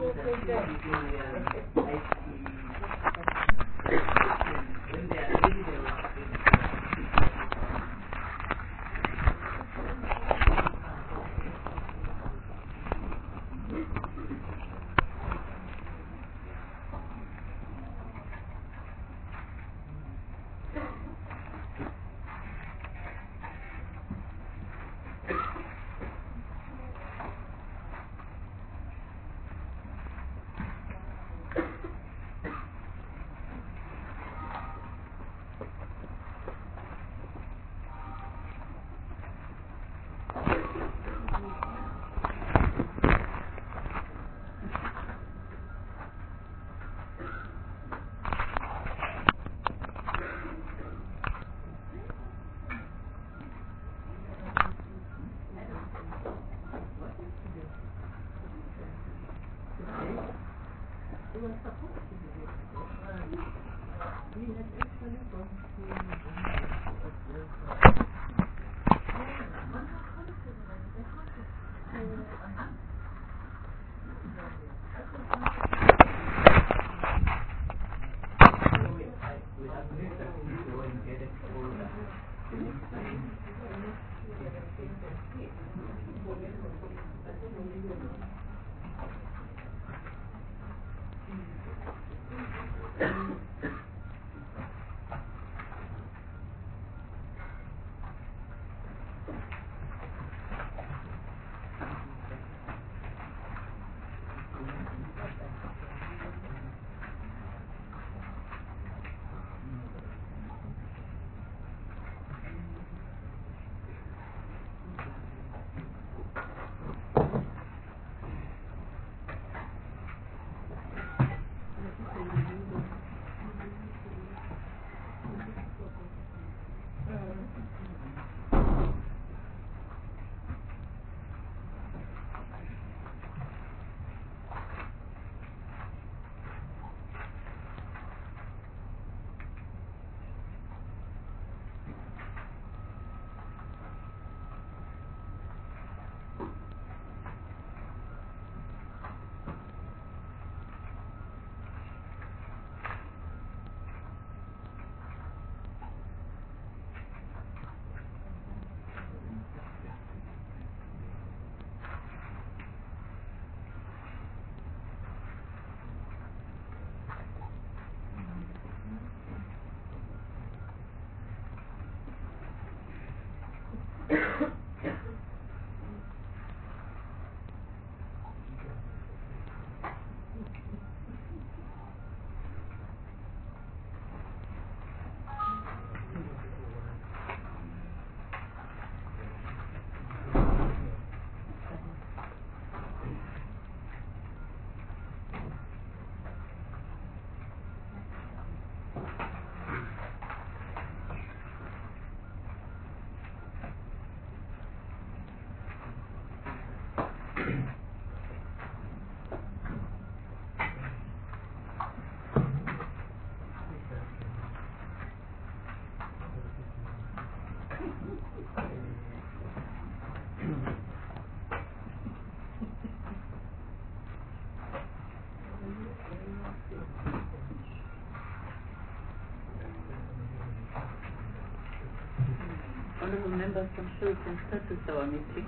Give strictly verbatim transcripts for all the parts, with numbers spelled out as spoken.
Honorable members, I'm sure we can start with our meeting.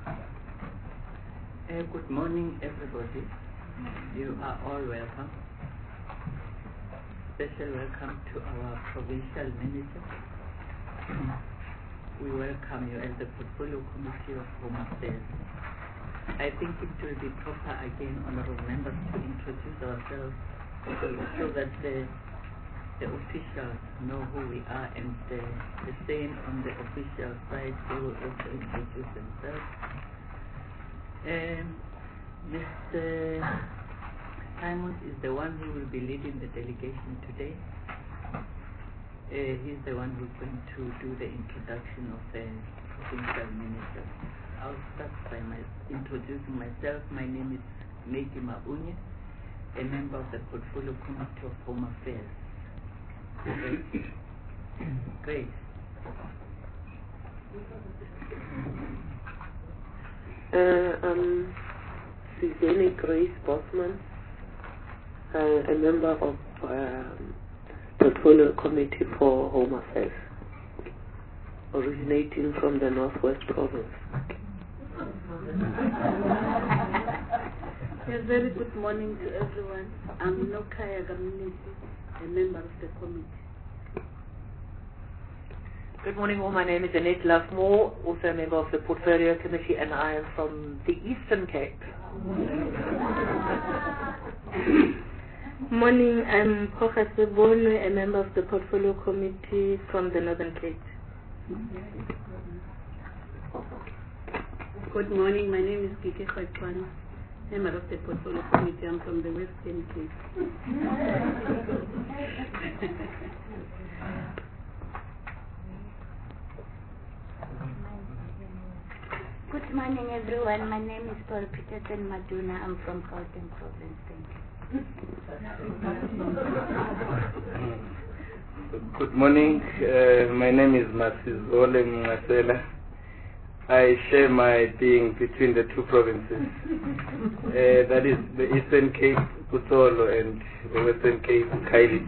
Uh, good morning, everybody. You are all welcome. Special welcome to our provincial manager. We welcome you as the Portfolio Committee of Home Affairs. I think it will be proper again, honorable members, to introduce ourselves so that the the officials know who we are, and the, the same on the official side, they will also introduce themselves. Um, Mister Simon is the one who will be leading the delegation today. Uh, he's the one who's going to do the introduction of the provincial minister. I'll start by my introducing myself. My name is Meiki Maunye, a member of the Portfolio Committee of Home Affairs. Great. Great. Uh, um, Suzanne Grace Bosman, uh, a member of um, Portfolio Committee for Home Affairs, originating from the Northwest Province. Yes, very good morning to everyone. I'm Nokaya Gamunisi, a member of the committee. Good morning all, my name is Annette Lovemore, also a member of the Portfolio Committee, and I am from the Eastern Cape. Morning, I'm Pocha Sebonu, a member of the Portfolio Committee from the Northern Cape. Good morning, my name is Kike Khwaitwana, member of the Portfolio Committee. I'm from the Western Cape. Good morning, everyone. My name is Paul Peterson Maduna. I'm from Gauteng Province. Thank you. Good morning. Uh, my name is Masizole Mngasela. I share my being between the two provinces. uh, that is the Eastern Cape, Kutolo, and the Western Cape, Khayelitsha.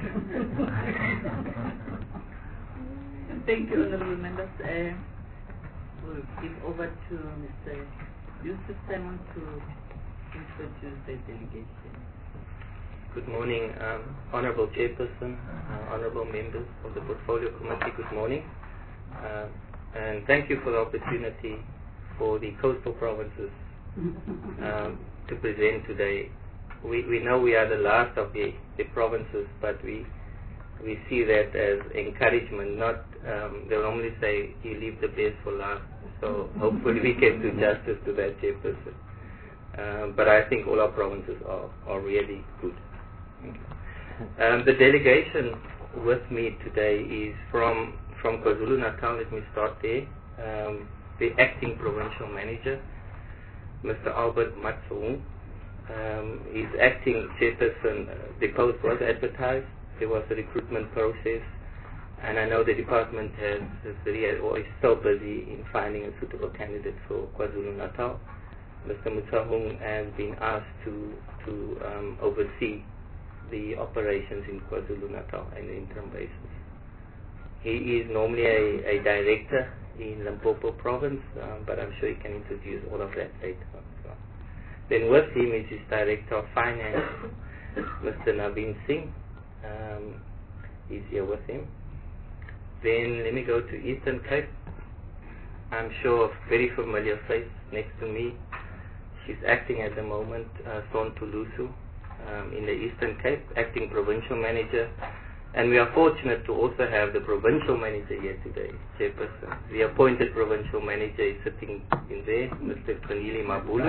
Thank you, honorable members. Uh, we'll give over to Mister Yusuf Simon to introduce the delegation. Good morning, um, Honorable Chairperson, uh, Honorable members of the Portfolio Committee, good morning. Uh, and thank you for the opportunity for the coastal provinces um, to present today. We, we know we are the last of the, the provinces, but we we see that as encouragement, not, um, they normally say you leave the best for last, so hopefully we can do justice to that, Chairperson. Uh, but I think all our provinces are, are really good. Um, the delegation with me today is from, from KwaZulu-Natal. Let me start there. Um, the acting provincial manager, Mister Albert Matsoung. Um, he's acting chairperson. Uh, the post was advertised. There was a recruitment process, and I know the department has, has really, or is so busy in finding a suitable candidate for KwaZulu-Natal. Mister Matsoung has been asked to to um, oversee the operations in KwaZulu-Natal on an interim basis. He is normally a, a director in Limpopo province, um, but I'm sure he can introduce all of that later on as well. Then with him is his director of finance, Mister Naveen Singh. Um, he's here with him. Then let me go to Eastern Cape. I'm sure a very familiar face next to me. She's acting at the moment, uh, Son Tulusu. Um, in the Eastern Cape, acting provincial manager, and we are fortunate to also have the provincial manager here today, Chairperson. The appointed provincial manager is sitting in there, Mister Twanili Mabula.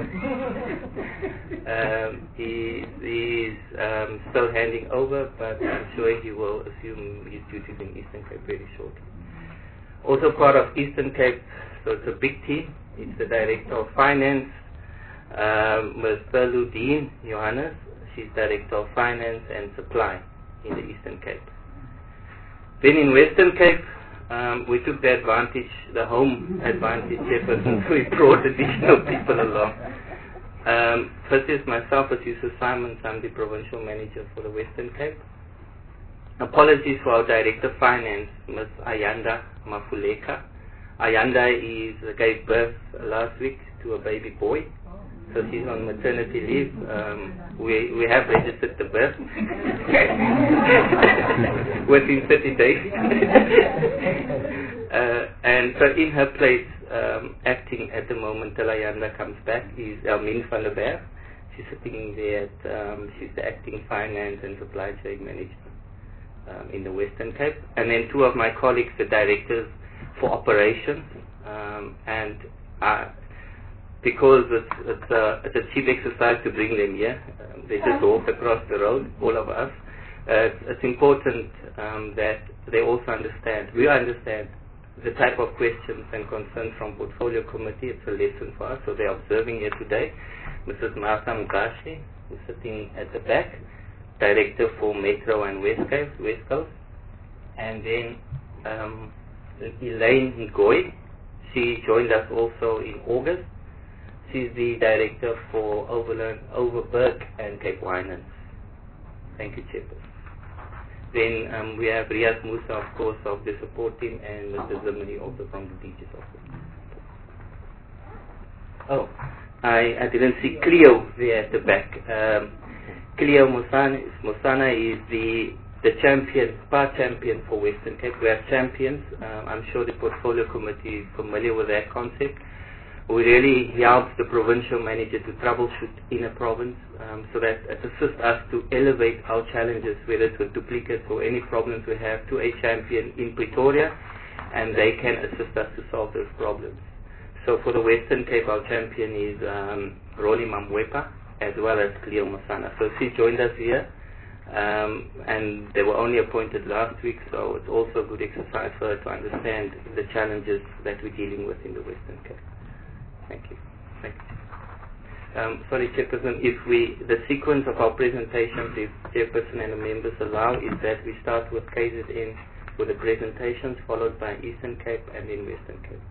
um, he is um, still handing over, but I'm sure he will assume his duties in Eastern Cape very shortly. Also part of Eastern Cape, so it's a big team. It's the Director of Finance, Um, Mister Ludine Johannes. She's Director of Finance and Supply in the Eastern Cape. Then in Western Cape, um, we took the advantage, the home advantage, Chairperson, so we brought additional people along. Um, first is myself as Yusuf Simons. I'm the Provincial Manager for the Western Cape. Apologies for our Director of Finance, Miz Ayanda Mafuleka. Ayanda is, gave birth last week to a baby boy. So she's on maternity leave. Um, we we have registered the birth within thirty days. uh, and so in her place, um, acting at the moment till Ayanda comes back, is Elmine van der Berg. She's sitting there at, um, she's the acting finance and supply chain manager um, in the Western Cape. And then two of my colleagues, the directors for operations, um, and uh, because it's, it's, a, it's a cheap exercise to bring them here. Um, they just walk across the road, all of us. Uh, it's, it's important um, that they also understand, we understand the type of questions and concerns from Portfolio Committee. It's a lesson for us, so they're observing here today. Missus Martha Mugashi, who's sitting at the back, Director for Metro and West Coast. West Coast. And then um, Elaine Ngoy, she joined us also in August. She's the director for Overland, Overberg and Cape Winans. Thank you, Chairperson. Then um, we have Riyaz Musa, of course, of the support team, and Mister Zimri, also from the teachers office. Oh, I, I didn't see Cleo there at the back. Um, Cleo Musana, Musana is the the champion, spa champion for Western Cape. We have champions. Um, I'm sure the portfolio committee is familiar with that concept. We really help the provincial manager to troubleshoot in a province, um, so that it assists us to elevate our challenges, whether it's with duplicates or any problems we have, to a champion in Pretoria, and they can assist us to solve those problems. So for the Western Cape, our champion is um, Ronnie Mamwepa, as well as Cleo Musana. So she joined us here, um, and they were only appointed last week, so it's also a good exercise for her to understand the challenges that we're dealing with in the Western Cape. Thank you. Thank you. Um, sorry, Chairperson, if we, the sequence of our presentations, if Chairperson and the members allow, is that we start with K Z N with the presentations, followed by Eastern Cape and then Western Cape.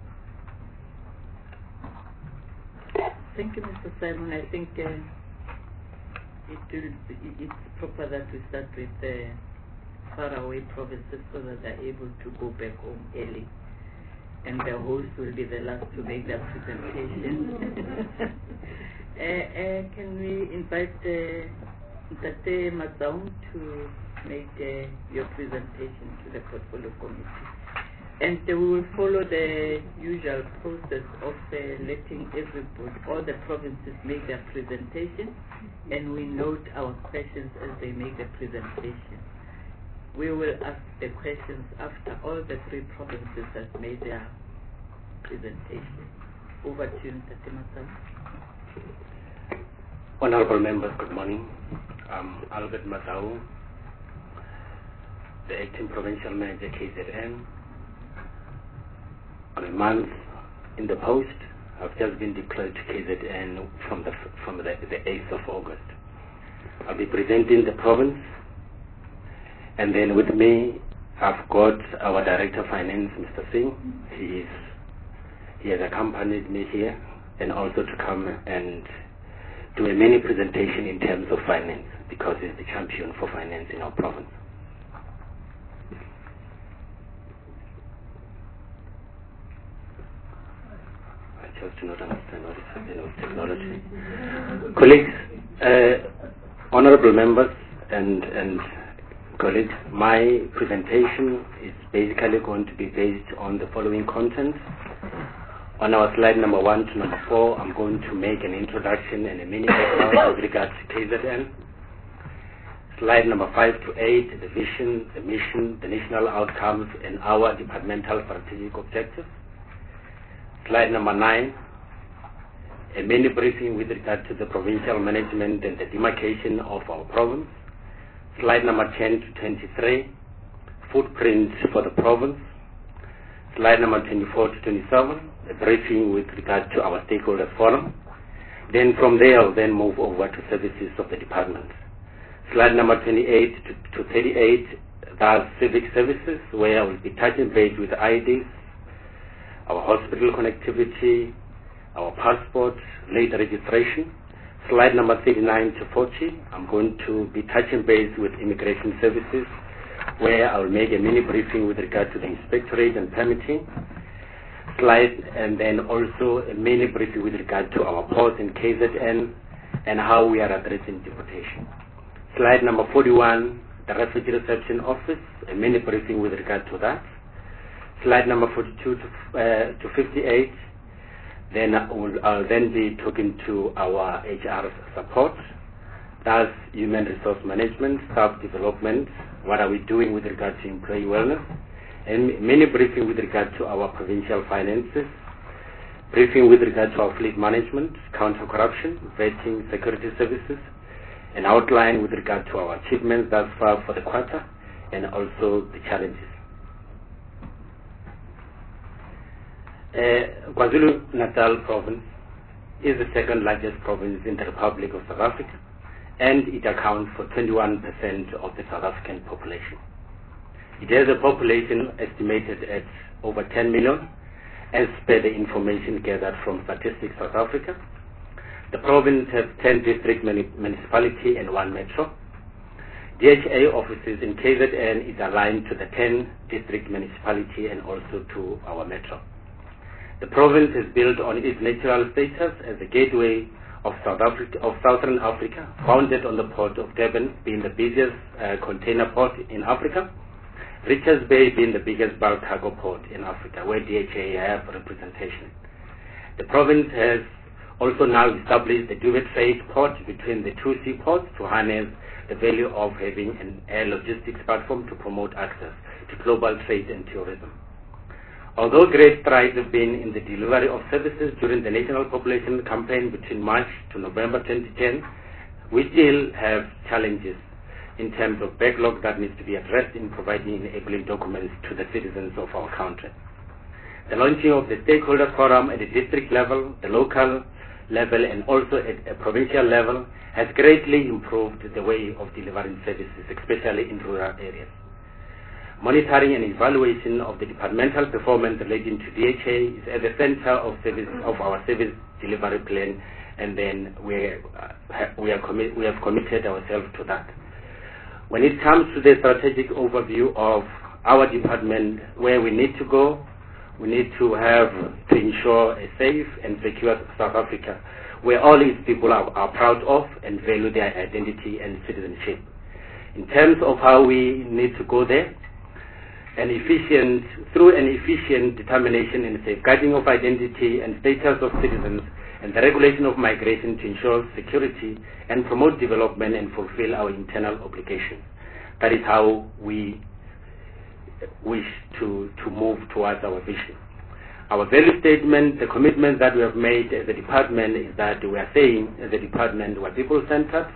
Thank you, Mister Simon. I think uh, it will be, it's proper that we start with the uh, faraway provinces so that they're able to go back home early. And the host will be the last to make their presentation. uh, uh, can we invite uh, Tate Mazaun to make uh, your presentation to the portfolio committee? And uh, we will follow the usual process of uh, letting everybody, all the provinces make their presentation, and we note our questions as they make the presentation. We will ask the questions after all the three provinces have made their presentation. Over to you, Mister Timothy. Honorable members, good morning. I'm Albert Matau, the acting provincial manager, K Z N. On a month in the post, I've just been declared to K Z N from the from the, the eighth of August. I'll be presenting the province. And then with me, I've got our Director of Finance, Mister Singh. He is he has accompanied me here, and also to come and do a mini presentation in terms of finance, because he's the champion for finance in our province. I just do not understand what is happening with technology. Colleagues, uh, honorable members, and and colleagues, my presentation is basically going to be based on the following content. On our slide number one to number four, I'm going to make an introduction and a mini background with regards to K Z N. Slide number five to eight, the vision, the mission, the national outcomes, and our departmental strategic objectives. Slide number nine, a mini briefing with regard to the provincial management and the demarcation of our province. Slide number ten to twenty-three, footprint for the province. Slide number twenty-four to twenty-seven, a briefing with regard to our stakeholders forum. Then from there, I'll then move over to services of the department. Slide number twenty-eight to thirty-eight, that's civic services, where I will be touching base with I Ds, our hospital connectivity, our passport, late registration. Slide number thirty-nine to forty, I'm going to be touching base with immigration services, where I will make a mini briefing with regard to the inspectorate and permitting. Slide, and then also a mini briefing with regard to our ports in K Z N and how we are addressing deportation. Slide number forty-one, the refugee reception office, a mini briefing with regard to that. Slide number forty-two to, uh, to fifty-eight, then I'll, I'll then be talking to our H R support. That's human resource management, staff development, what are we doing with regard to employee wellness, and many briefing with regard to our provincial finances, briefing with regard to our fleet management, counter-corruption, vetting, security services, an outline with regard to our achievements thus far for the quarter, and also the challenges. Uh, KwaZulu-Natal province is the second largest province in the Republic of South Africa, and it accounts for twenty-one percent of the South African population. It has a population estimated at over ten million, as per the information gathered from Statistics South Africa. The province has ten district muni municipality and one metro. D H A offices in K Z N is aligned to the ten district municipality and also to our metro. The province is built on its natural status as a gateway of South Africa, of Southern Africa, founded on the port of Durban, being the busiest uh, container port in Africa, Richards Bay being the biggest bulk cargo port in Africa, where D H A have representation. The province has also now established the Duvet Trade Port between the two seaports to harness the value of having an air logistics platform to promote access to global trade and tourism. Although great strides have been in the delivery of services during the National Population Campaign between March to November twenty ten, we still have challenges in terms of backlog that needs to be addressed in providing enabling documents to the citizens of our country. The launching of the stakeholder forum at the district level, the local level, and also at a provincial level has greatly improved the way of delivering services, especially in rural areas. Monitoring and evaluation of the departmental performance relating to D H A is at the center of, service, of our service delivery plan, and then we, uh, we, are commi we have committed ourselves to that. When it comes to the strategic overview of our department, where we need to go, we need to have to ensure a safe and secure South Africa, where all its people are, are proud of and value their identity and citizenship. In terms of how we need to go there, an efficient, through an efficient determination and safeguarding of identity and status of citizens and the regulation of migration to ensure security and promote development and fulfill our internal obligations. That is how we wish to, to move towards our vision. Our value statement, the commitment that we have made as a department is that we are saying as a department we are people-centered,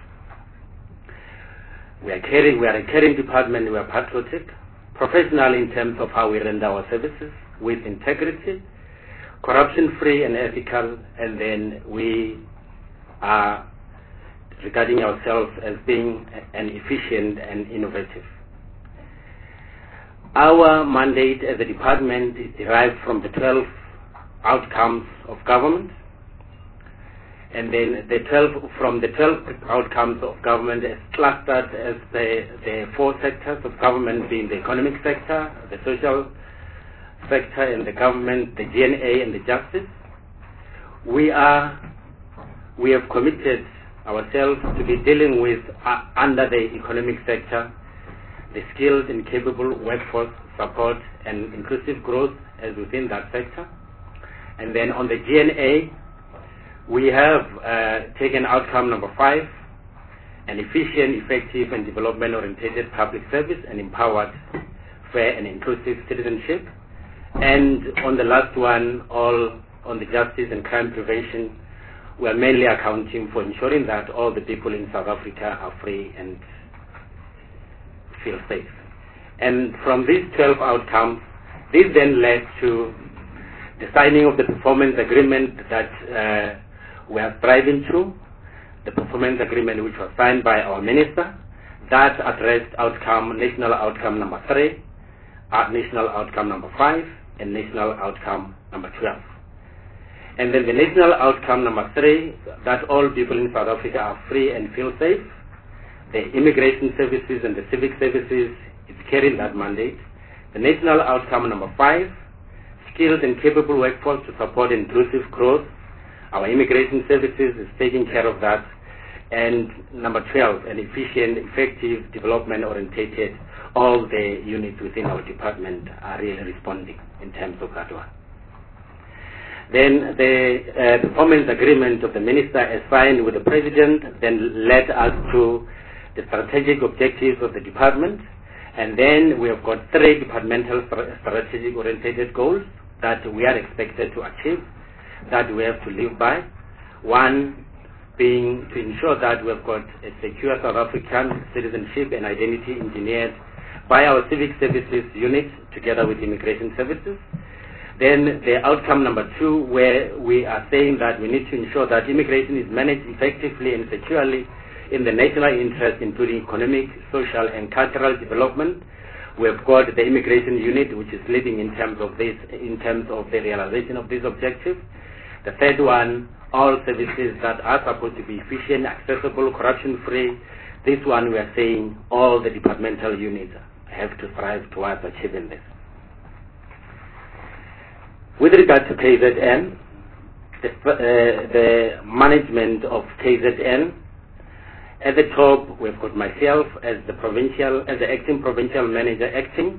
we are caring, we are a caring department, we are patriotic, professional in terms of how we render our services with integrity, corruption-free and ethical, and then we are regarding ourselves as being an efficient and innovative. Our mandate as a department is derived from the twelve outcomes of government, and then the twelve from the twelve outcomes of government is clustered as the, the four sectors of government, being the economic sector, the social sector, and the government, the G N A, and the justice. We are we have committed ourselves to be dealing with uh, under the economic sector the skilled and capable workforce support and inclusive growth as within that sector. And then on the G N A, we have uh, taken outcome number five, an efficient, effective, and development-oriented public service and empowered, fair, and inclusive citizenship. And on the last one, all on the justice and crime prevention, we are mainly accounting for ensuring that all the people in South Africa are free and feel safe. And from these twelve outcomes, this then led to the signing of the performance agreement that uh, we are striving to, the performance agreement which was signed by our minister, that addressed outcome, national outcome number three, uh, national outcome number five, and national outcome number twelve. And then the national outcome number three, that all people in South Africa are free and feel safe. The immigration services and the civic services is carrying that mandate. The national outcome number five, skilled and capable workforce to support inclusive growth. Our immigration services is taking care of that. And number twelve, an efficient, effective, development-orientated. All the units within our department are really responding in terms of that one. Then the uh, performance agreement of the minister as signed with the president then led us to the strategic objectives of the department. And then we have got three departmental strategic oriented goals that we are expected to achieve, that we have to live by. One being to ensure that we have got a secure South African citizenship and identity engineered by our civic services unit together with immigration services. Then the outcome number two, where we are saying that we need to ensure that immigration is managed effectively and securely in the national interest, including economic, social, and cultural development. We have got the immigration unit, which is leading in terms of this, in terms of the realization of this objective. The third one, all services that are supposed to be efficient, accessible, corruption-free. This one we are saying all the departmental units have to strive towards achieving this. With regard to K Z N, the, uh, the management of K Z N, at the top we've got myself as the provincial, as the acting provincial manager acting.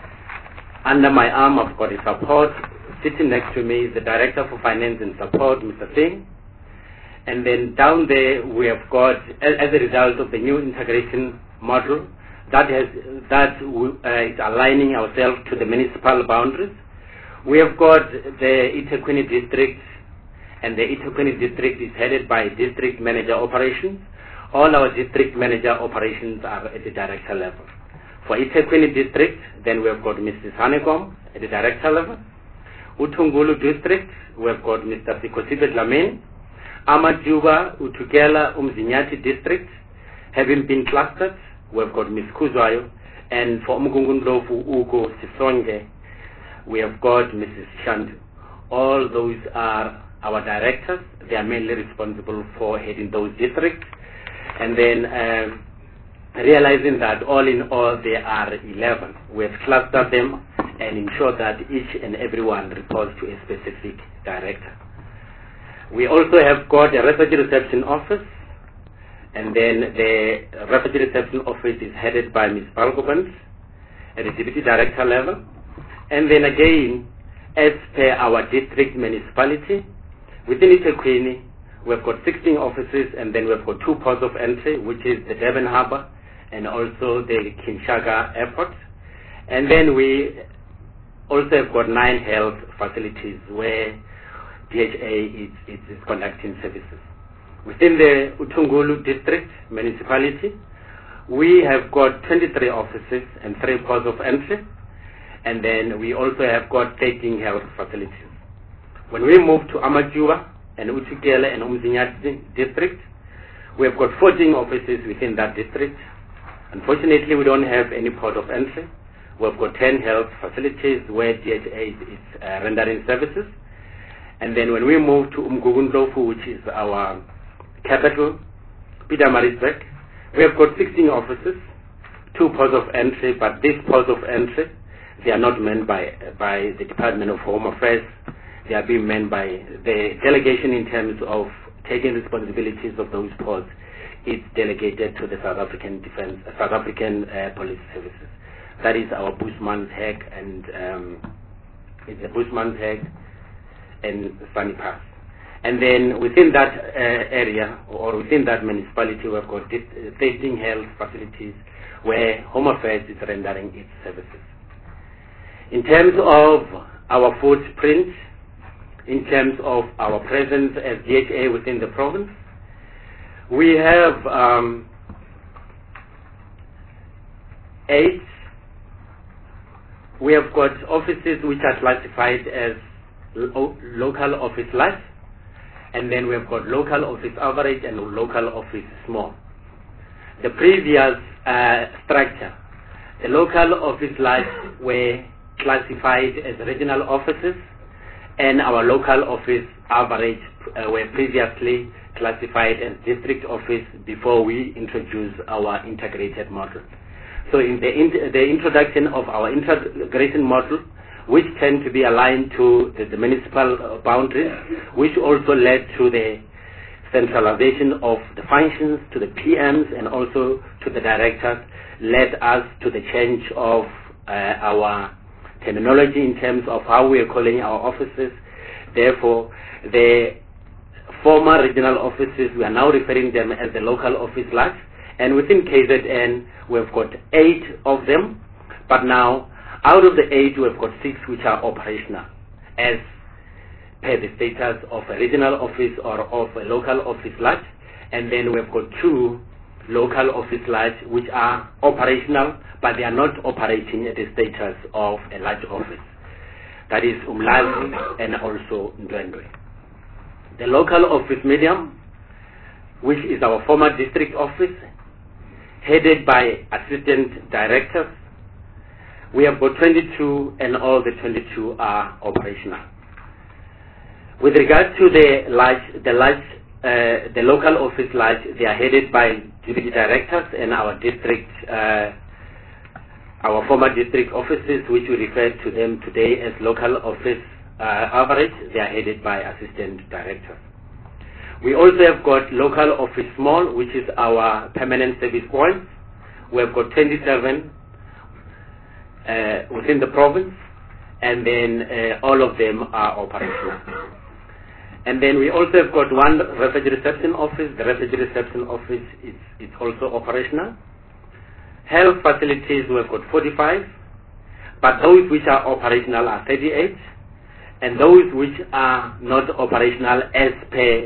Under my arm I've got a support. Sitting next to me is the Director for Finance and Support, Mister Singh. And then down there we have got, as, as a result of the new integration model, that has that uh, is aligning ourselves to the municipal boundaries. We have got the eThekwini district, and the eThekwini district is headed by district manager operations. All our district manager operations are at the director level. For eThekwini district, then we have got Missus Hanekom at the director level. uThungulu district, we have got Mister Sikosibe Dlamini. Amajuba, Utukela, Umzinyati district, having been clustered, we have got Miz Kuzwayo. And for Umgungundlovu, Ugo, Sisonge, we have got Missus Shandu. All those are our directors. They are mainly responsible for heading those districts. And then um, realizing that all in all there are eleven, we have clustered them and ensure that each and everyone reports to a specific director. We also have got a refugee reception office, and then the refugee reception office is headed by Miz Balgobans at the deputy director level. And then again, as per our district municipality, within eThekwini, we've got sixteen offices, and then we've got two ports of entry, which is the Durban Harbour and also the Kinshaga Airport. And then we also have got nine health facilities where D H A is, is, is conducting services. Within the uThungulu district municipality, we have got twenty-three offices and three ports of entry. And then we also have got thirteen health facilities. When we move to Amajuba and Utukela and Umzinyati district, we have got fourteen offices within that district. Unfortunately, we don't have any port of entry. We have got ten health facilities where D H A is, is uh, rendering services. And then when we move to Umgungundlovu, which is our capital, Pietermaritzburg, we have got sixteen offices, two ports of entry, but these ports of entry, they are not manned by, by the Department of Home Affairs. They are being manned by the delegation in terms of taking responsibilities of those ports. It's delegated to the South African Defense, uh, South African uh, Police Services. That is our Bushmansberg and um, it's a Bushmansberg and Sunny Pass. And then within that uh, area or within that municipality, we've got thirteen health facilities where Home Affairs is rendering its services. In terms of our footprint, in terms of our presence as D H A within the province, we have um, eight. We have got offices which are classified as lo local office large, and then we have got local office average and local office small. The previous uh, structure, the local office large were classified as regional offices, and our local office average uh, were previously classified as district office before we introduced our integrated model. So in the, in the introduction of our integration model, which tend to be aligned to the, the municipal boundaries, which also led to the centralization of the functions to the P Ms and also to the directors, led us to the change of uh, our terminology in terms of how we are calling our offices. Therefore, the former regional offices, we are now referring them as the local office large, and within K Z N we've got eight of them, but now out of the eight we've got six which are operational as per the status of a regional office or of a local office large, and then we've got two local office large which are operational, but they are not operating at the status of a large office. That is Umlazi and also Ndwendwe. The local office medium, which is our former district office, headed by assistant directors, we have got twenty-two, and all the twenty-two are operational. With regard to the large, the large, uh, the local office large, they are headed by deputy directors, and our district, uh, our former district offices, which we refer to them today as local office uh, average, they are headed by assistant directors. We also have got local office small, which is our permanent service points. We have got twenty-seven uh, within the province, and then uh, all of them are operational. And then we also have got one refugee reception office. The refugee reception office is, is also operational. Health facilities, we have got forty-five, but those which are operational are thirty-eight, and those which are not operational as per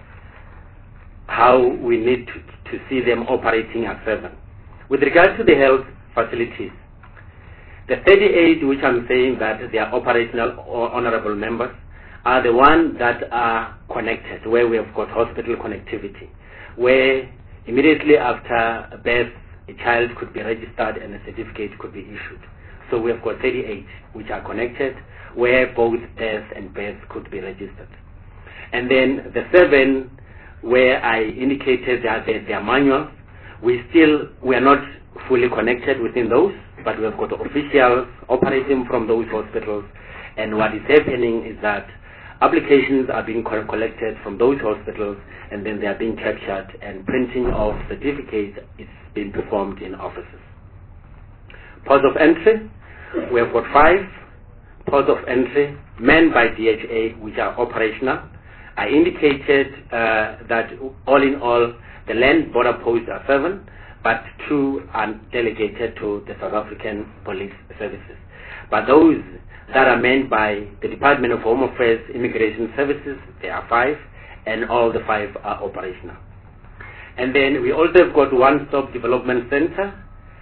how we need to, to see them operating are seven. With regard to the health facilities, the thirty-eight which I'm saying that they are operational or honorable members are the ones that are connected, where we have got hospital connectivity, where immediately after birth a child could be registered and a certificate could be issued. So we have got thirty-eight which are connected, where both birth and birth could be registered. And then the seven where I indicated that they, they are manual, we still, we are not fully connected within those, but we have got officials operating from those hospitals, and what is happening is that applications are being collected from those hospitals, and then they are being captured, and printing of certificates is being performed in offices. Ports of entry, we have got five ports of entry manned by D H A, which are operational. I indicated uh, that all in all, the land border posts are seven, but two are delegated to the South African Police Services. But those that are manned by the Department of Home Affairs, Immigration Services, there are five, and all the five are operational. And then we also have got one-stop development center.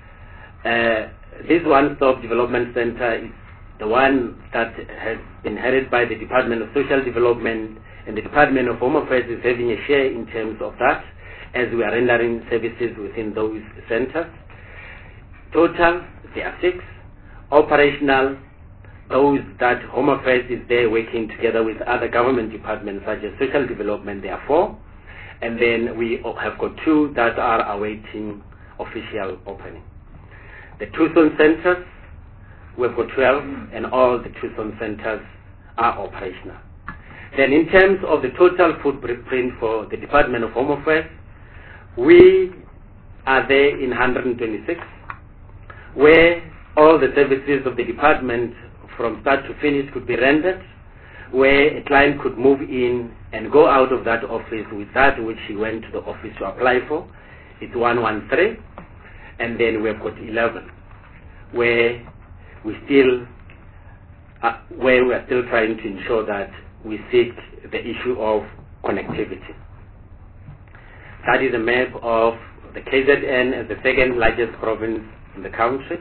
Uh, this one-stop development center is the one that has been headed by the Department of Social Development, and the Department of Home Affairs is having a share in terms of that, as we are rendering services within those centers. Total, there are six. Operational, those that Home Affairs is there working together with other government departments such as Social Development, there are four. And then we have got two that are awaiting official opening. The two-zone centers, we've got twelve, and all the two-zone centers are operational. Then in terms of the total footprint for the Department of Home Affairs, we are there in one hundred twenty-six, where all the services of the department from start to finish could be rendered, where a client could move in and go out of that office with that which he went to the office to apply for. It's one hundred thirteen, and then we've got eleven, where we still, uh, where we are still trying to ensure that we seek the issue of connectivity. That is a map of the K Z N as the second largest province in the country.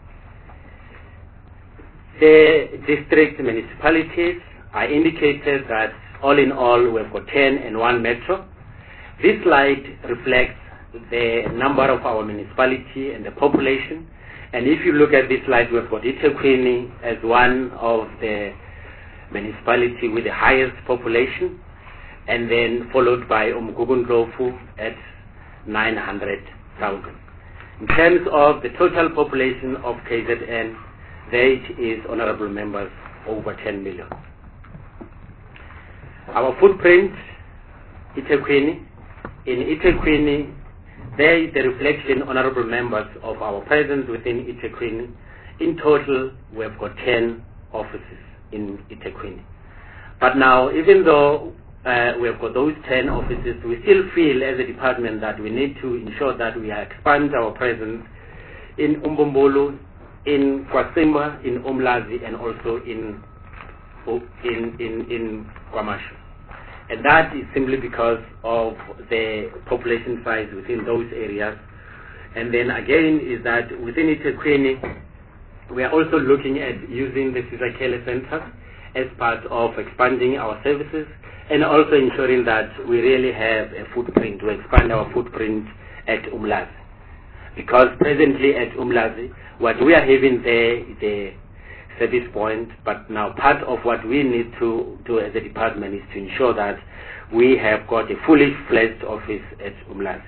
The district municipalities, I indicated that all in all we've got ten and one metro. This slide reflects the number of our municipality and the population. And if you look at this slide, we've got eThekwini as one of the municipality with the highest population, and then followed by Umgubundlovu at nine hundred thousand. In terms of the total population of K Z N, there it is, honorable members, over ten million. Our footprint, eThekwini, in eThekwini, there is the reflection, honorable members, of our presence within eThekwini. In total, we have got ten offices in eThekwini. But now, even though uh, we have got those ten offices, we still feel as a department that we need to ensure that we expand our presence in Umbumbulu, in Kwasimba, in Umlazi, and also in in in, in Kwamashu. And that is simply because of the population size within those areas. And then again is that within eThekwini, we are also looking at using the Sizakele Center as part of expanding our services, and also ensuring that we really have a footprint to expand our footprint at Umlazi. Because presently at Umlazi, what we are having there is a service point, but now part of what we need to do as a department is to ensure that we have got a fully fledged office at Umlazi.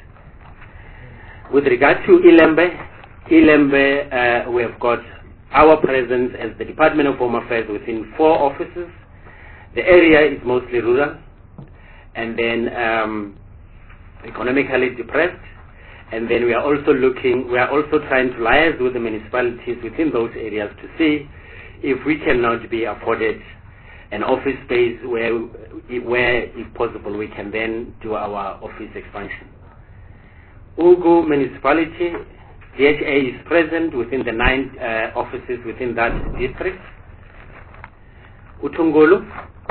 With regard to Ilembe, Ilembe, uh, we have got our presence as the Department of Home Affairs within four offices. The area is mostly rural, and then um, economically depressed, and then we are also looking, we are also trying to liaise with the municipalities within those areas to see if we cannot be afforded an office space where, where if possible, we can then do our office expansion. Ugu municipality, D H A is present within the nine uh, offices within that district. Utungulu,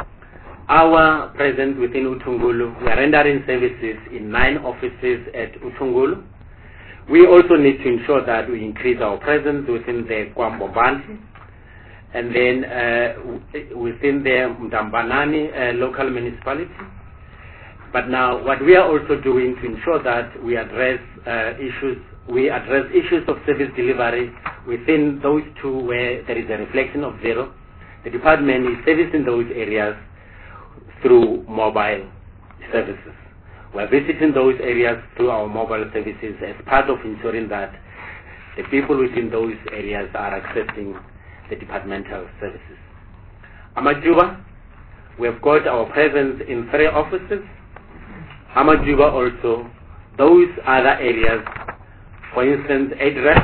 our presence within Utungulu, we are rendering services in nine offices at Utungulu. We also need to ensure that we increase our presence within the Kwambo Bantu, and then uh, within the Mdambanani uh, local municipality. But now what we are also doing to ensure that we address uh, issues, we address issues of service delivery within those two where there is a reflection of zero. The department is servicing those areas through mobile services. We are visiting those areas through our mobile services as part of ensuring that the people within those areas are accessing the departmental services. Amajuba, we have got our presence in three offices. Amajuba also, those other areas, for instance, address,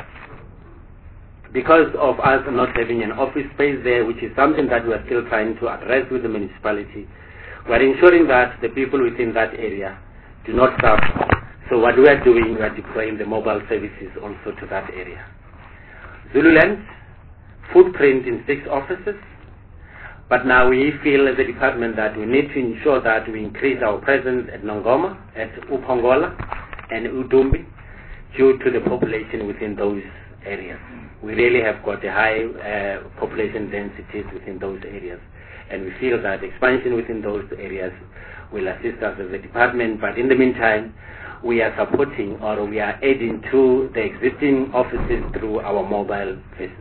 because of us not having an office space there, which is something that we are still trying to address with the municipality, we are ensuring that the people within that area do not suffer. So what we are doing, we are deploying the mobile services also to that area. Zululand, footprint in six offices, but now we feel as a department that we need to ensure that we increase our presence at Nongoma, at Upongola, and Udumbi due to the population within those areas. We really have got a high uh, population densities within those areas, and we feel that expansion within those areas will assist us as a department, but in the meantime, we are supporting or we are adding to the existing offices through our mobile visits.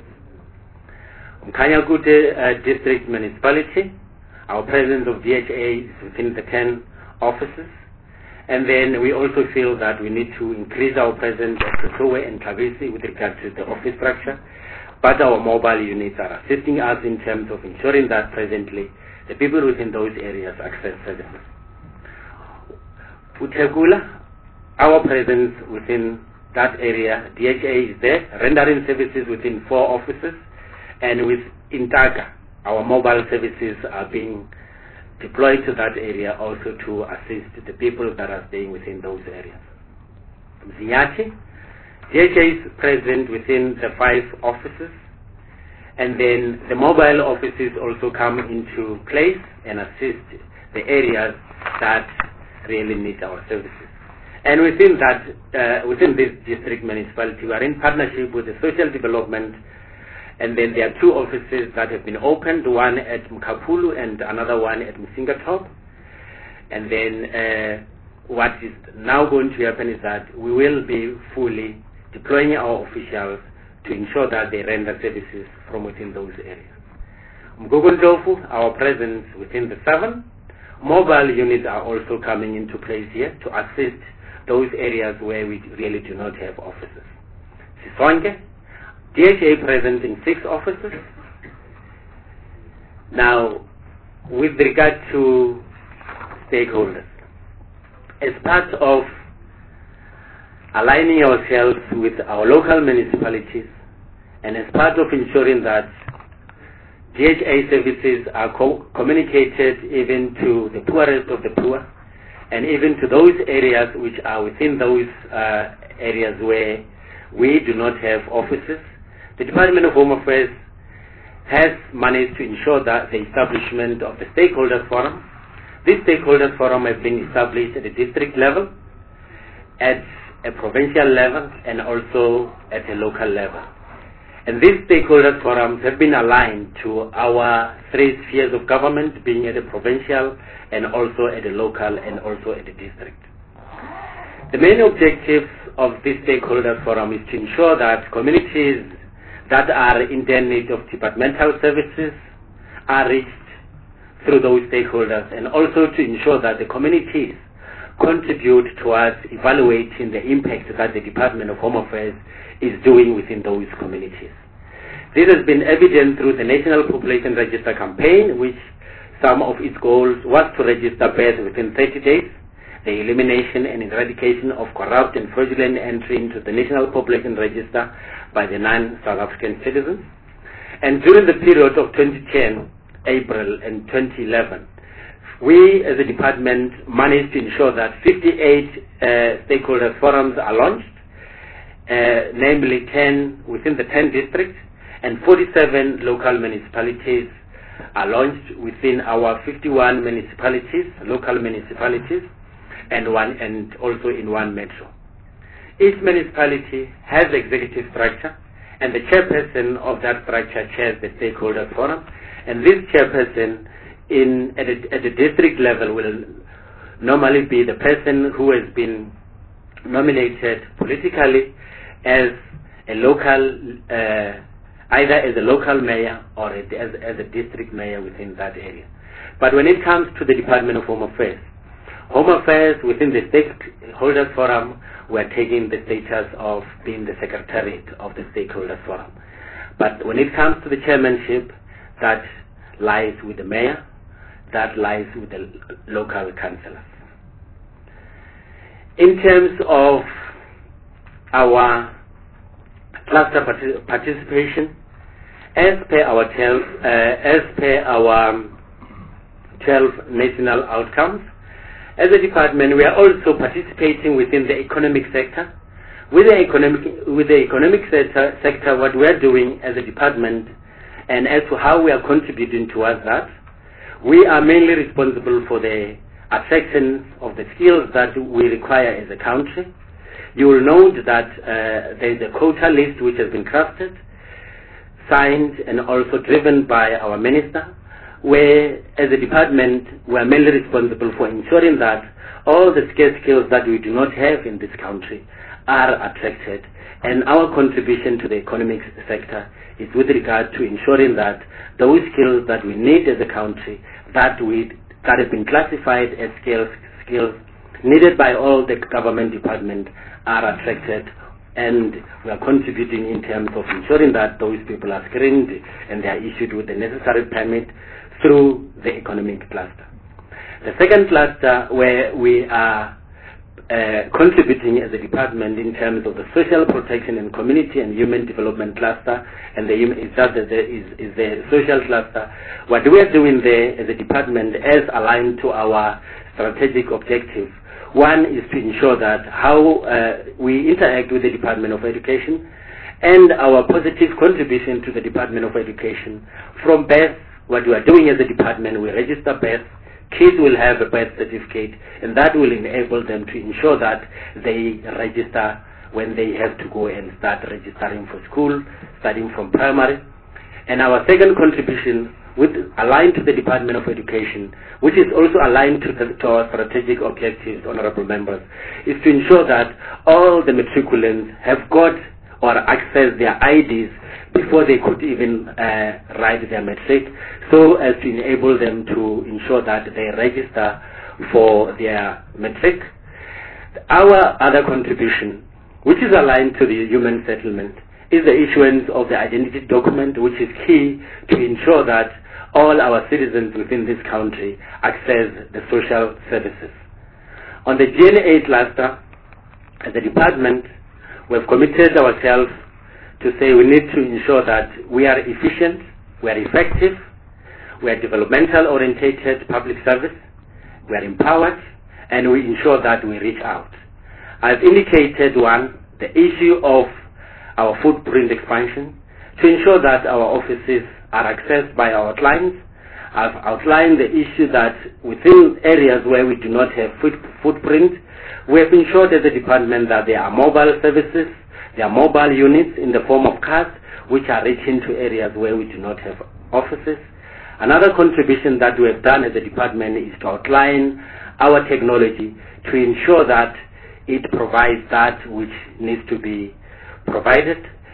Mkanyagute uh, District Municipality, our presence of D H A is within the ten offices, and then we also feel that we need to increase our presence at Pretoria and Kavisi with regard to the office structure, but our mobile units are assisting us in terms of ensuring that presently the people within those areas access services. Utegula, our presence within that area, D H A is there, rendering services within four offices, and with Intaga, our mobile services are being deployed to that area also to assist the people that are staying within those areas. Mzinyathi, D H A is present within the five offices, and then the mobile offices also come into place and assist the areas that really need our services. And within that, uh, within this district municipality, we are in partnership with the social development. And then there are two offices that have been opened, one at Mkapulu and another one at Msingatop. And then uh, what is now going to happen is that we will be fully deploying our officials to ensure that they render services from within those areas. Mgogondofu, our presence within the seven. Mobile units are also coming into place here to assist those areas where we really do not have offices. Sisonke, D H A present in six offices. Now, with regard to stakeholders, as part of aligning ourselves with our local municipalities and as part of ensuring that D H A services are co communicated even to the poorest of the poor and even to those areas which are within those uh, areas where we do not have offices, the Department of Home Affairs has managed to ensure that the establishment of the Stakeholders Forum. This Stakeholders Forum has been established at the district level, at a provincial level, and also at a local level. And these Stakeholders Forums have been aligned to our three spheres of government, being at the provincial and also at the local and also at the district. The main objectives of this Stakeholders Forum is to ensure that communities that are in their need of departmental services are reached through those stakeholders, and also to ensure that the communities contribute towards evaluating the impact that the Department of Home Affairs is doing within those communities. This has been evident through the National Population Register campaign, which some of its goals was to register births within thirty days, the elimination and eradication of corrupt and fraudulent entry into the National Population Register by the non-South African citizens. And during the period of twenty ten, April, and twenty eleven, we as a department managed to ensure that fifty-eight uh, stakeholder forums are launched, uh, namely ten within the ten districts, and forty-seven local municipalities are launched within our fifty-one municipalities, local municipalities, and one and also in one metro. Each municipality has executive structure, and the chairperson of that structure chairs the stakeholder forum, and this chairperson in at a, at the district level will normally be the person who has been nominated politically as a local uh, either as a local mayor or as, as a district mayor within that area. But when it comes to the Department of Home Affairs, Home Affairs within the Stakeholders Forum, we're taking the status of being the secretariat of the Stakeholders Forum. But when it comes to the chairmanship, that lies with the mayor, that lies with the local councillors. In terms of our cluster partic participation, as per our twelve, uh, as per our twelve national outcomes, as a department, we are also participating within the economic sector. With the economic, with the economic sector, sector, what we are doing as a department, and as to how we are contributing towards that, we are mainly responsible for the attraction of the skills that we require as a country. You will note that uh, there is a quota list which has been crafted, signed, and also driven by our minister, where as a department we are mainly responsible for ensuring that all the scarce skills that we do not have in this country are attracted, and our contribution to the economic sector is with regard to ensuring that those skills that we need as a country, that we that have been classified as skills skills needed by all the government departments are attracted, and we are contributing in terms of ensuring that those people are screened and they are issued with the necessary permit through the economic cluster. The second cluster where we are uh, contributing as a department in terms of the social protection and community and human development cluster, and the is, that the, is, is the social cluster. What we are doing there as a department is aligned to our strategic objectives. One is to ensure that how uh, we interact with the Department of Education and our positive contribution to the Department of Education. From birth, what we are doing as a department, we register birth. Kids will have a birth certificate, and that will enable them to ensure that they register when they have to go and start registering for school, starting from primary. And our second contribution, with aligned to the Department of Education, which is also aligned to, the, to our strategic objectives, honorable members, is to ensure that all the matriculants have got or access their I Ds before they could even uh, write their matric, so as to enable them to ensure that they register for their matric. Our other contribution, which is aligned to the human settlement, is the issuance of the identity document, which is key to ensure that all our citizens within this country access the social services. On the G N A cluster, as a department, we have committed ourselves to say we need to ensure that we are efficient, we are effective, we are developmental orientated public service, we are empowered, and we ensure that we reach out. I've indicated one, the issue of our footprint expansion, to ensure that our offices are accessed by our clients. I've outlined the issue that within areas where we do not have foot, footprint, we have ensured as a department that there are mobile services, there are mobile units in the form of cars, which are reaching to areas where we do not have offices. Another contribution that we have done as a department is to outline our technology to ensure that it provides that which needs to be provided,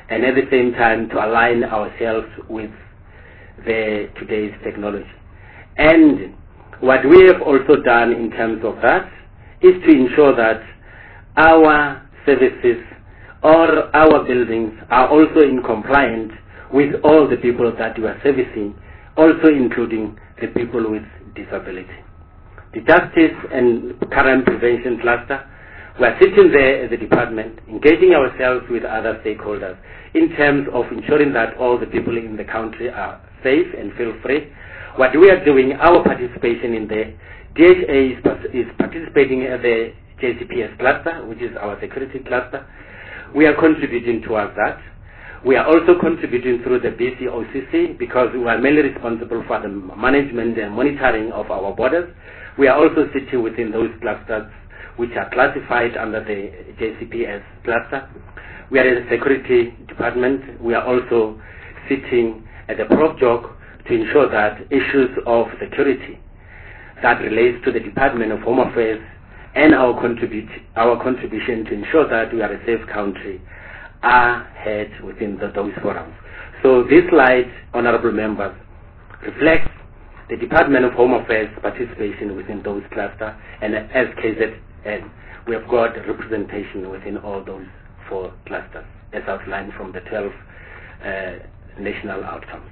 and at the same time to align ourselves with the today's technology. And what we have also done in terms of that is to ensure that our services or our buildings are also in compliance with all the people that we are servicing, also including the people with disability. The Justice and Crime Prevention Cluster, we are sitting there as a department, engaging ourselves with other stakeholders in terms of ensuring that all the people in the country are safe and feel free. What we are doing, our participation in the D H A is, is participating at the J C P S cluster, which is our security cluster. We are contributing towards that. We are also contributing through the B C O C C because we are mainly responsible for the management and monitoring of our borders. We are also sitting within those clusters which are classified under the J C P S cluster. We are in the security department. We are also sitting at the ProfJoc to ensure that issues of security that relates to the Department of Home Affairs and our, contribute, our contribution to ensure that we are a safe country are heard within the, those forums. So this slide, honorable members, reflects the Department of Home Affairs participation within those clusters, and as K Z N, we have got representation within all those four clusters, as outlined from the twelve uh, national outcomes.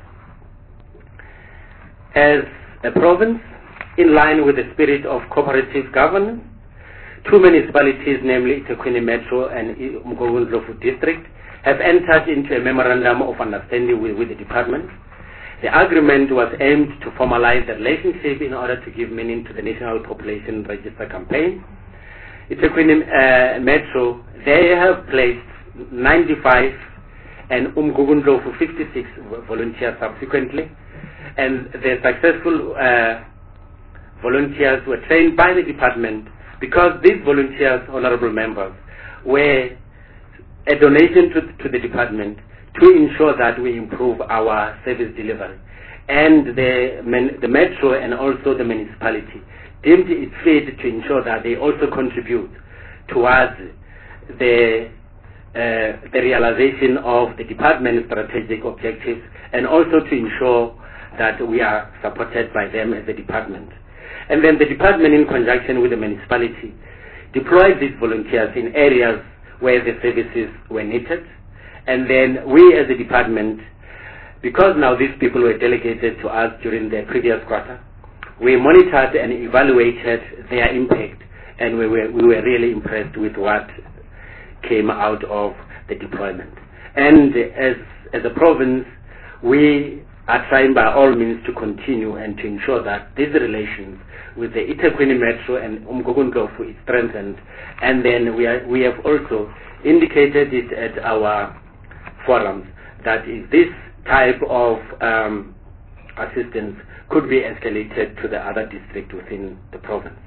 As a province, in line with the spirit of cooperative governance, two municipalities, namely eThekwini Metro and Umgungundlovu District, have entered into a memorandum of understanding with, with the department. The agreement was aimed to formalize the relationship in order to give meaning to the National Population Register campaign. eThekwini uh, Metro, they have placed ninety-five and Umgungundlovu fifty-six volunteers subsequently, and the successful uh, volunteers were trained by the department because these volunteers, honorable members, were a donation to, to the department to ensure that we improve our service delivery. And the, the Metro and also the municipality deemed it fit to ensure that they also contribute towards the, uh, the realization of the department's strategic objectives, and also to ensure that we are supported by them as a department. And then the department, in conjunction with the municipality, deployed these volunteers in areas where the services were needed. And then we as a department, because now these people were delegated to us during the previous quarter, we monitored and evaluated their impact, and we were, we were really impressed with what came out of the deployment. And as, as a province, we are trying by all means to continue and to ensure that these relations with the eThekwini Metro and Umgungundlovu is strengthened. And then we, are, we have also indicated it at our forums that if this type of um, assistance could be escalated to the other district within the province.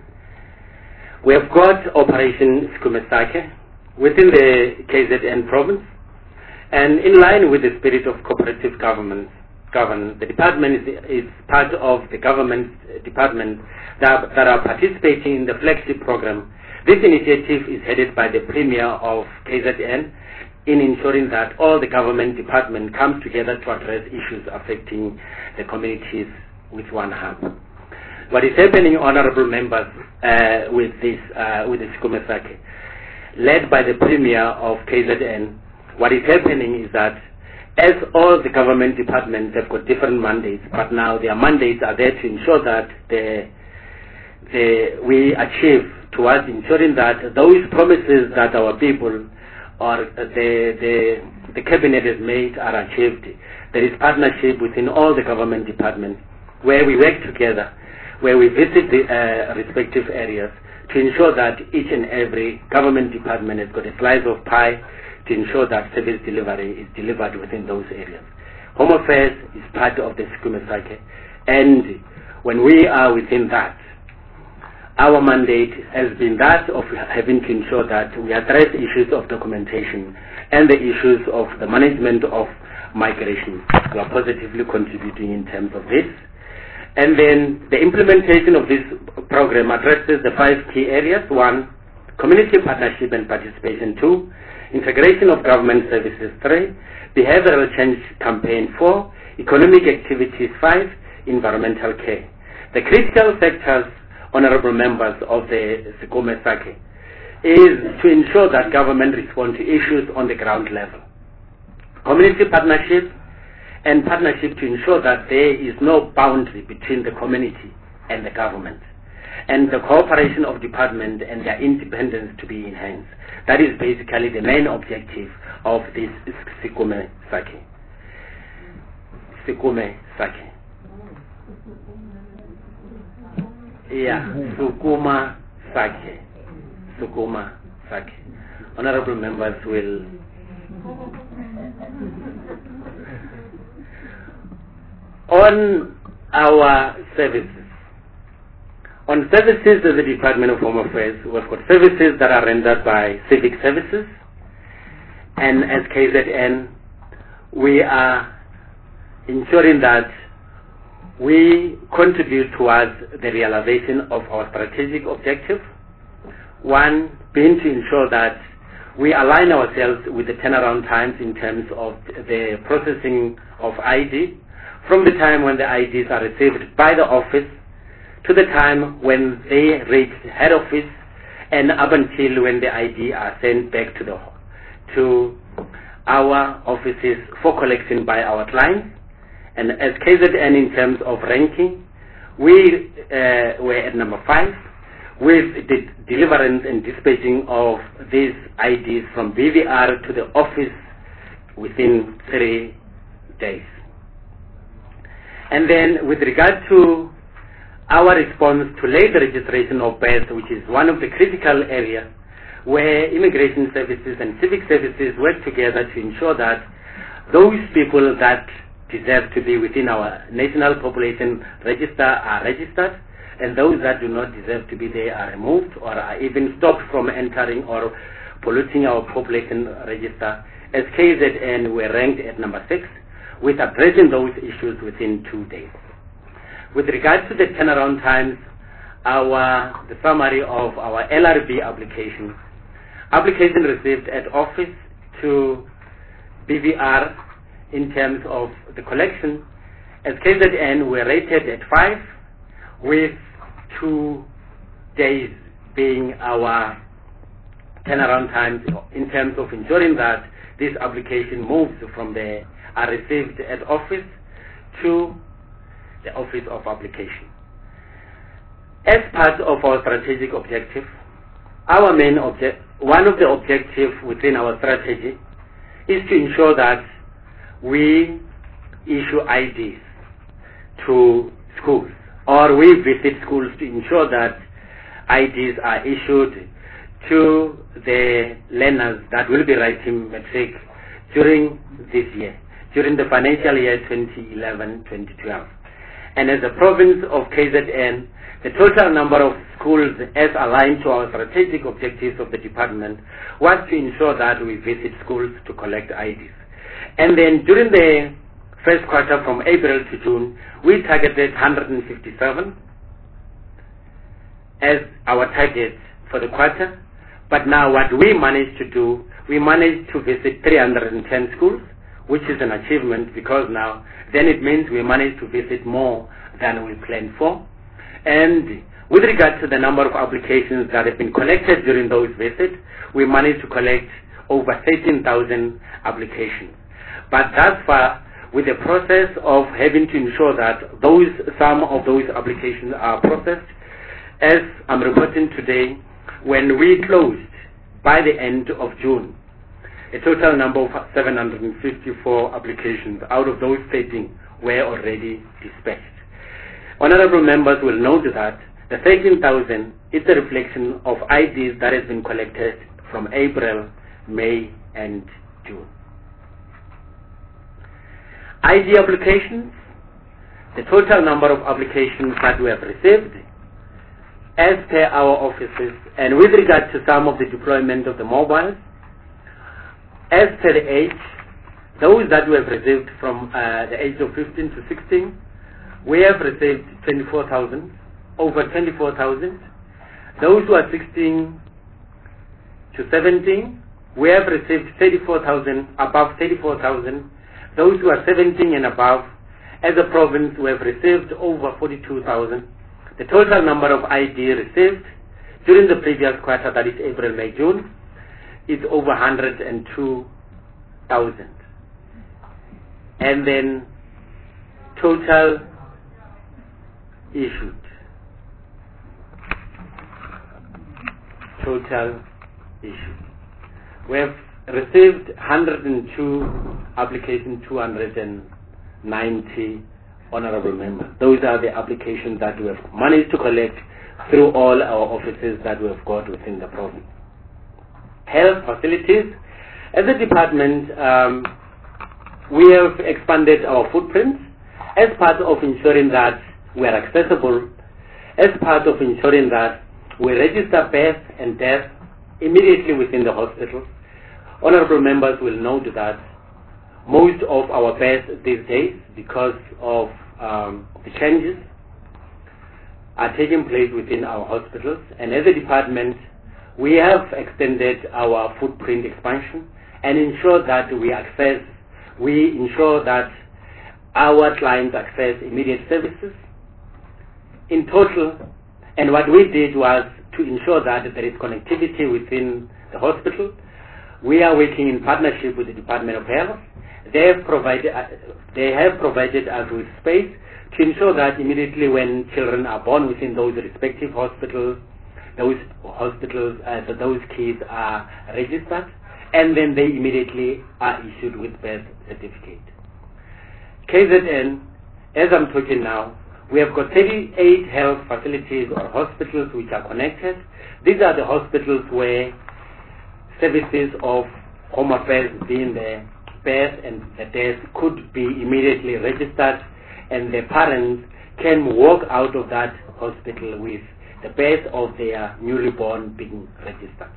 We have got Operation Skumesake within the K Z N province, and in line with the spirit of cooperative government, govern, the department is, is part of the government department that, that are participating in the flagship program. This initiative is headed by the Premier of K Z N in ensuring that all the government departments come together to address issues affecting the communities with one hub. What is happening, honorable members, uh, with this, uh, with the Skumesake, led by the Premier of K Z N, what is happening is that as all the government departments have got different mandates, but now their mandates are there to ensure that the, the, we achieve towards ensuring that those promises that our people or the, the, the cabinet has made are achieved. There is partnership within all the government departments where we work together, where we visit the uh, respective areas to ensure that each and every government department has got a slice of pie to ensure that service delivery is delivered within those areas. Home Affairs is part of the Skumesake, and when we are within that, our mandate has been that of having to ensure that we address issues of documentation and the issues of the management of migration. We are positively contributing in terms of this. And then the implementation of this program addresses the five key areas. One, community partnership and participation two, integration of government services three, behavioral change campaign four, economic activities five, environmental care. The critical sectors, honorable members of the Sekume Sake, is to ensure that government responds to issues on the ground level. Community partnership and partnership to ensure that there is no boundary between the community and the government, and the cooperation of department and their independence to be enhanced. That is basically the main objective of this Sekume Sake. Sekume Sake. Yeah, Sukuma Sake. Sukuma Sake. Honorable members will on our services. On services of the Department of Home Affairs, we've got services that are rendered by civic services, and as K Z N, we are ensuring that we contribute towards the realization of our strategic objective. One being to ensure that we align ourselves with the turnaround times in terms of the processing of I D, from the time when the I Ds are received by the office to the time when they reach head office, and up until when the I D are sent back to the to our offices for collection by our clients. And as K Z N, in terms of ranking, we uh, were at number five with the deliverance and dispatching of these I Ds from B V R to the office within three days. And then with regard to our response to late registration of birth, which is one of the critical areas where immigration services and civic services work together to ensure that those people that deserve to be within our national population register are registered, and those that do not deserve to be there are removed or are even stopped from entering or polluting our population register. As K Z N, we're ranked at number six, with addressing those issues within two days. With regard to the turnaround times, our the summary of our L R B application, application received at office to B V R in terms of the collection, as K Z N, we're rated at five, with two days being our turnaround times in terms of ensuring that this application moves from the are received at office to the office of application. As part of our strategic objective, our main object, one of the objectives within our strategy is to ensure that we issue I Ds to schools, or we visit schools to ensure that I Ds are issued to the learners that will be writing matric during this year, during the financial year twenty eleven twenty twelve. And as a province of K Z N, the total number of schools as aligned to our strategic objectives of the department was to ensure that we visit schools to collect I Ds. And then during the first quarter from April to June, we targeted one hundred fifty-seven as our target for the quarter. But now what we managed to do, we managed to visit three hundred ten schools, which is an achievement, because now then it means we managed to visit more than we planned for. And with regard to the number of applications that have been collected during those visits, we managed to collect over thirteen thousand applications. But thus far, with the process of having to ensure that those some of those applications are processed, as I'm reporting today, when we closed by the end of June, a total number of seven hundred fifty-four applications out of those thirteen were already dispatched. Honorable members will note that the thirteen thousand is a reflection of I Ds that has been collected from April, May, and June. I D applications, the total number of applications that we have received, as per our offices, and with regard to some of the deployment of the mobiles, as per the age, those that we have received from uh, the age of fifteen to sixteen, we have received twenty-four thousand, over twenty-four thousand. Those who are sixteen to seventeen, we have received thirty-four thousand, above thirty-four thousand. Those who are seventeen and above, as a province, we have received over forty-two thousand. The total number of I D received during the previous quarter, that is April, May, June, is over one hundred two thousand. And then total issued. Total issued. We have received one hundred two applications, two hundred ninety honorable members. Those are the applications that we have managed to collect through all our offices that we have got within the province. Health facilities. As a department, um, we have expanded our footprint as part of ensuring that we are accessible, as part of ensuring that we register birth and death immediately within the hospital. Honorable members will note that most of our births these days, because of um, the changes, are taking place within our hospitals. And as a department, we have extended our footprint expansion and ensure that we access, we ensure that our clients access immediate services in total. And what we did was to ensure that there is connectivity within the hospital. We are working in partnership with the Department of Health. They have provided, uh, they have provided us with space to ensure that immediately when children are born within those respective hospitals, those hospitals, uh, so those kids are registered, and then they immediately are issued with birth certificate. K Z N, as I'm talking now, we have got thirty-eight health facilities or hospitals which are connected. These are the hospitals where services of home affairs, being the birth and the death, could be immediately registered, and the parents can walk out of that hospital with the birth of their newly born being registered.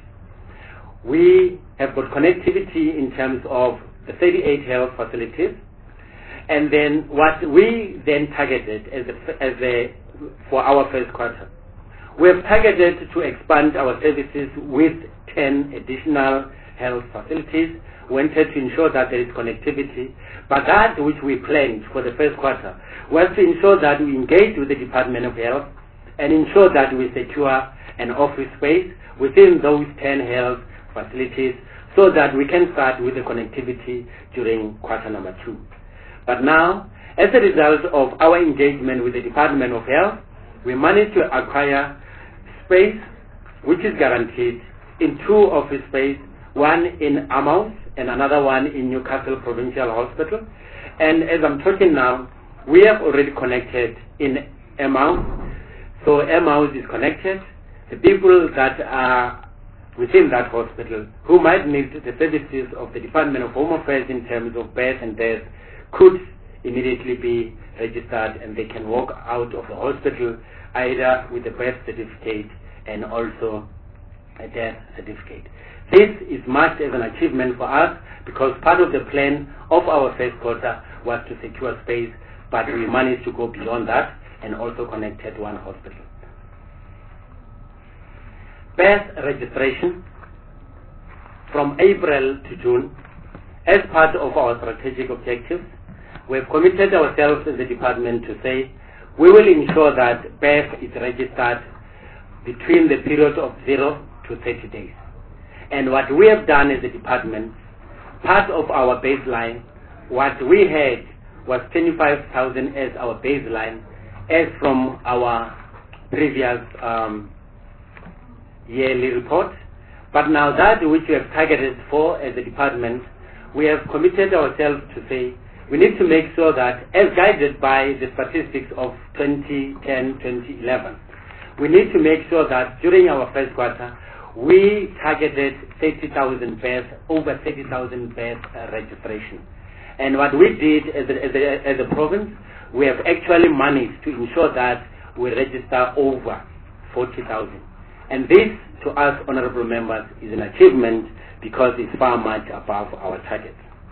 We have got connectivity in terms of the thirty-eight health facilities, and then what we then targeted as a, as a, for our first quarter, we have targeted to expand our services with ten additional health facilities. We wanted to ensure that there is connectivity, but that which we planned for the first quarter was to ensure that we engage with the Department of Health and ensure that we secure an office space within those ten health facilities so that we can start with the connectivity during quarter number two. But now, as a result of our engagement with the Department of Health, we managed to acquire space which is guaranteed in two office space, one in Amount and another one in Newcastle Provincial Hospital. And as I'm talking now, we have already connected in Amount. So Amount is connected. The people that are within that hospital who might need the services of the Department of Home Affairs in terms of birth and death could immediately be registered, and they can walk out of the hospital either with a birth certificate and also a death certificate. This is marked as an achievement for us because part of the plan of our first quarter was to secure space, but we managed to go beyond that and also connected one hospital. Birth registration from April to June, as part of our strategic objectives, we have committed ourselves as a department to say we will ensure that birth is registered between the period of zero to thirty days. And what we have done as a department, part of our baseline, what we had was twenty-five thousand as our baseline, as from our previous um, yearly report. But now that which we have targeted for as a department, we have committed ourselves to say we need to make sure that, as guided by the statistics of twenty ten twenty eleven, we need to make sure that during our first quarter, we targeted thirty thousand births, over thirty thousand birth uh, registration. And what we did as a, as, a, as a province, we have actually managed to ensure that we register over forty thousand. And this, to us, honorable members, is an achievement because it's far much above our target.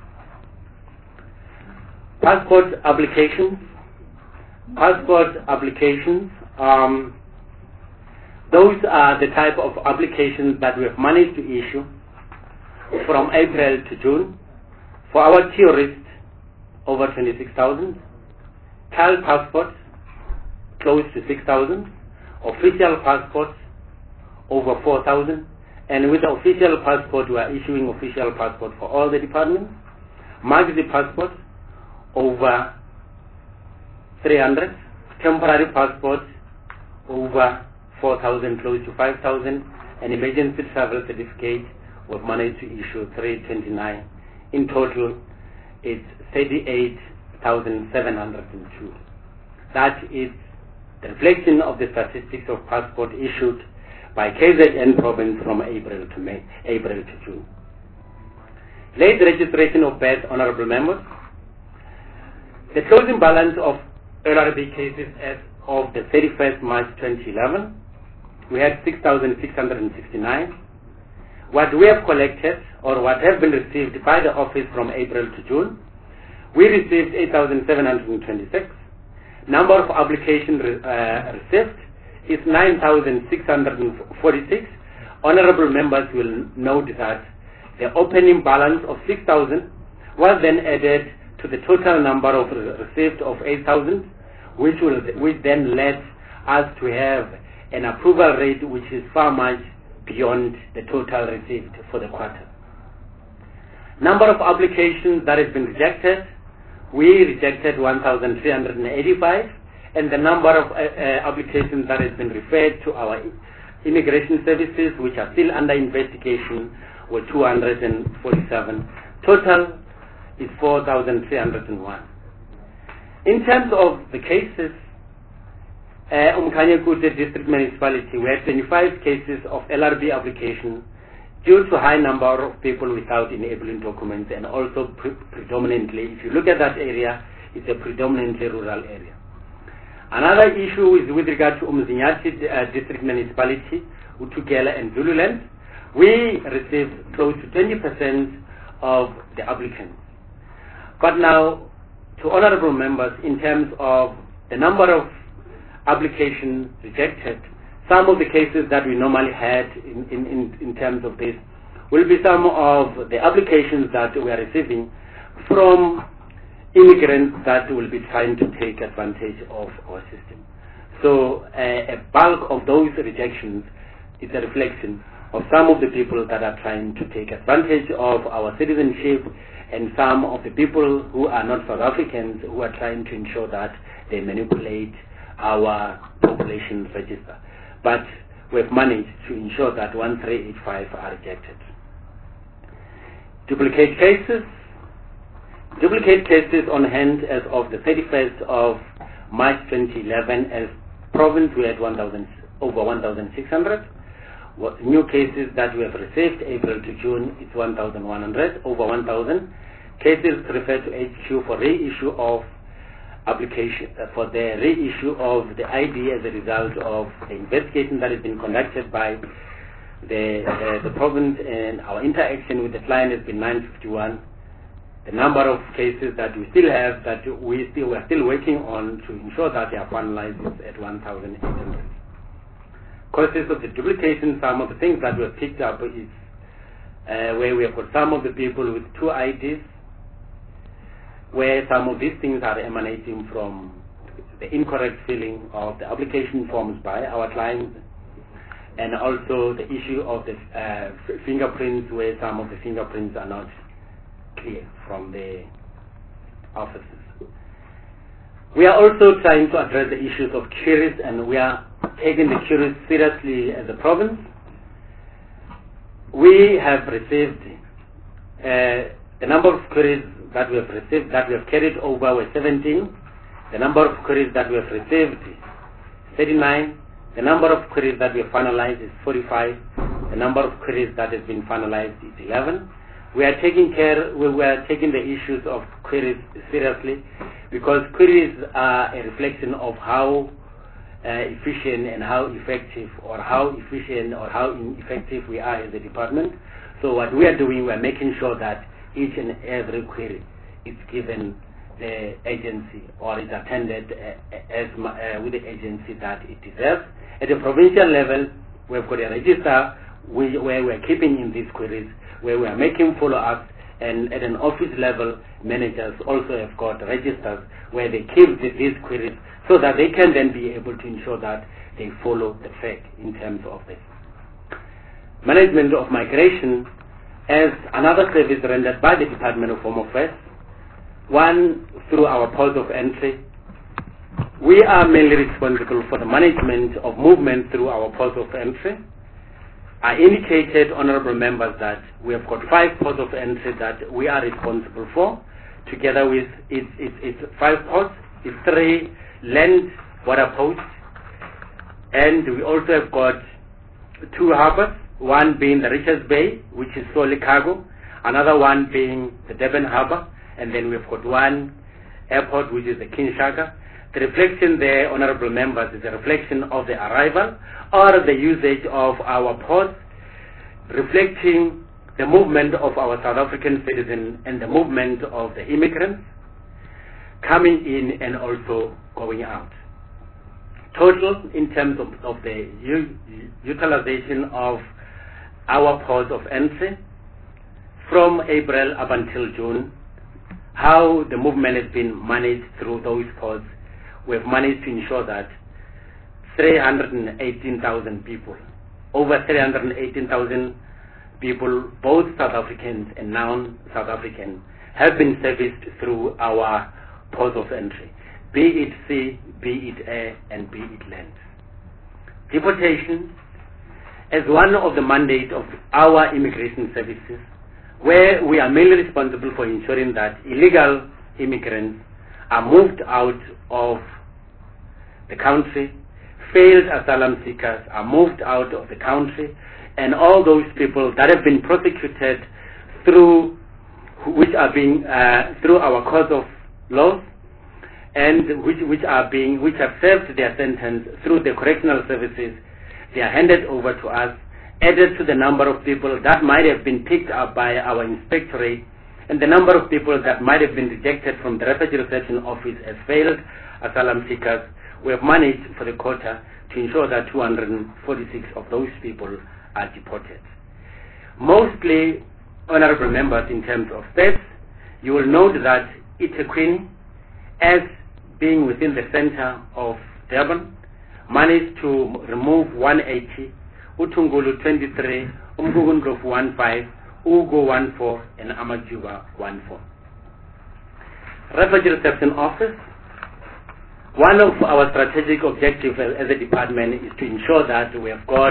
Passport applications. Passport applications. Um, Those are the type of applications that we have managed to issue from April to June. For our tourists, over twenty-six thousand. Child passports, close to six thousand. Official passports, over four thousand. And with the official passport, we are issuing official passport for all the departments. Maxi passports, over three hundred. Temporary passports, over four thousand, close to five thousand. And emergency travel certificate, we've managed to issue three hundred twenty-nine. In total, it's thirty-eight thousand seven hundred two. That is the reflection of the statistics of passport issued by K Z N province from April to May, April to June. Late registration of birth, honorable members. The closing balance of L R B cases as of the thirty-first March twenty eleven, we had six thousand six hundred sixty-nine. What we have collected, or what have been received by the office from April to June, we received eight thousand seven hundred twenty-six. Number of applications uh, received is nine thousand six hundred forty-six. Honorable members will note that the opening balance of six thousand was then added to the total number of received of eight thousand, which will which then led us to have an approval rate which is far much beyond the total received for the quarter. Number of applications that has been rejected, we rejected one thousand three hundred eighty-five, and the number of uh, uh, applications that has been referred to our immigration services, which are still under investigation, were two hundred forty-seven. Total is four thousand three hundred one. In terms of the cases, uh, Umkhanyakuta District Municipality, we had twenty-five cases of L R B application due to high number of people without enabling documents, and also pre predominantly, if you look at that area, it's a predominantly rural area. Another issue is with regard to Umzinyathi uh, District Municipality, Utukela and Zululand. We received close to twenty percent of the applicants. But now, to honorable members, in terms of the number of applications rejected, some of the cases that we normally had in, in, in, in terms of this will be some of the applications that we are receiving from immigrants that will be trying to take advantage of our system. So uh, a bulk of those rejections is a reflection of some of the people that are trying to take advantage of our citizenship, and some of the people who are not South Africans who are trying to ensure that they manipulate our population register. But we've managed to ensure that one three eight five are rejected. Duplicate cases. Duplicate cases on hand as of the thirty-first of March twenty eleven, as province we had one thousand, over one thousand six hundred. New cases that we have received April to June is one thousand one hundred, over one thousand. Cases referred to H Q for reissue of application, uh, for the reissue of the I D as a result of the investigation that has been conducted by the, uh, the province, and our interaction with the client has been nine fifty-one. The number of cases that we still have that we still we are still working on to ensure that they are finalized is at one thousand eight hundred. Causes of the duplication, some of the things that we have picked up is uh, where we have got some of the people with two I Ds, where some of these things are emanating from the incorrect filling of the application forms by our clients, and also the issue of the uh, fingerprints, where some of the fingerprints are not clear from the offices. We are also trying to address the issues of queries, and we are taking the queries seriously as a province. We have received uh, the number of queries that we have received, that we have carried over, were seventeen. The number of queries that we have received is thirty-nine. The number of queries that we have finalized is forty-five. The number of queries that has been finalized is eleven. We are taking care, we were taking the issues of queries seriously, because queries are a reflection of how uh, efficient and how effective, or how efficient or how ineffective we are as a department. So what we are doing, we are making sure that each and every query is given the agency or is attended uh, as uh, with the agency that it deserves. At the provincial level, we've got a register we, where we're keeping in these queries, where we are making follow-ups, and at an office level, managers also have got registers where they keep the, these queries so that they can then be able to ensure that they follow the fact in terms of this. Management of migration as another service rendered by the Department of Home Affairs, one through our ports of entry. We are mainly responsible for the management of movement through our ports of entry. I indicated, honorable members, that we have got five ports of entry that we are responsible for, together with its, its, its five ports, its three land water posts, and we also have got two harbors, one being the Richards Bay, which is solely cargo, another one being the Durban Harbour, and then we've got one airport, which is the Kinshasa. The reflection there, honorable members, is a reflection of the arrival or the usage of our ports, reflecting the movement of our South African citizens and the movement of the immigrants coming in and also going out. Total, in terms of, of the u utilization of our ports of entry, from April up until June, how the movement has been managed through those ports, we've managed to ensure that three hundred eighteen thousand people, over three hundred eighteen thousand people, both South Africans and non-South African, have been serviced through our ports of entry, be it sea, be it air, and be it land. Deportation, as one of the mandates of our immigration services, where we are mainly responsible for ensuring that illegal immigrants are moved out of the country, failed asylum seekers are moved out of the country, and all those people that have been prosecuted through which are being uh, through our courts of law, and which which are being which have served their sentence through the correctional services, they are handed over to us, added to the number of people that might have been picked up by our inspectorate, and the number of people that might have been rejected from the refugee reception office as failed asylum seekers. We have managed for the quarter to ensure that two hundred forty-six of those people are deported. Mostly, honorable members, in terms of steps, you will note that eThekwini, as being within the center of Durban, managed to remove one eighty, uThungulu twenty-three, uMgungundlovu fifteen, Ugo fourteen, and Amajuba fourteen. Refugee Reception Office. One of our strategic objectives as a department is to ensure that we have got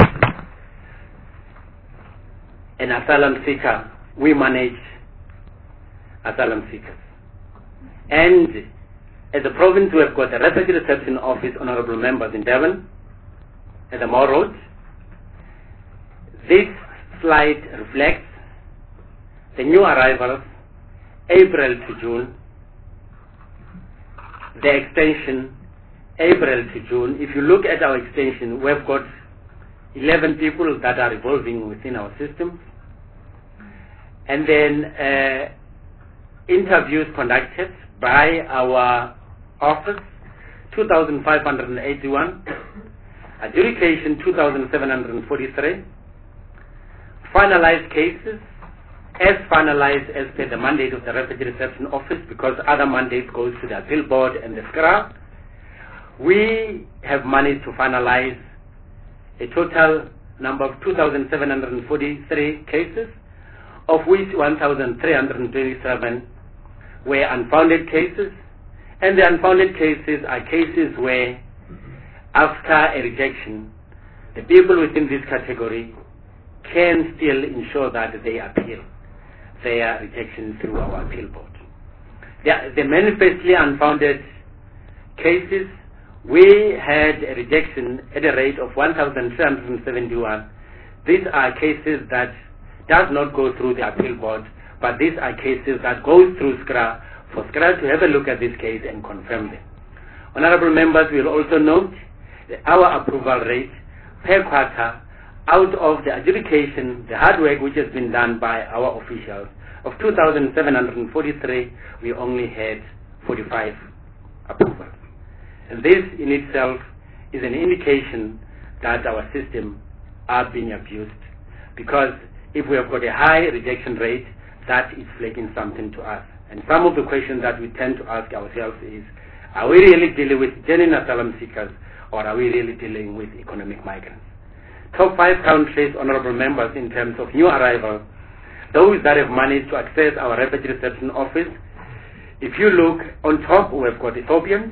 an asylum seeker. We manage asylum seekers. And as a province, we have got a refugee reception office, honorable members, in Durban, at the Mall Road. This slide reflects the new arrivals, April to June, the extension, April to June. If you look at our extension, we've got eleven people that are evolving within our system. And then uh, interviews conducted by our office, two thousand five hundred eighty-one, adjudication two thousand seven hundred forty-three, finalized cases, as finalized as per the mandate of the Refugee Reception Office, because other mandates goes to the Appeal Board and the S C R A. We have managed to finalize a total number of two thousand seven hundred forty-three cases, of which one thousand three hundred twenty-seven were unfounded cases, and the unfounded cases are cases where, after a rejection, the people within this category can still ensure that they appeal their rejection through our appeal board. The, the manifestly unfounded cases, we had a rejection at a rate of one thousand three hundred seventy-one. These are cases that does not go through the appeal board, but these are cases that goes through S C R A for S C R A to have a look at this case and confirm them. Honorable members will also note that our approval rate per quarter, out of the adjudication, the hard work which has been done by our officials, of two thousand seven hundred forty-three, we only had forty-five approvals. And this in itself is an indication that our system are being abused, because if we have got a high rejection rate, that is flagging something to us. And some of the questions that we tend to ask ourselves is, are we really dealing with genuine asylum seekers, or are we really dealing with economic migrants? Top five countries, honorable members, in terms of new arrival, those that have managed to access our refugee reception office. If you look on top, we've got Ethiopians,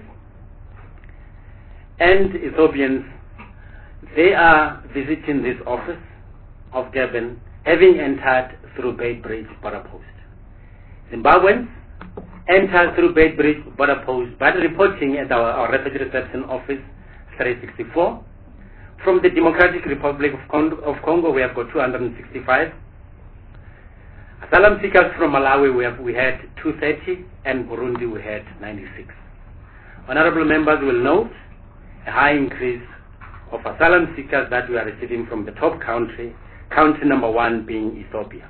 and Ethiopians, they are visiting this office of Durban, having entered through Beitbridge border post. Zimbabweans enter through Beitbridge border post, but reporting at our, our refugee reception office three sixty-four. From the Democratic Republic of Congo, of Congo, we have got two hundred sixty-five. Asylum seekers from Malawi, we have we had two thirty, and Burundi we had ninety-six. Honorable members will note a high increase of asylum seekers that we are receiving from the top country, country number one being Ethiopia.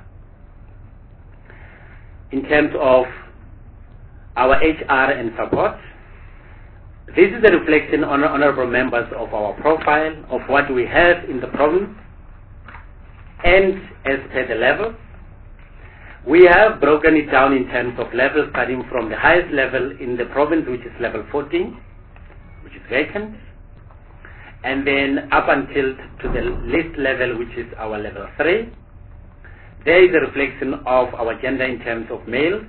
In terms of our H R and support, this is a reflection, on honorable members, of our profile, of what we have in the province, and as per the level. We have broken it down in terms of levels, starting from the highest level in the province, which is level fourteen, which is vacant, and then up until to the least level, which is our level three. There is a reflection of our gender in terms of males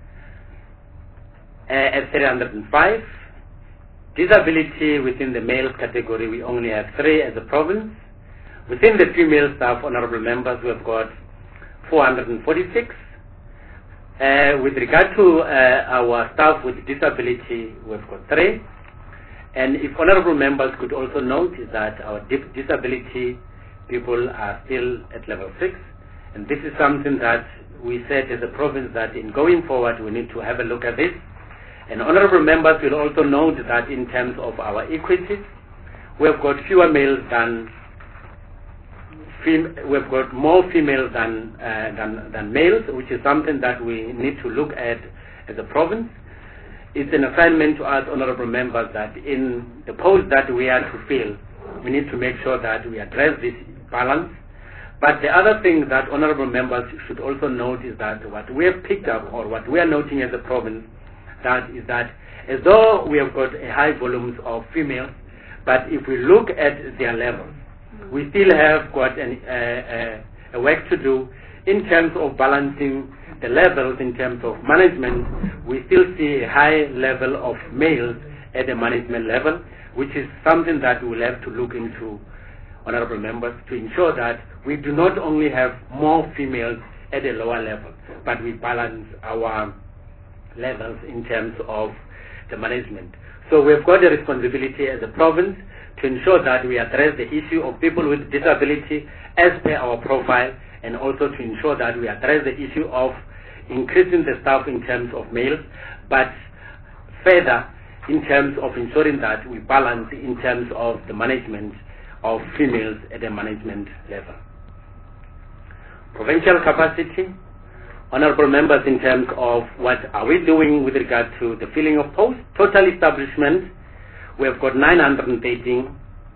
uh, at three hundred five. Disability within the males category, we only have three as a province. Within the female staff, honorable members, we have got four hundred forty-six. Uh, with regard to uh, our staff with disability, we've got three. And if honorable members could also note that our dip disability people are still at level six. And this is something that we said as a province that in going forward we need to have a look at this. And honorable members will also note that in terms of our equity, we have got fewer males than we've got more females than, uh, than than males, which is something that we need to look at as a province. It's an assignment to us, honorable members, that in the post that we are to fill, we need to make sure that we address this balance. But the other thing that honorable members should also note is that what we have picked up, or what we are noting as a province, that is that as though we have got a high volumes of females, but if we look at their levels, we still have got an, uh, uh, a work to do in terms of balancing the levels. In terms of management, we still see a high level of males at the management level, which is something that we will have to look into, honorable members, to ensure that we do not only have more females at a lower level, but we balance our levels in terms of the management. So we've got a responsibility as a province to ensure that we address the issue of people with disability as per our profile, and also to ensure that we address the issue of increasing the staff in terms of males, but further in terms of ensuring that we balance in terms of the management of females at the management level. Provincial capacity, honorable members, in terms of what are we doing with regard to the filling of posts. Total establishment, we have got nine hundred thirteen.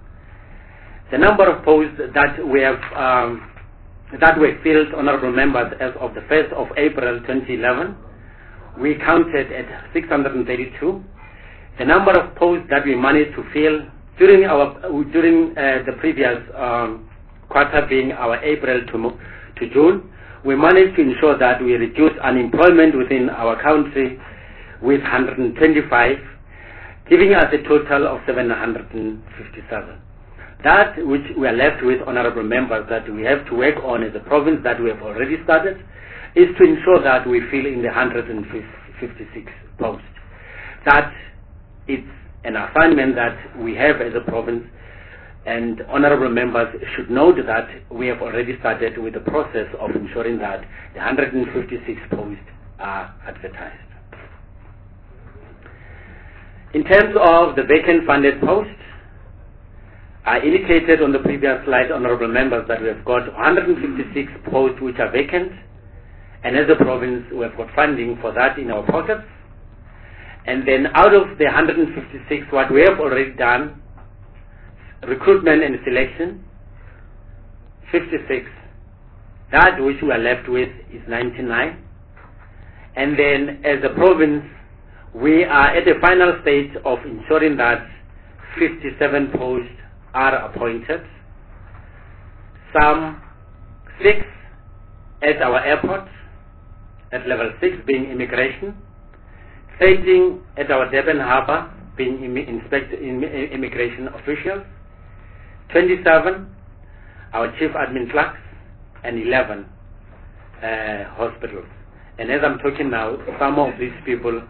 The number of posts that we have um, that were filled, honorable members, as of the first of April twenty eleven, we counted at six hundred thirty-two. The number of posts that we managed to fill during our during uh, the previous um, quarter, being our April to to June, we managed to ensure that we reduced unemployment within our country with one hundred twenty-five, giving us a total of seven hundred fifty-seven. That which we are left with, honorable members, that we have to work on as a province, that we have already started, is to ensure that we fill in the one hundred fifty-six posts. That it's an assignment that we have as a province, and honorable members should note that we have already started with the process of ensuring that the one hundred fifty-six posts are advertised. In terms of the vacant funded posts, I indicated on the previous slide, honorable members, that we have got one hundred fifty-six posts which are vacant, and as a province we have got funding for that in our pockets. And then out of the one hundred fifty-six, what we have already done, recruitment and selection, fifty-six. That which we are left with is ninety-nine. And then as a province, we are at the final stage of ensuring that fifty-seven posts are appointed. Some six at our airports, at level six being immigration, thirteen at our Durban Harbour being im inspect im immigration officials, twenty-seven our chief admin clerks, and eleven uh, hospitals. And as I'm talking now, some of these people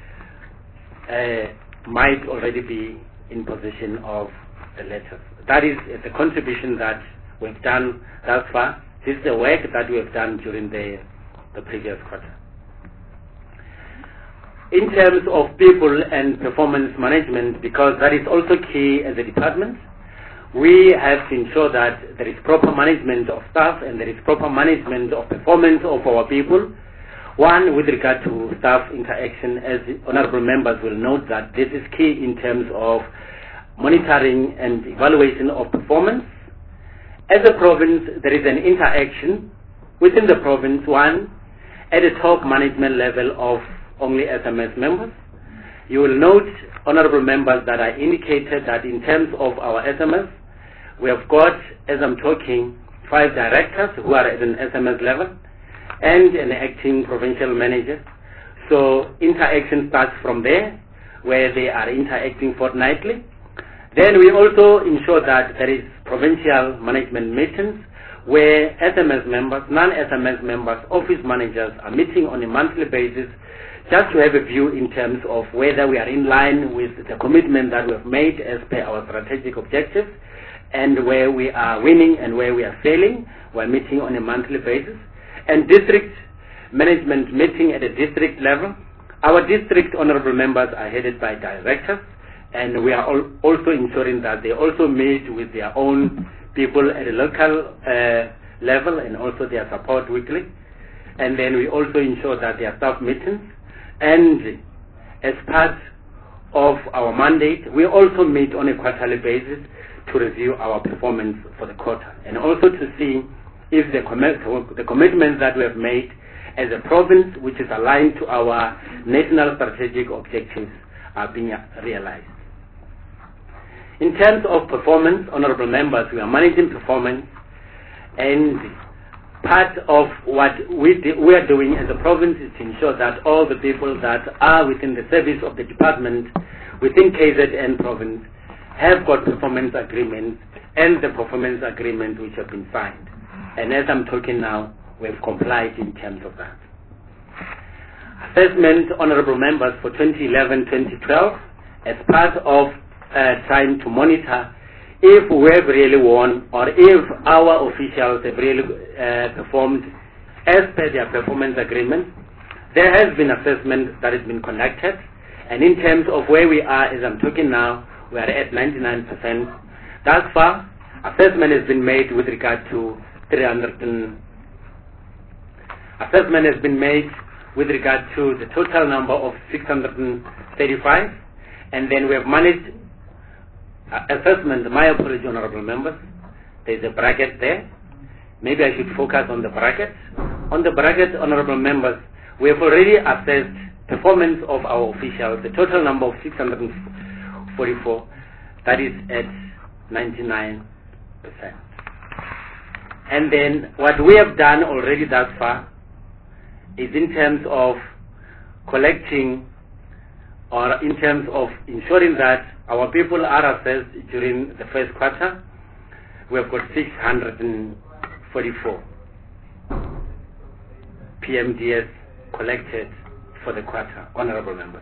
uh, might already be in possession of the letters. That is uh, the contribution that we've done thus far. This is the work that we have done during the, the previous quarter. In terms of people and performance management, because that is also key as a department, we have to ensure that there is proper management of staff and there is proper management of performance of our people. One, with regard to staff interaction, as honorable members will note that this is key in terms of monitoring and evaluation of performance. As a province, there is an interaction within the province, one, at the top management level of only S M S members. You will note, honorable members, that I indicated that in terms of our S M S, we have got, as I'm talking, five directors who are at an S M S level and an acting provincial manager. So interaction starts from there, where they are interacting fortnightly. Then we also ensure that there is provincial management meetings where S M S members, non-S M S members, office managers are meeting on a monthly basis just to have a view in terms of whether we are in line with the commitment that we have made as per our strategic objectives, and where we are winning and where we are failing. We are meeting on a monthly basis. And district management meeting at a district level. Our district honorable members are headed by directors, and we are al also ensuring that they also meet with their own people at a local uh, level and also their support weekly. And then we also ensure that there are staff meetings. And as part of our mandate, we also meet on a quarterly basis to review our performance for the quarter, and also to see if the, comm the commitments that we have made as a province, which is aligned to our national strategic objectives, are being realized. In terms of performance, honorable members, we are managing performance, and part of what we, we are doing as a province is to ensure that all the people that are within the service of the department within K Z N province have got performance agreements, and the performance agreements which have been signed. And as I'm talking now, we have complied in terms of that. Assessment, honorable members, for twenty eleven twenty twelve, as part of uh, trying to monitor if we have really won, or if our officials have really uh, performed as per their performance agreement. There has been assessment that has been conducted, and in terms of where we are as I'm talking now, we are at ninety-nine percent. Thus far, assessment has been made with regard to three hundred and assessment has been made with regard to the total number of six hundred thirty-five, and then we have managed uh, assessment. My apology, honorable members. There is a bracket there. Maybe I should focus on the bracket. On the bracket, honorable members, we have already assessed performance of our officials. The total number of six hundred forty-four, that is at ninety-nine percent. And then what we have done already thus far is in terms of collecting, or in terms of ensuring that our people are assessed during the first quarter. We have got six hundred forty-four P M D S collected for the quarter, honorable members.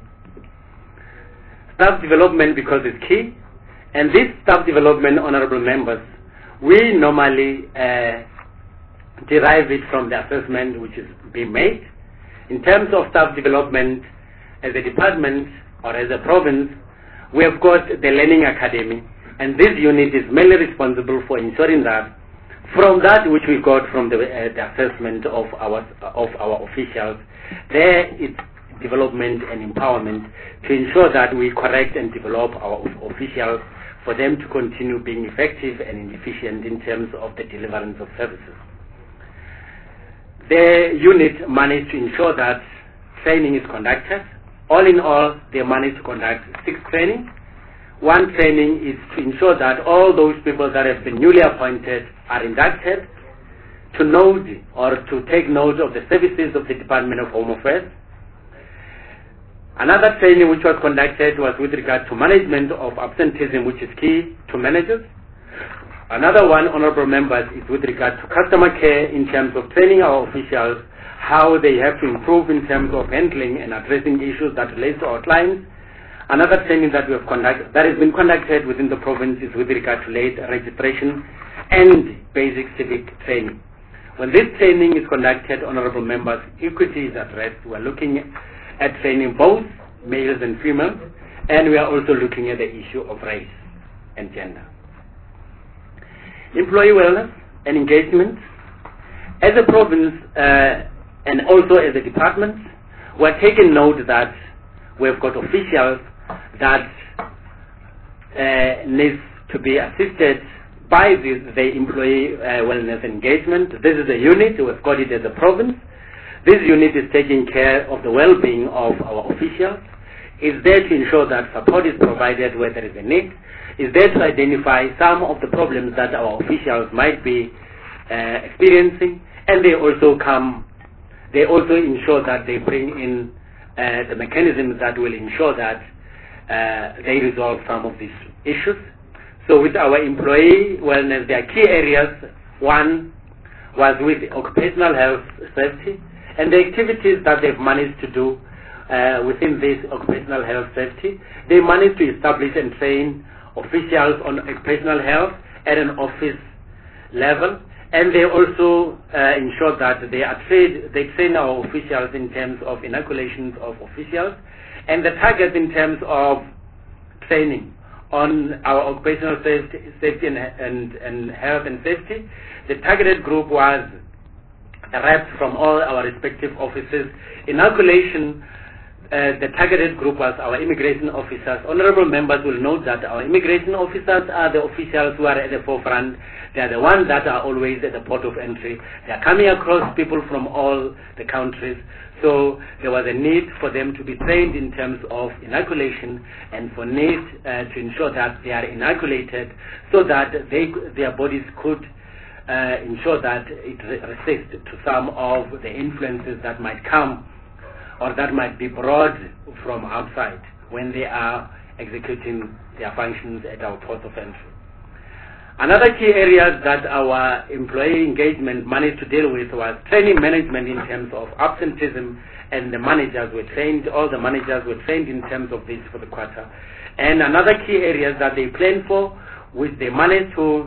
Staff development, because it's key, and this staff development, honorable members, we normally uh, derive it from the assessment which is being made. In terms of staff development, as a department or as a province, we have got the Learning Academy, and this unit is mainly responsible for ensuring that from that which we got from the, uh, the assessment of our of our officials, there it development and empowerment to ensure that we correct and develop our officials for them to continue being effective and efficient in terms of the deliverance of services. The unit managed to ensure that training is conducted. All in all, they managed to conduct six trainings. One training is to ensure that all those people that have been newly appointed are inducted to note or to take note of the services of the Department of Home Affairs. Another training which was conducted was with regard to management of absenteeism, which is key to managers. Another one, honorable members, is with regard to customer care in terms of training our officials how they have to improve in terms of handling and addressing issues that relate to our clients. Another training that we have conducted, that has been conducted within the province, is with regard to late registration and basic civic training. When this training is conducted, honorable members, equity is addressed. We are looking at training both males and females, and we are also looking at the issue of race and gender. Employee wellness and engagement. As a province uh, and also as a department, we are taking note that we have got officials that uh, needs to be assisted by the, the employee uh, wellness engagement. This is a unit, we've got it as a province. This unit is taking care of the well-being of our officials. It's there to ensure that support is provided where there is a need. It's there to identify some of the problems that our officials might be uh, experiencing, and they also come, they also ensure that they bring in uh, the mechanisms that will ensure that uh, they resolve some of these issues. So with our employee wellness, there are key areas. One was with occupational health safety, and the activities that they've managed to do uh, within this occupational health safety, they managed to establish and train officials on occupational health at an office level, and they also uh, ensure that they are trained, they train our officials in terms of inoculations of officials, and the targets in terms of training on our occupational safety, safety and, and, and health and safety. The targeted group was reps from all our respective offices. Inoculation, uh, the targeted group was our immigration officers. Honorable members will note that our immigration officers are the officials who are at the forefront. They are the ones that are always at the port of entry. They are coming across people from all the countries. So there was a need for them to be trained in terms of inoculation, and for need uh, to ensure that they are inoculated so that they, their bodies could uh, ensure that it resists to some of the influences that might come or that might be brought from outside when they are executing their functions at our port of entry. Another key area that our employee engagement managed to deal with was training management in terms of absenteeism, and the managers were trained, all the managers were trained in terms of this for the quarter. And another key area that they planned for, which they managed to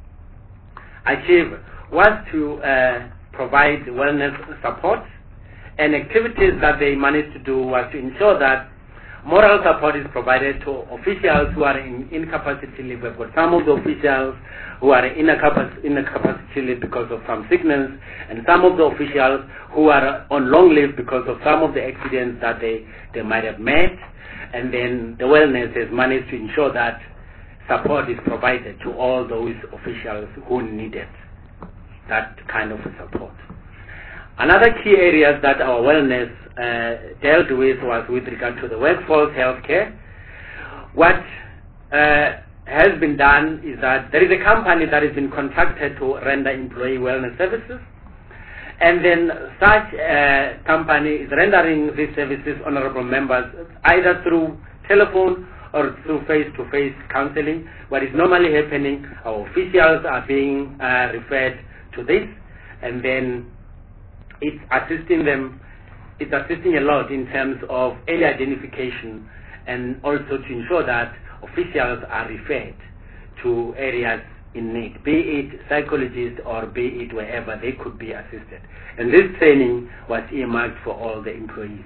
achieve, was to uh, provide wellness support, and activities that they managed to do was to ensure that moral support is provided to officials who are in incapacity leave. We've got some of the officials who are in incapacity leave because of some sickness, and some of the officials who are on long leave because of some of the accidents that they, they might have met. And then the wellness has managed to ensure that support is provided to all those officials who needed that kind of support. Another key areas that our wellness uh, dealt with was with regard to the workforce health care. What uh, has been done is that there is a company that has been contracted to render employee wellness services, and then such a company is rendering these services, honorable members, either through telephone or through face-to-face counseling. What is normally happening, our officials are being uh, referred to this, and then it's assisting them, it's assisting a lot in terms of early identification, and also to ensure that officials are referred to areas in need, be it psychologists or be it wherever they could be assisted. And this training was earmarked for all the employees.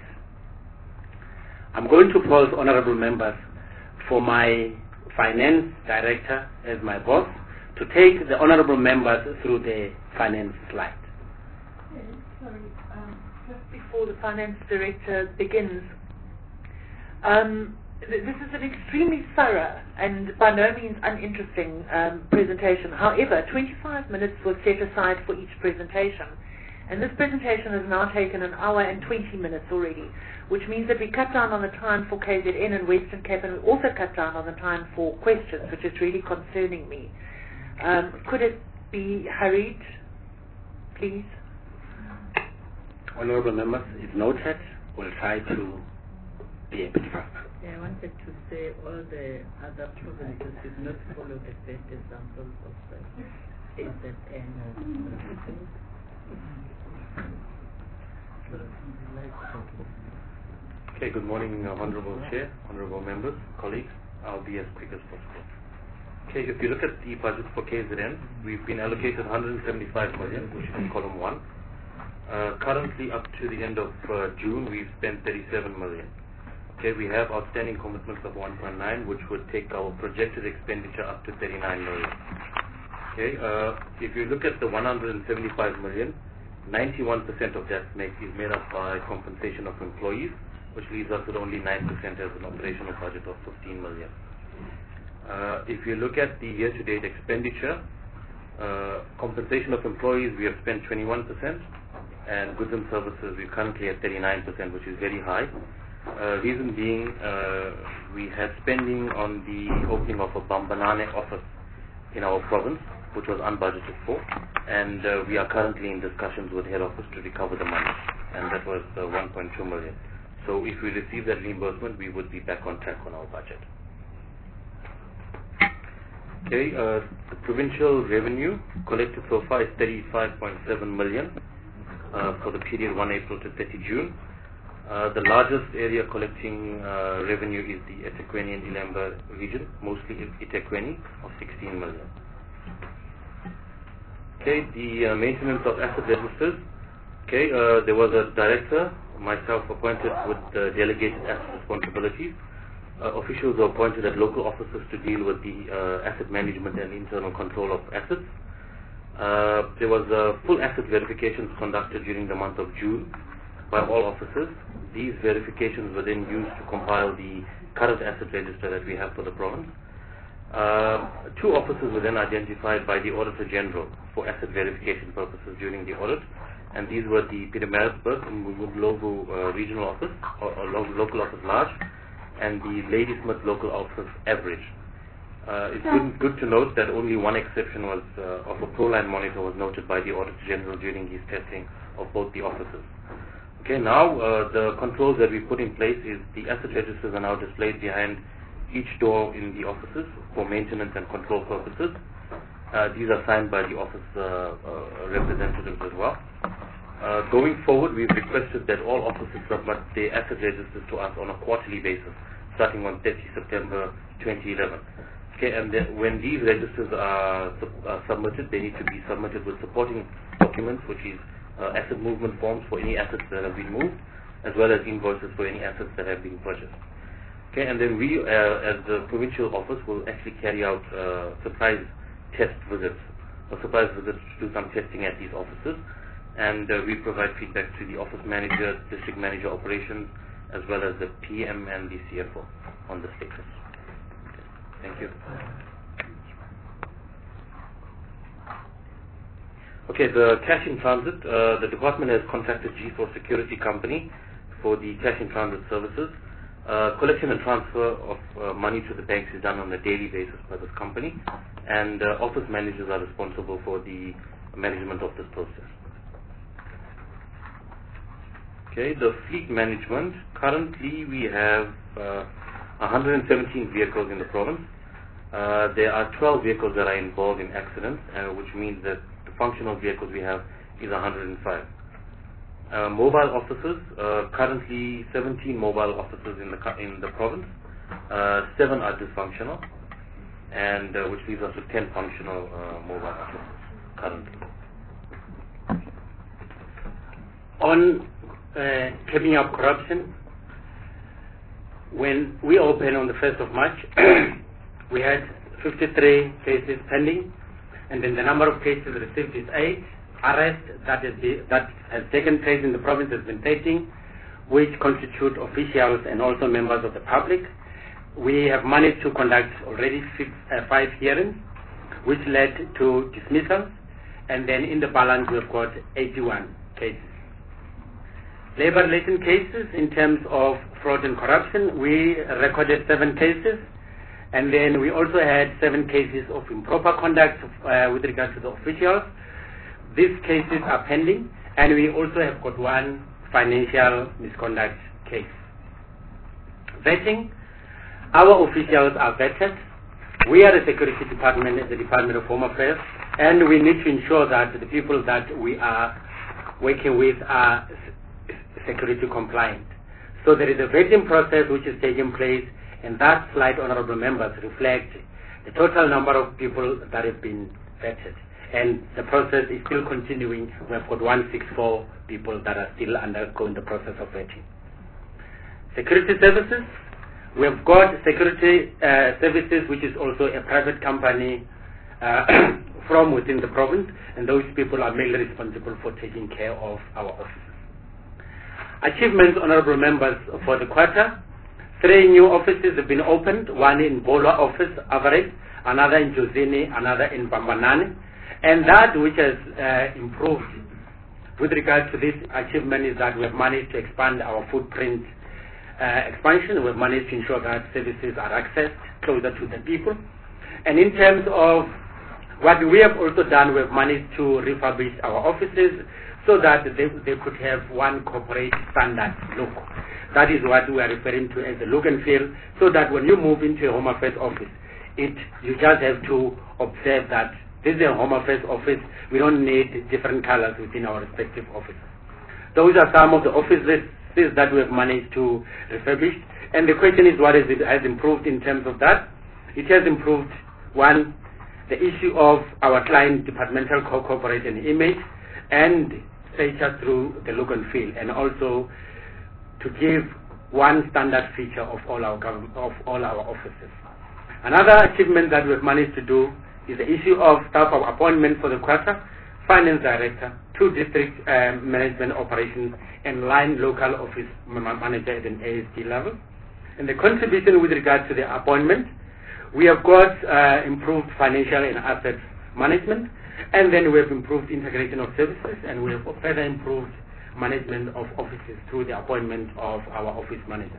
I'm going to pause, honorable members, for my finance director as my boss to take the honorable members through the finance slide. Sorry, um, just before the Finance Director begins, um, th- this is an extremely thorough and by no means uninteresting um, presentation. However, twenty-five minutes was set aside for each presentation. And this presentation has now taken an hour and twenty minutes already, which means that we cut down on the time for K Z N and Western Cape, and we also cut down on the time for questions, which is really concerning me. Um, could it be hurried, please? Honourable members, it's noted. We'll try to be able to. Yeah, I wanted to say all the other provinces did not follow the best examples of the K Z N. Okay, good morning, uh, Honourable Chair, Honourable Members, colleagues. I'll be as quick as possible. Okay, if you look at the budget for K Z N, we've been allocated one hundred seventy-five million, which is in column one. Uh, currently, up to the end of uh, June, we've spent thirty-seven million. Okay, we have outstanding commitments of one point nine, which would take our projected expenditure up to thirty-nine million. Okay, uh, if you look at the one hundred seventy-five million, ninety-one percent of that make, is made up by compensation of employees, which leaves us with only nine percent as an operational budget of fifteen million. Uh, if you look at the year-to-date expenditure, uh, compensation of employees, we have spent twenty-one percent, and goods and services, we're currently at thirty-nine percent, which is very high. Uh, reason being, uh, we had spending on the opening of a Bambanane office in our province, which was unbudgeted for, and uh, we are currently in discussions with head office to recover the money, and that was uh, one point two million. So if we receive that reimbursement, we would be back on track on our budget. Okay, uh, the provincial revenue collected so far is thirty-five point seven million uh, for the period first April to thirtieth June. Uh, the largest area collecting uh, revenue is the eThekwini and Ilembe region, mostly eThekwini, of sixteen million. Okay, the uh, maintenance of asset registers. Okay, uh, there was a director, myself appointed with uh, delegated asset responsibilities. Uh, officials were appointed at local offices to deal with the uh, asset management and internal control of assets. Uh, there was uh, full asset verifications conducted during the month of June by all officers. These verifications were then used to compile the current asset register that we have for the province. Uh, two officers were then identified by the Auditor General for asset verification purposes during the audit, and these were the Pietermaritzburg and Mugundlovu uh, regional office, or, or lo local office large, and the Ladysmith local office average. Uh, it's good, good to note that only one exception was uh, of a Proline monitor was noted by the Auditor General during his testing of both the offices. Okay, now uh, the controls that we put in place is the asset registers are now displayed behind each door in the offices for maintenance and control purposes. Uh, these are signed by the office uh, uh, representatives as well. Uh, going forward, we've requested that all offices submit their asset registers to us on a quarterly basis, starting on thirtieth September twenty eleven. Okay, and then when these registers are, sub are submitted, they need to be submitted with supporting documents, which is uh, asset movement forms for any assets that have been moved, as well as invoices for any assets that have been purchased. Okay, and then we, uh, as the provincial office, will actually carry out uh, surprise test visits, or surprise visits to do some testing at these offices, and uh, we provide feedback to the office manager, district manager operations, as well as the P M and the C F O on the status. Okay, thank you. Okay, the cash in transit, uh, the department has contacted G four Security Company for the cash in transit services. Uh, collection and transfer of uh, money to the banks is done on a daily basis by this company, and uh, office managers are responsible for the management of this process. Okay, the fleet management. Currently we have uh, one hundred seventeen vehicles in the province. Uh, there are twelve vehicles that are involved in accidents, uh, which means that the functional vehicles we have is one hundred five. Uh, mobile officers, uh, currently seventeen mobile officers in the in the province. Uh, seven are dysfunctional, and uh, which leaves us with ten functional uh, mobile officers currently. On uh, keeping up corruption, when we opened on the first of March, we had fifty-three cases pending, and then the number of cases received is eight. arrests that has, be, that has taken place in the province has been thirteen, which constitute officials and also members of the public. We have managed to conduct already six, uh, five hearings, which led to dismissals, and then in the balance we've got eighty-one cases. Labor related cases in terms of fraud and corruption, we recorded seven cases, and then we also had seven cases of improper conduct uh, with regard to the officials. These cases are pending, and we also have got one financial misconduct case. Vetting, our officials are vetted. We are a security department at the Department of Home Affairs, and we need to ensure that the people that we are working with are security compliant. So there is a vetting process which is taking place, and that slide, honorable members, reflects the total number of people that have been vetted. And the process is still continuing. We have got one hundred sixty-four people that are still undergoing the process of vetting. Security services, we have got security uh, services, which is also a private company uh, from within the province, and those people are mainly responsible for taking care of our offices. Achievements, honorable members, for the quarter. Three new offices have been opened, one in Bolwa office, Average, another in Jozini, another in Bambanani. And that which has uh, improved with regard to this achievement is that we have managed to expand our footprint uh, expansion. We have managed to ensure that services are accessed closer to the people. And in terms of what we have also done, we have managed to refurbish our offices so that they, they could have one corporate standard look. That is what we are referring to as the look and feel, so that when you move into a Home Affairs office, it you just have to observe that this is a Home Affairs office. We don't need different colors within our respective offices. Those are some of the offices that we have managed to refurbish. And the question is, what is it has improved in terms of that? It has improved, one, the issue of our client departmental co-cooperation image and feature through the look and feel, and also to give one standard feature of all our of all our offices. Another achievement that we've managed to do is the issue of staff of appointment for the quarter, finance director, two district uh, management operations, and line local office manager at an A S D level. And the contribution with regard to the appointment, we have got uh, improved financial and asset management, and then we have improved integration of services, and we have further improved management of offices through the appointment of our office manager.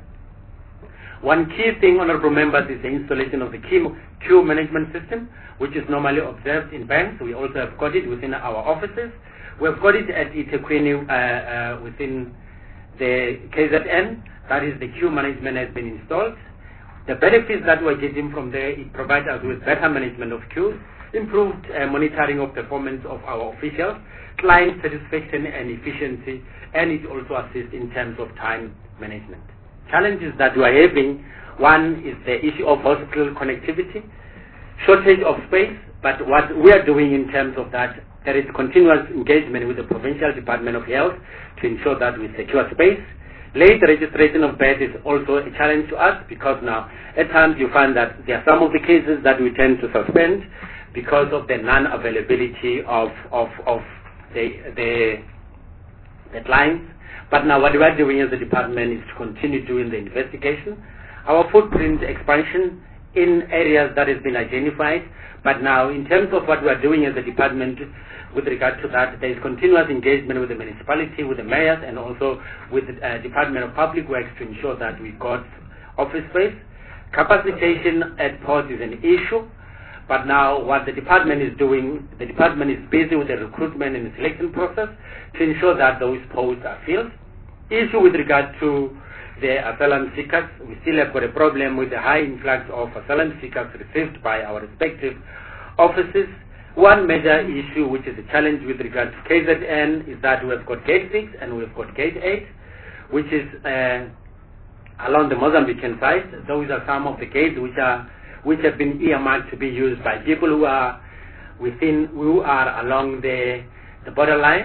One key thing, honorable members, is the installation of the queue management system, which is normally observed in banks. We also have got it within our offices. We have got it at eThekwini uh, uh, within the K Z N. That is, the queue management has been installed. The benefits that we're getting from there, it provides us with better management of queues, improved uh, monitoring of performance of our officials, client satisfaction and efficiency, and it also assists in terms of time management. Challenges that we are having, one is the issue of hospital connectivity, shortage of space, but what we are doing in terms of that, there is continuous engagement with the Provincial Department of Health to ensure that we secure space. Late registration of beds is also a challenge to us, because now at times you find that there are some of the cases that we tend to suspend because of the non-availability of, of, of the, the, the clients. But now what we are doing as a department is to continue doing the investigation. Our footprint expansion in areas that has been identified, but now in terms of what we are doing as a department with regard to that, there is continuous engagement with the municipality, with the mayors, and also with the uh, Department of Public Works to ensure that we got office space. Capacitation at ports is an issue, but now what the department is doing, the department is busy with the recruitment and the selection process to ensure that those posts are filled. Issue with regard to the asylum seekers, we still have got a problem with the high influx of asylum seekers received by our respective offices. One major issue, which is a challenge with regard to K Z N, is that we have got gate six and we have got gate eight, which is uh, along the Mozambican side. Those are some of the gates which are which have been earmarked to be used by people who are within, who are along the the borderline.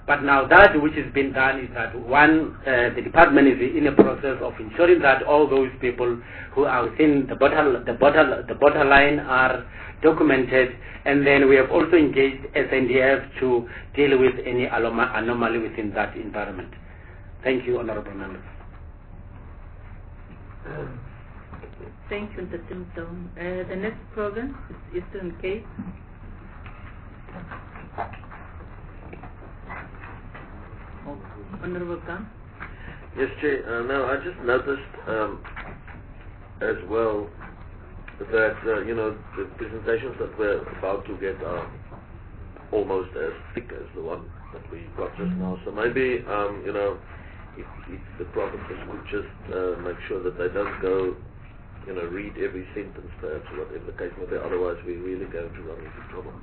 But now that which has been done is that one, uh, the department is in a process of ensuring that all those people who are within the border, the border, the borderline are documented, and then we have also engaged S N D F to deal with any aloma- anomaly within that environment. Thank you, honorable members. Thank you, Mister Timothy. Uh, the next province is Eastern Cape. Oh, Honorable Khan. Yes, Chair. Uh, no, I just noticed um, as well that, uh, you know, the presentations that we're about to get are almost as thick as the one that we got just now. So maybe, um, you know, if, if the provinces could just uh, make sure that they don't go, you know, read every sentence perhaps, or whatever the case may be. Otherwise, we're really going to run into trouble.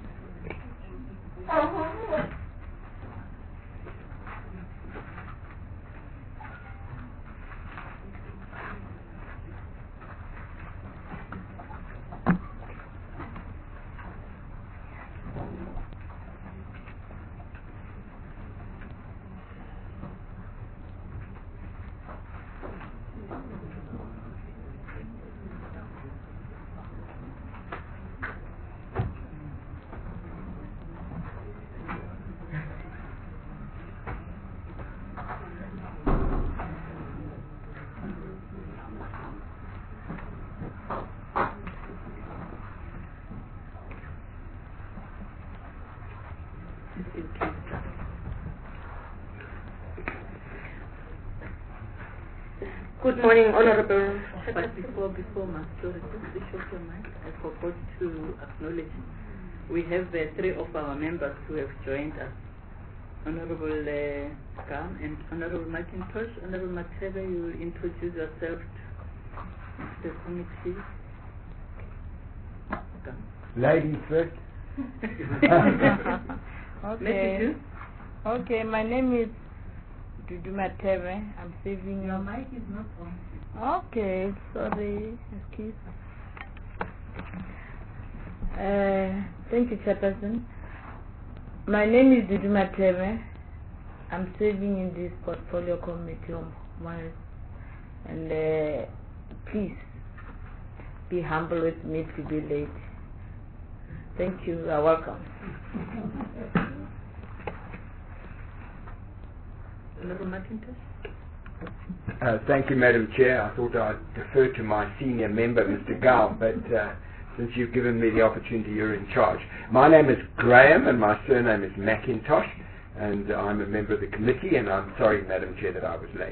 Good morning, Honorable. But before, before my story, just to show your mind, I forgot to acknowledge we have uh, three of our members who have joined us. Honorable uh, Gam and Honorable McIntosh. Honorable Matebe, you will introduce yourself to the committee. Gam. Ladies first. Okay. Okay, my name is Dudu Matebe. I'm saving Your mic is not on. Okay, sorry. Excuse. Uh, thank you, Chairperson. My name is Dudu Matebe. I'm serving in this portfolio committee of mine. And uh, please be humble with me to be late. Thank you. You are welcome. Honorable McIntosh. Uh, thank you, Madam Chair. I thought I'd defer to my senior member, Mister Gao, but uh, since you've given me the opportunity, you're in charge. My name is Graham, and my surname is McIntosh, and I'm a member of the committee, and I'm sorry, Madam Chair, that I was late.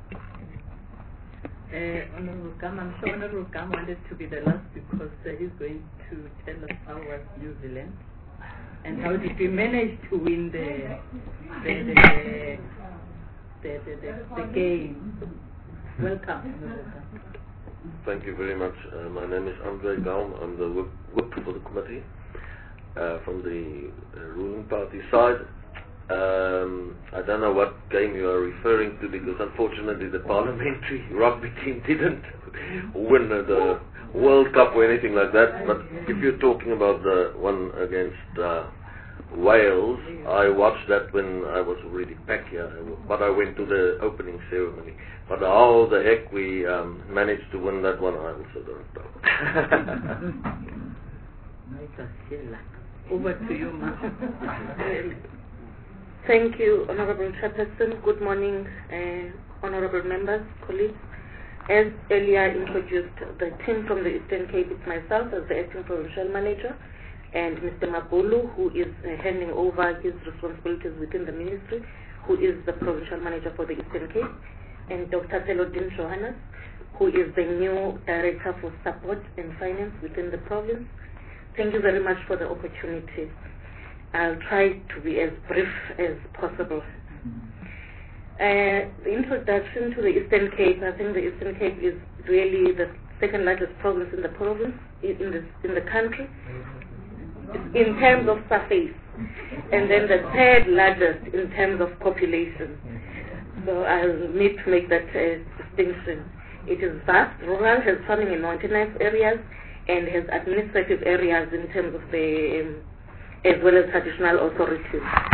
Uh, Honorable Gam, I'm sure Honorable Gam wanted to be the last because uh, he's going to tell us how was New Zealand and how did we manage to win the the the, the, the, the, the, the game. Welcome, Honorable Gam. Thank you very much. Uh, my name is Andre Gaum. I'm the whip, whip for the committee uh, from the uh, ruling party side. Um, I don't know what game you are referring to because unfortunately the parliamentary rugby team didn't win the World Cup or anything like that. But if you're talking about the one against uh, Wales, I watched that when I was already back here, but I went to the opening ceremony. But how the heck we um, managed to win that one, I also don't know. Over to you, ma'am. Thank you, Honorable Chairperson. Good morning, uh, Honorable members, colleagues. As earlier introduced, the team from the Eastern Cape is myself as the Acting Provincial Manager, and Mister Mabulu, who is uh, handing over his responsibilities within the ministry, who is the Provincial Manager for the Eastern Cape, and Doctor Selodin Johannes, who is the new Director for Support and Finance within the province. Thank you very much for the opportunity. I'll try to be as brief as possible. Uh, the introduction to the Eastern Cape, I think the Eastern Cape is really the second largest province in the province, in the, in the country, in terms of surface, and then the third largest in terms of population. So I'll need to make that uh, distinction. It is vast, rural, has farming and mountainous areas, and has administrative areas in terms of the um, as well as traditional authorities.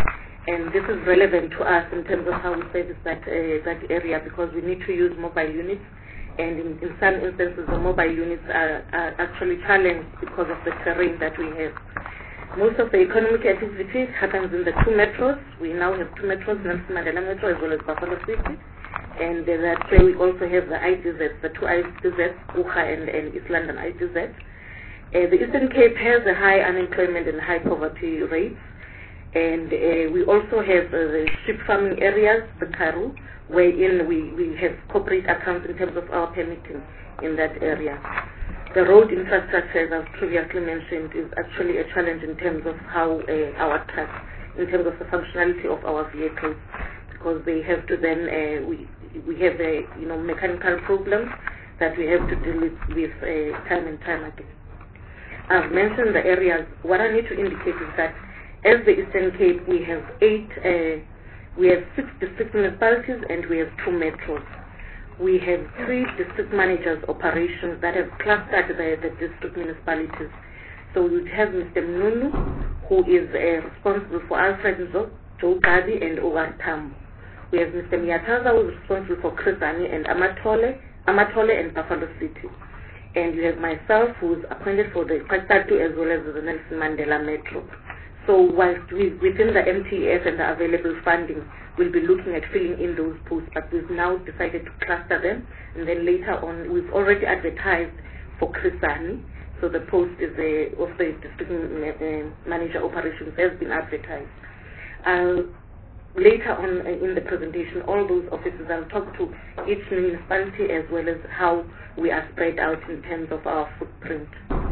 And this is relevant to us in terms of how we service that, uh, that area, because we need to use mobile units, and in, in some instances the mobile units are, are actually challenged because of the terrain that we have. Most of the economic activity happens in the two metros. We now have two metros, Nelson Mandela Metro as well as Buffalo City. And uh, that's where we also have the I D Zs, the two I D Zs, Ucha and, and East London I D Z. Uh, the Eastern Cape has a high unemployment and high poverty rates. And uh, we also have uh, the sheep farming areas, the Karoo, wherein we, we have corporate accounts in terms of our permitting in that area. The road infrastructure, as I've previously mentioned, is actually a challenge in terms of how uh, our trucks, in terms of the functionality of our vehicles, because they have to then, uh, we, we have uh, you know, mechanical problems that we have to deal with, with uh, time and time again. I've mentioned the areas. What I need to indicate is that as the Eastern Cape, we have eight, uh, we have six district municipalities and we have two metros. We have three district managers operations that have clustered the, the district municipalities. So we would have Mister Mnunu, who is uh, responsible for Alfred Nzo, Joe Gadi, and O R Tambo. We have Mister Miyataza, who is responsible for Chris Hani and Amatole, Amatole and Buffalo City. And you have myself, who is appointed for the Kwatatu as well as the Nelson Mandela Metro. So whilst we, within the M T F and the available funding, we'll be looking at filling in those posts, but we've now decided to cluster them, and then later on, we've already advertised for Chris Hani. So the post is a, of the district uh, manager operations has been advertised. Uh, later on in the presentation, all those offices, I'll talk to each municipality as well as how we are spread out in terms of our footprint.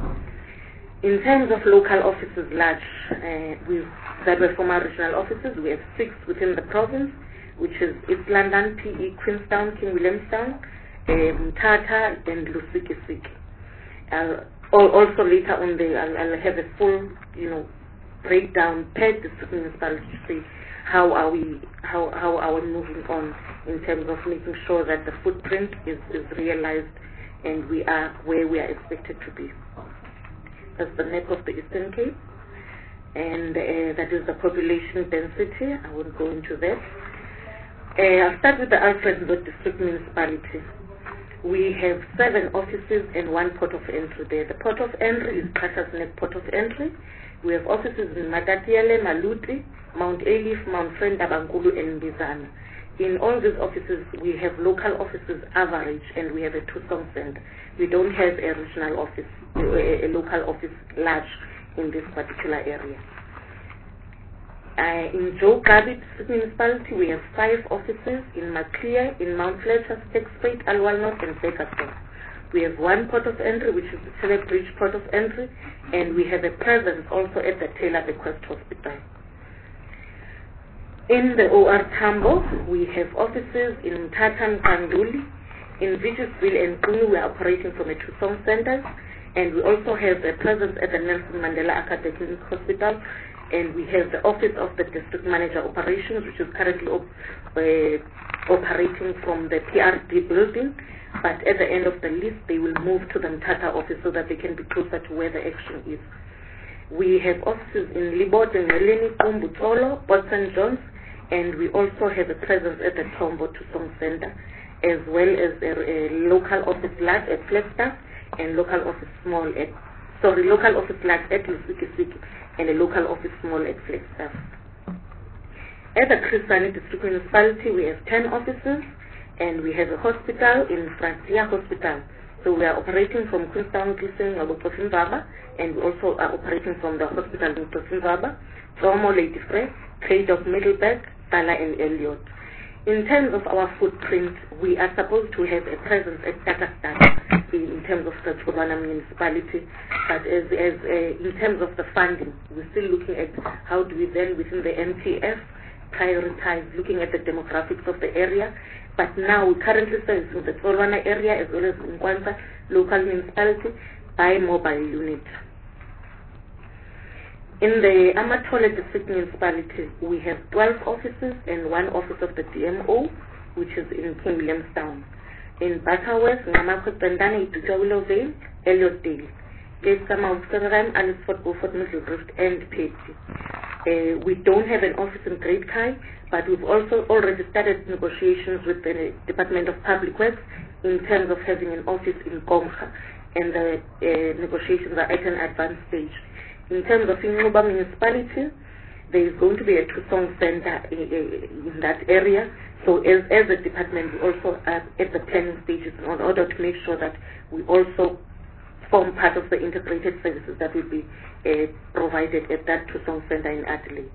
In terms of local offices large, uh, we've, that were former regional offices, we have six within the province, which is East London, P E, Queenstown, King Williamstown, um, Tata, and Lusikisiki. Uh, also later on, the, I'll, I'll have a full, you know, breakdown per district municipality to see how are we, how, how are we moving on in terms of making sure that the footprint is, is realized and we are where we are expected to be. That's the map of the Eastern Cape, and uh, that is the population density. I won't go into that. Uh, I'll start with the Alfred Nzo District Municipality. We have seven offices and one port of entry there. The port of entry is Qacha's Neck Port of Entry. We have offices in Matatiele, Maluti, Mount Elif, Mount Frenda, Bangulu, and Mbizana. In all these offices, we have local offices average, and we have a two-song center. We don't have a regional office, a, a local office large in this particular area. Uh, in Joe Gadi Municipality, we have five offices in Maclear, in Mount Fletcher, Stakespruit, Alwal North, and Bakersfield. We have one port of entry, which is the Taylor Bridge Port of Entry, and we have a presence also at the Taylor Bequest Hospital. In the O R Tambo, we have offices in Mthatha, Kanduli, in Vigisville and Kunu. We are operating from a two-song centers, and we also have a presence at the Nelson Mandela Academic Hospital, and we have the office of the district manager operations, which is currently op uh, operating from the P R D building, but at the end of the list, they will move to the Mthatha office so that they can be closer to where the action is. We have offices in Libot and Meleni, Kumbu, Tolo, Port Saint John's, and we also have a presence at the Tombo two-song center, as well as a, a local office large at Flagstaff and local office small at, sorry, local office large at Lusikisiki and a local office small at Flagstaff. At the Chris Hani District Municipality, we have ten offices, and we have a hospital in Francia Hospital. So we are operating from Queenstown, Gleason, Ngabopofimvaba, and we also are operating from the hospital in Pofimvaba, Tomo, Lady Frey, Trade of Middleburg, Tala, and Elliot. In terms of our footprint, we are supposed to have a presence at Takastad in, in terms of the Tshwane municipality, but as, as uh, in terms of the funding, we're still looking at how do we then within the M T F prioritize looking at the demographics of the area. But now we currently serve in the Tshwane area as well as in Nkwanza local municipality by mobile unit. In the Amatole District Municipality, we have twelve offices and one office of the D M O, which is in King Williamstown. In Butterworth, Namakot Bandana, Itujawilo Vale, Elliot Dale, Kesama Usteram, Alice Fort Beaufort, Middle Drift, and Petty. Uh, we don't have an office in Great Kai, but we've also already started negotiations with the Department of Public Works in terms of having an office in Gomga, and the uh, negotiations are at an advanced stage. In terms of Ingoba municipality, there is going to be a two-song center uh, in that area. So as, as a department, we also are at the planning stages in order to make sure that we also form part of the integrated services that will be uh, provided at that two-song center in Adelaide.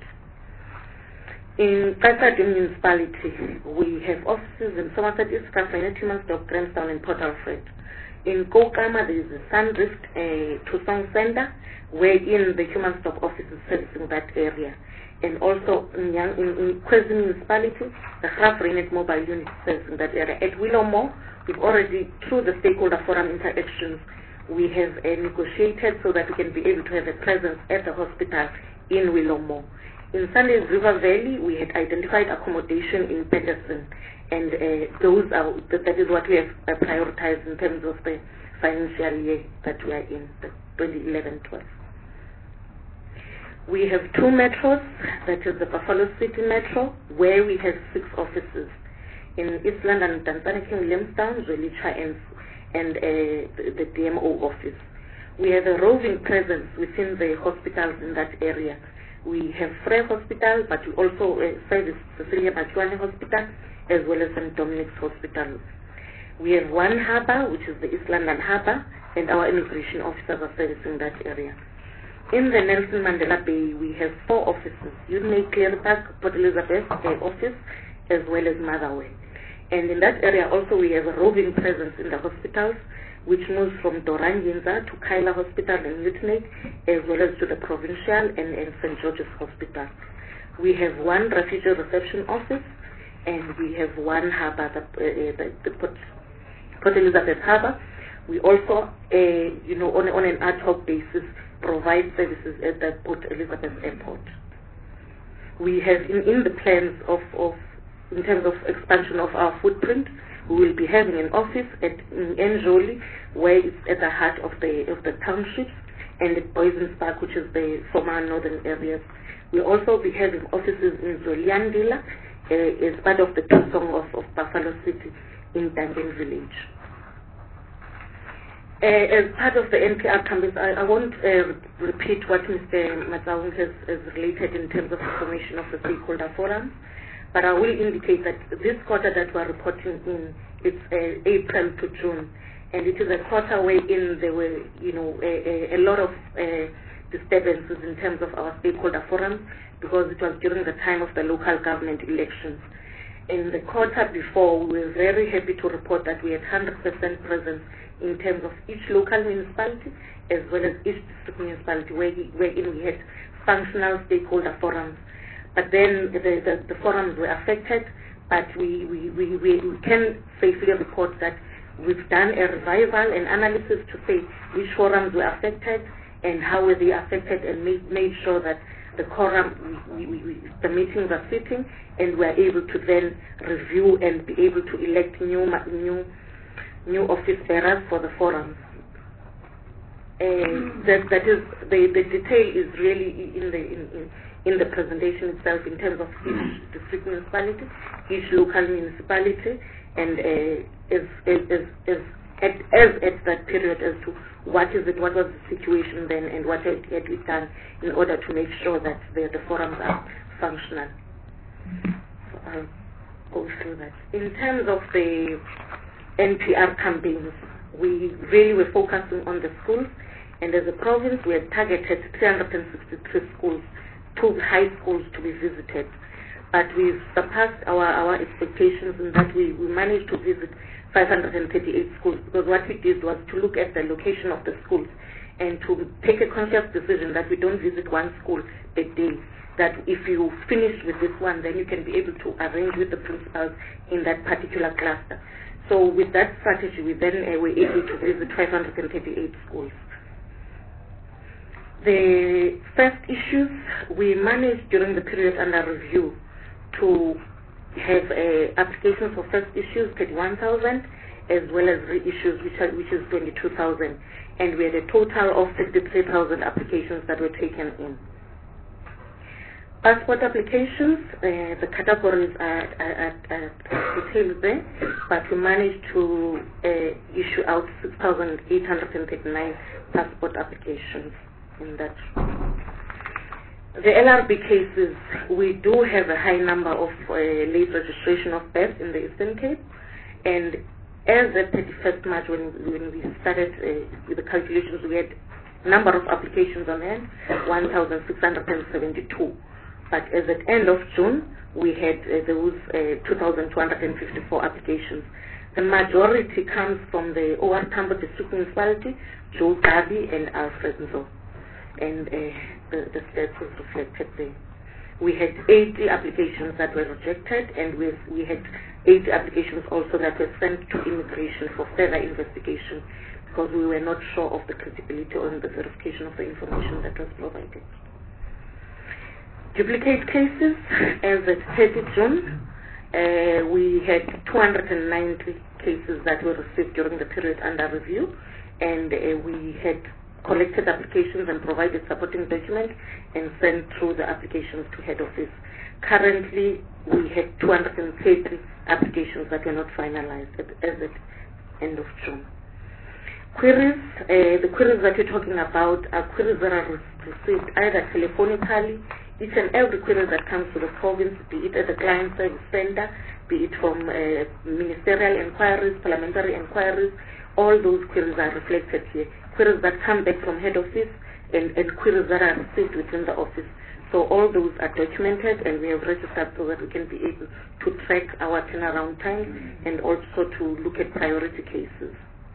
In Katsadi municipality, we have offices in Somerset East, Kaffrine, Timmersdorp, Grahamstown, and Port Alfred. In Kokama, there is a Sandrift uh, two-song center, wherein the Hummansdorp office is servicing that area. And also in, Young, in, in Kwezi municipality, the Graaff-Reinet mobile unit is servicing that area. At Willowmore, we've already, through the stakeholder forum interactions, we have uh, negotiated so that we can be able to have a presence at the hospital in Willowmore. In Sunday's River Valley, we had identified accommodation in Peterson, and uh, those are, that is what we have uh, prioritized in terms of the financial year that we are in, the twenty eleven twelve. We have two metros, that is the Buffalo City Metro, where we have six offices. In East London, Tanzania King Williamstown, Zwelitsha, and, and uh, the, the D M O office. We have a roving presence within the hospitals in that area. We have Frey Hospital, but we also uh, service Cecilia Machuane Hospital, as well as Saint Dominic's Hospital. We have one harbour, which is the East London Harbour, and our immigration officers are servicing that area. In the Nelson Mandela Bay, we have four offices: Udine, Clear Park, Port Elizabeth uh, office, as well as Motherwell. And in that area also we have a roving presence in the hospitals, which moves from Doranginza to Kaila Hospital in Udine, as well as to the Provincial and, and Saint George's Hospital. We have one refugee reception office, and we have one harbour, the, uh, the, the Port, Port Elizabeth Harbour. We also, uh, you know, on, on an ad hoc basis, provide services at the Port Elizabeth Airport. We have in, in the plans of, of, in terms of expansion of our footprint, we will be having an office at in Njoli, where it's at the heart of the of the townships, and at Boysons Park, which is the former northern areas. We'll also be having offices in Zoliandila, uh, as part of the two-song of, of Buffalo City in Duncan Village. Uh, as part of the N P R campus, I, I won't uh, repeat what Mister Matsaung has, has related in terms of the formation of the stakeholder forum, but I will indicate that this quarter that we're reporting in, it's uh, April to June, and it is a quarter wherein there were, you know, a, a, a lot of uh, disturbances in terms of our stakeholder forums, because it was during the time of the local government elections. In the quarter before, we were very happy to report that we had one hundred percent presence in terms of each local municipality as well as each district municipality, where wherein we had functional stakeholder forums. But then the, the, the forums were affected, but we, we, we, we can safely report that we've done a revival and analysis to say which forums were affected and how were they affected, and made, made sure that the quorum, we, we, we, the meetings are sitting, and we're able to then review and be able to elect new new new office bearers for the forums. And that that is the the detail is really in the in, in, in the presentation itself, in terms of each district municipality, each local municipality, and uh, as as as, as At, as at that period, as to what is it, what was the situation then, and what had, had we done in order to make sure that the, the forums are functional. So I'll go through that. In terms of the N P R campaigns, we really were focusing on the schools, and as a province we had targeted three hundred sixty-three schools, two high schools to be visited. But we've surpassed our, our expectations in that we, we managed to visit five hundred thirty-eight schools, because what we did was to look at the location of the schools and to take a conscious decision that we don't visit one school a day, that if you finish with this one, then you can be able to arrange with the principals in that particular cluster. So with that strategy, we then uh, were able to visit five hundred thirty-eight schools. The first issues, we managed during the period under review to have uh, applications for first issues, thirty-one thousand, as well as reissues, which, are, which is twenty-two thousand. And we had a total of fifty-three thousand applications that were taken in. Passport applications, uh, the categories are, are, are, are detailed there, but we managed to uh, issue out six thousand eight hundred thirty-nine passport applications in that. The L R B cases, we do have a high number of uh, late registration of births in the Eastern Cape, and as at thirty-first March, when, when we started uh, with the calculations, we had number of applications on hand, one thousand six hundred seventy-two. But as at end of June, we had uh, those uh, two thousand two hundred fifty-four applications. The majority comes from the O R Tambo District Municipality, Joe Gabi, and Alfred Nzo. And uh, the, the stats was reflected there. We had eighty applications that were rejected, and we, we had eighty applications also that were sent to immigration for further investigation, because we were not sure of the credibility or the verification of the information that was provided. Duplicate cases, as at thirtieth June, uh, we had two hundred ninety cases that were received during the period under review, and uh, we had collected applications and provided supporting documents and sent through the applications to head office. Currently, we have two hundred thirty applications that were not finalized at, as at end of June. Queries, uh, the queries that we're talking about are queries that are received either telephonically. Each and every query that comes to the province, be it at the client service center, be it from uh, ministerial inquiries, parliamentary inquiries, all those queries are reflected here. Queries that come back from head office and, and queries that are received within the office. So all those are documented, and we have registered so that we can be able to track our turnaround time and also to look at priority cases.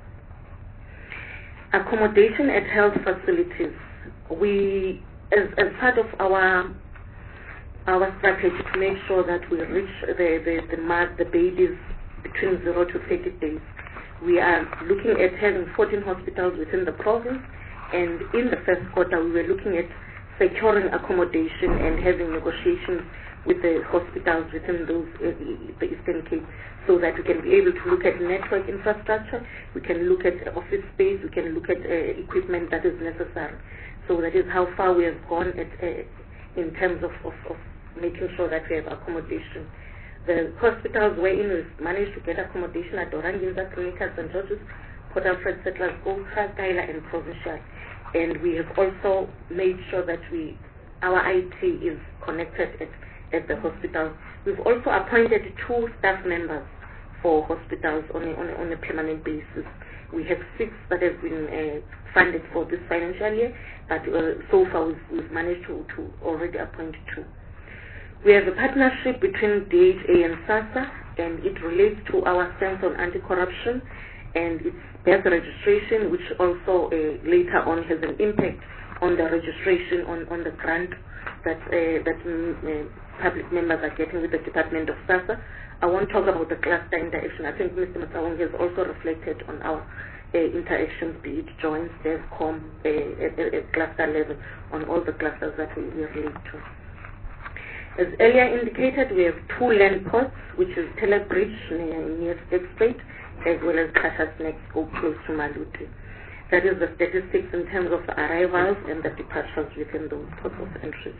Accommodation at health facilities. We, as, as part of our our strategy to make sure that we reach the the the, the babies between zero to thirty days, we are looking at having fourteen hospitals within the province, and in the first quarter we were looking at securing accommodation and having negotiations with the hospitals within those uh, the Eastern Cape, so that we can be able to look at network infrastructure, we can look at office space, we can look at uh, equipment that is necessary. So that is how far we have gone at, uh, in terms of, of, of making sure that we have accommodation. The hospitals wherein we've managed to get accommodation at Oranginza, Clinica, Saint George's, Port Alfred, Settlers, Ultra, Tyler, and Provincial. And we have also made sure that we, our I T is connected at, at the hospital. We've also appointed two staff members for hospitals on a, on a, on a permanent basis. We have six that have been uh, funded for this financial year, but uh, so far we've, we've managed to, to already appoint two. We have a partnership between D H A and SASSA, and it relates to our stance on anti-corruption and its birth registration, which also uh, later on has an impact on the registration on, on the grant that uh, that um, uh, public members are getting with the Department of SASSA. I won't talk about the cluster interaction. I think Mister Matsawong has also reflected on our uh, interactions, be it joint, DevCom, uh, at, at cluster level, on all the clusters that we, we relate to. As earlier indicated, we have two land ports, which is Telebridge near, near State Street, as well as Kashas next go close to Maluti. That is the statistics in terms of the arrivals and the departures within those ports of entry.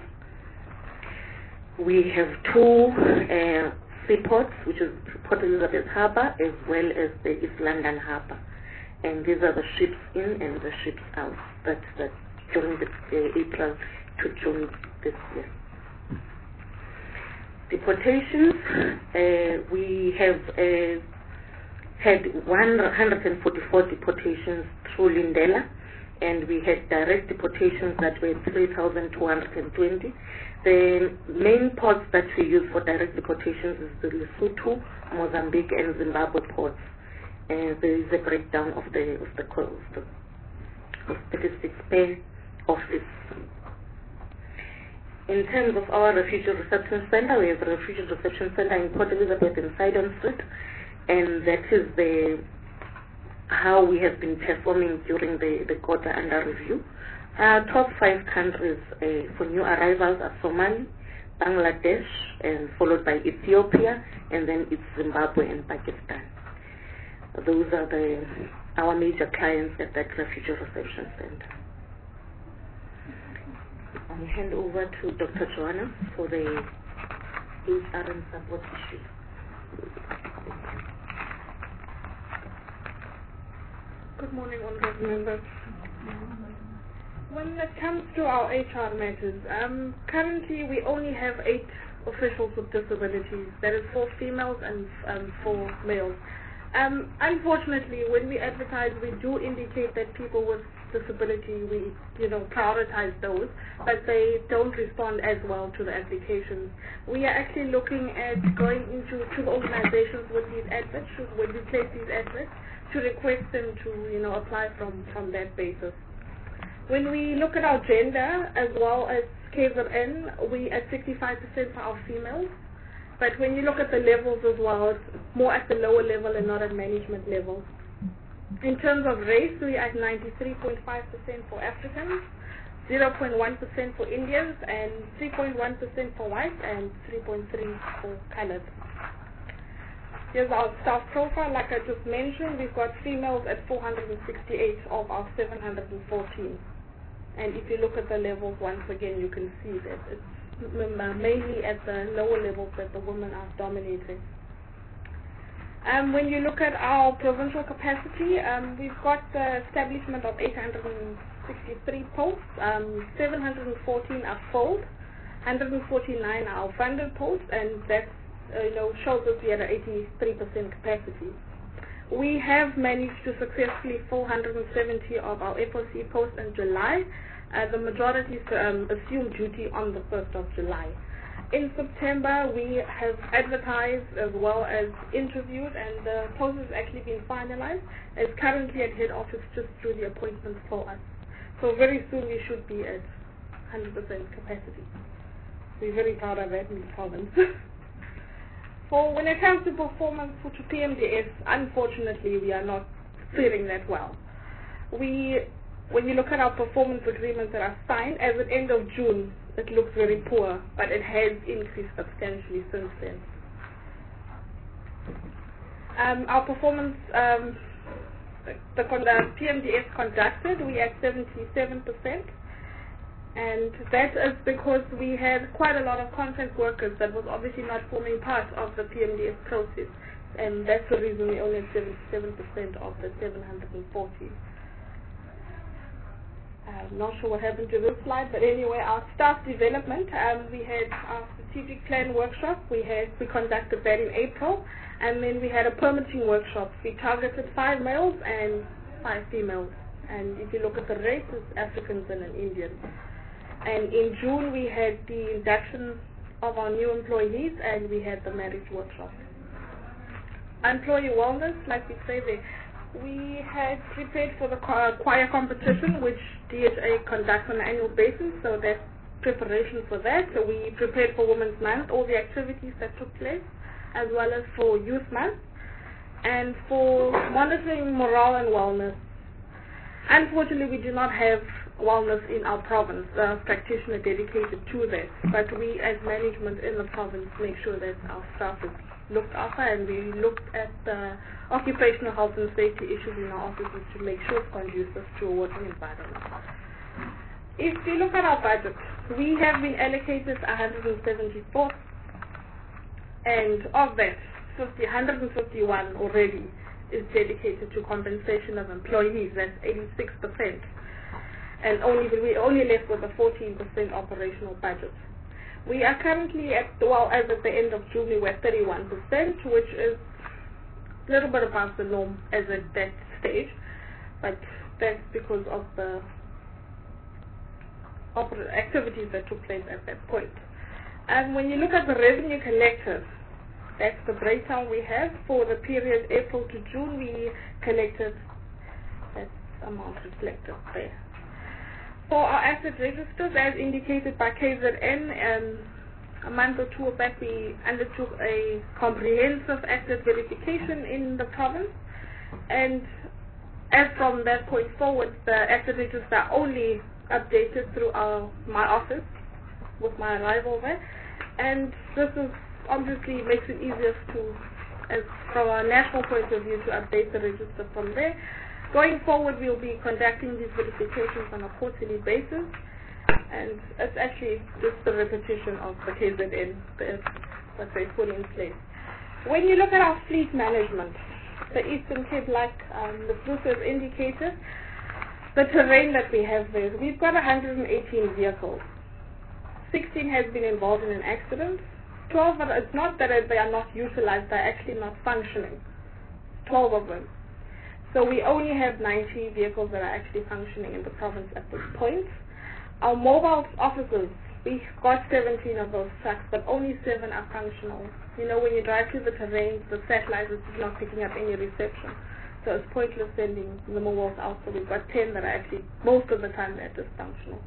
We have two uh, seaports, which is Port Elizabeth Harbour as well as the East London Harbour. And these are the ships in and the ships out. That's that during the uh, April to June this year. Deportations, uh, we have uh, had one hundred forty-four deportations through Lindela, and we had direct deportations that were three thousand two hundred twenty. The main ports that we use for direct deportations is the Lesotho, Mozambique, and Zimbabwe ports. And there is a breakdown of the of the cost of statistics per office. In terms of our refugee reception center, we have a refugee reception center in Port Elizabeth in Sidon Street, and that is the how we have been performing during the, the quarter under review. Our top five countries uh, for new arrivals are Somali, Bangladesh, and followed by Ethiopia, and then it's Zimbabwe and Pakistan. Those are the our major clients at that refugee reception center. I'll hand over to Doctor Joanna for the H R and support issue. Good morning, honorable members. When it comes to our H R matters, um, currently we only have eight officials with disabilities. That is four females and um, four males. Um, unfortunately, when we advertise, we do indicate that people with disability, we you know prioritize those, but they don't respond as well to the applications. We are actually looking at going into to the organizations with these adverts, when we place these adverts, to request them to you know apply from from that basis. When we look at our gender as well as K Z N, we at sixty-five percent for our females. But when you look at the levels as well, it's more at the lower level and not at management level. In terms of race, we are at ninety-three point five percent for Africans, zero point one percent for Indians, and three point one percent for whites, and three point three percent for colored. Here's our staff profile. Like I just mentioned, we've got females at four hundred sixty-eight of our seven hundred fourteen. And if you look at the levels, once again, you can see that it's mainly at the lower levels that the women are dominating. Um, when you look at our provincial capacity, um, we've got the establishment of eight hundred sixty-three posts, um, seven hundred fourteen are filled, one hundred forty-nine are funded posts, and that uh, you know, shows us we are at eighty-three percent capacity. We have managed to successfully fill one hundred seventy of our F O C posts in July. Uh, the majority um, assume duty on the first of July. In September, we have advertised as well as interviewed, and the post has actually been finalized. It's currently at head office just through the appointments for us. So very soon we should be at one hundred percent capacity. We're very proud of that in the province. For when it comes to performance for to P M D S, unfortunately, we are not faring that well. We, when you look at our performance agreements that are signed, as at end of June, it looks very poor, but it has increased substantially since then. Um, our performance, um, the, the P M D S conducted, we at seventy-seven percent. And that is because we had quite a lot of contract workers that was obviously not forming part of the P M D S process. And that's the reason we only had seventy-seven percent of the seven hundred forty. I'm not sure what happened to this slide, but anyway, our staff development, um, we had our strategic plan workshop. We had we conducted that in April, and then we had a permitting workshop. We targeted five males and five females. And if you look at the races, Africans and an Indian. And in June, we had the induction of our new employees, and we had the marriage workshop. Employee wellness, like we say there, we had prepared for the choir competition, which D H A conducts on an annual basis, so that's preparation for that. So we prepared for Women's Month, all the activities that took place, as well as for Youth Month. And for monitoring morale and wellness, unfortunately, we do not have wellness in our province, a practitioner dedicated to that. But we, as management in the province, make sure that our staff is looked after, and we looked at the occupational health and safety issues in our offices to make sure it's conducive to a working environment. If you look at our budget, we have been allocated one hundred seventy-four, and of that, one hundred fifty-one already is dedicated to compensation of employees. That's eighty-six percent. And only we only left with a fourteen percent operational budget. We are currently at, well, as at the end of June, we were at thirty-one percent, which is a little bit above the norm as at that stage, but that's because of the activities that took place at that point. And when you look at the revenue collected, that's the breakdown we have for the period April to June. We collected that amount reflected there. For our asset registers, as indicated by K Z N, um, a month or two back we undertook a comprehensive asset verification in the province, and as from that point forward, the asset registers are only updated through our my office with my arrival there, and this is obviously makes it easier to, as from a national point of view, to update the register from there. Going forward, we'll be conducting these verifications on a quarterly basis, And it's actually just the repetition of the K Z N that they put in place. When you look at our fleet management, the Eastern Cape, like um, the Bruce has indicated, the terrain that we have there, we've got one hundred eighteen vehicles. sixteen has been involved in an accident. twelve, but it's not that they are not utilized, they're actually not functioning. twelve of them. So we only have ninety vehicles that are actually functioning in the province at this point. Our mobile officers, we've got seventeen of those trucks, but only seven are functional. You know, when you drive through the terrain, the satellite is not picking up any reception. So it's pointless sending the mobiles out. So we've got ten that are actually, most of the time, they're dysfunctional.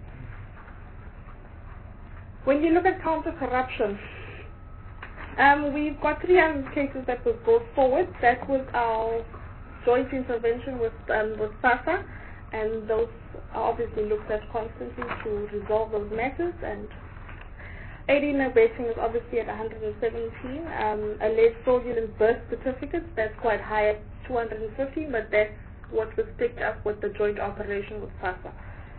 When you look at counter-corruption, um, we've got three hundred cases that was brought forward. That was our joint intervention with um, with SASSA, and those are obviously looked at constantly to resolve those matters. And aiding and abetting is obviously at one hundred seventeen. Um, alleged fraudulent birth certificates, that's quite high at two hundred fifteen, but that's what was picked up with the joint operation with SASSA.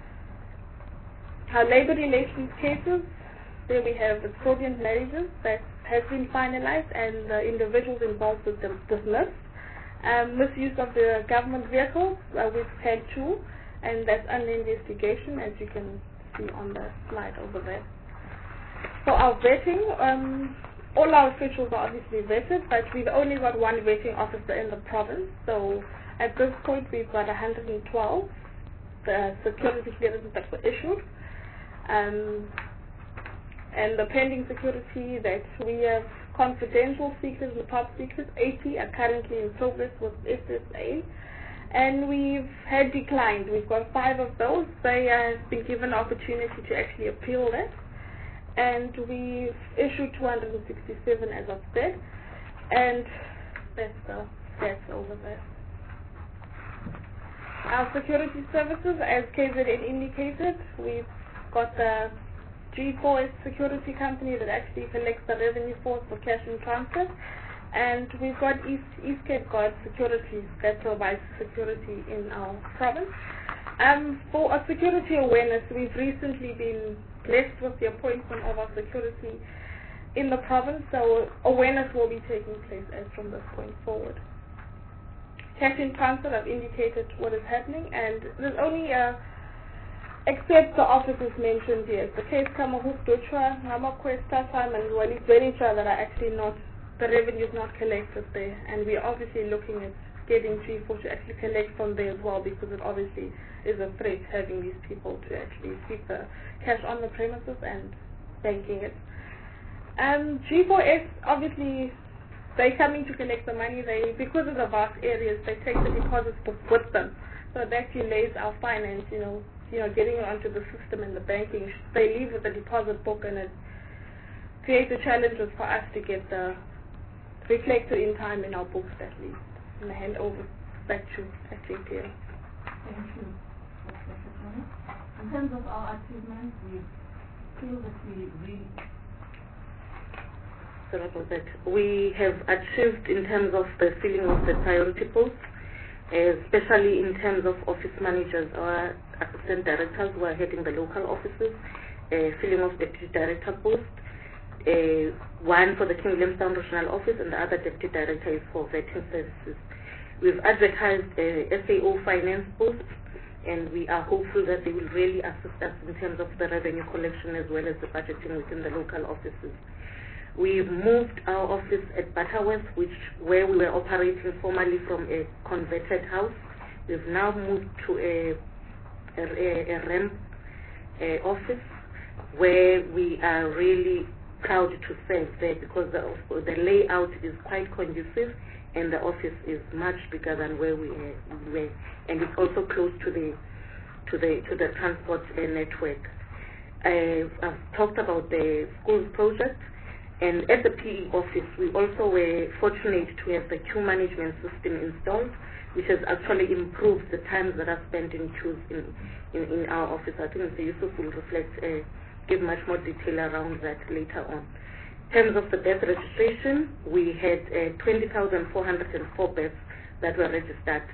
Our labor relations cases, there we have the fraudulent marriages that has been finalized and the individuals involved with them dismissed. Um, misuse of the government vehicles, uh, we've had two, and that's under investigation, as you can see on the slide over there. For our vetting, um, all our officials are obviously vetted, but we've only got one vetting officer in the province. So at this point, we've got one hundred twelve the security clearances that were issued. Um, and the pending security that we have confidential secrets and top secrets, eighty are currently in progress with S S A. And we've had declined. We've got five of those. They have been given opportunity to actually appeal that. And we've issued two hundred sixty-seven as I've said. And that's the stats over there. Our security services, as K Z N indicated, we've got the G four S security company that actually collects the revenue for us for cash in transit. And we've got East, East Cape Guard Security that provides security in our province. Um, for our security awareness, we've recently been blessed with the appointment of our security in the province, so awareness will be taking place as from this point forward. Cash in transit, I've indicated what is happening, and there's only a except the officers mentioned here, the case Kamahus Dutra, Namaquest, Tasam, and Walid Benitra that are actually not, the revenue is not collected there, and we're obviously looking at getting G four to actually collect from there as well, because it obviously is a threat having these people to actually keep the cash on the premises and banking it. Um, G four S, obviously, they're coming to collect the money. They, because of the vast areas, they take the deposits book with them, so that delays our finance, you know, you know, getting onto the system and the banking. They leave with the deposit book, and it creates the challenges for us to get the reflected in time in our books at least. And I hand over back to Acting P M. Thank you. In terms of our achievements, we feel that we really Sorry about that. We have achieved in terms of the filling of the priority posts, especially in terms of office managers or assistant directors who are heading the local offices, uh, filling of deputy director post, uh, one for the King William Sound Regional Office and the other deputy director is for vetting services. We've advertised uh, S A O finance posts, and we are hopeful that they will really assist us in terms of the revenue collection as well as the budgeting within the local offices. We've moved our office at Butterworth, which where we were operating formerly from a converted house. We've now moved to a, a, a, a ramp uh, office where we are really proud to serve there, because the, the layout is quite conducive and the office is much bigger than where we were, and it's also close to the to the to the transport uh, network. I've, I've talked about the schools project. And at the P E office, we also were fortunate to have the queue management system installed, which has actually improved the times that are spent in queues in, in, in our office. I think Mister Yusuf will reflect, uh, give much more detail around that later on. In terms of the birth registration, we had uh, twenty thousand four hundred four births that were registered.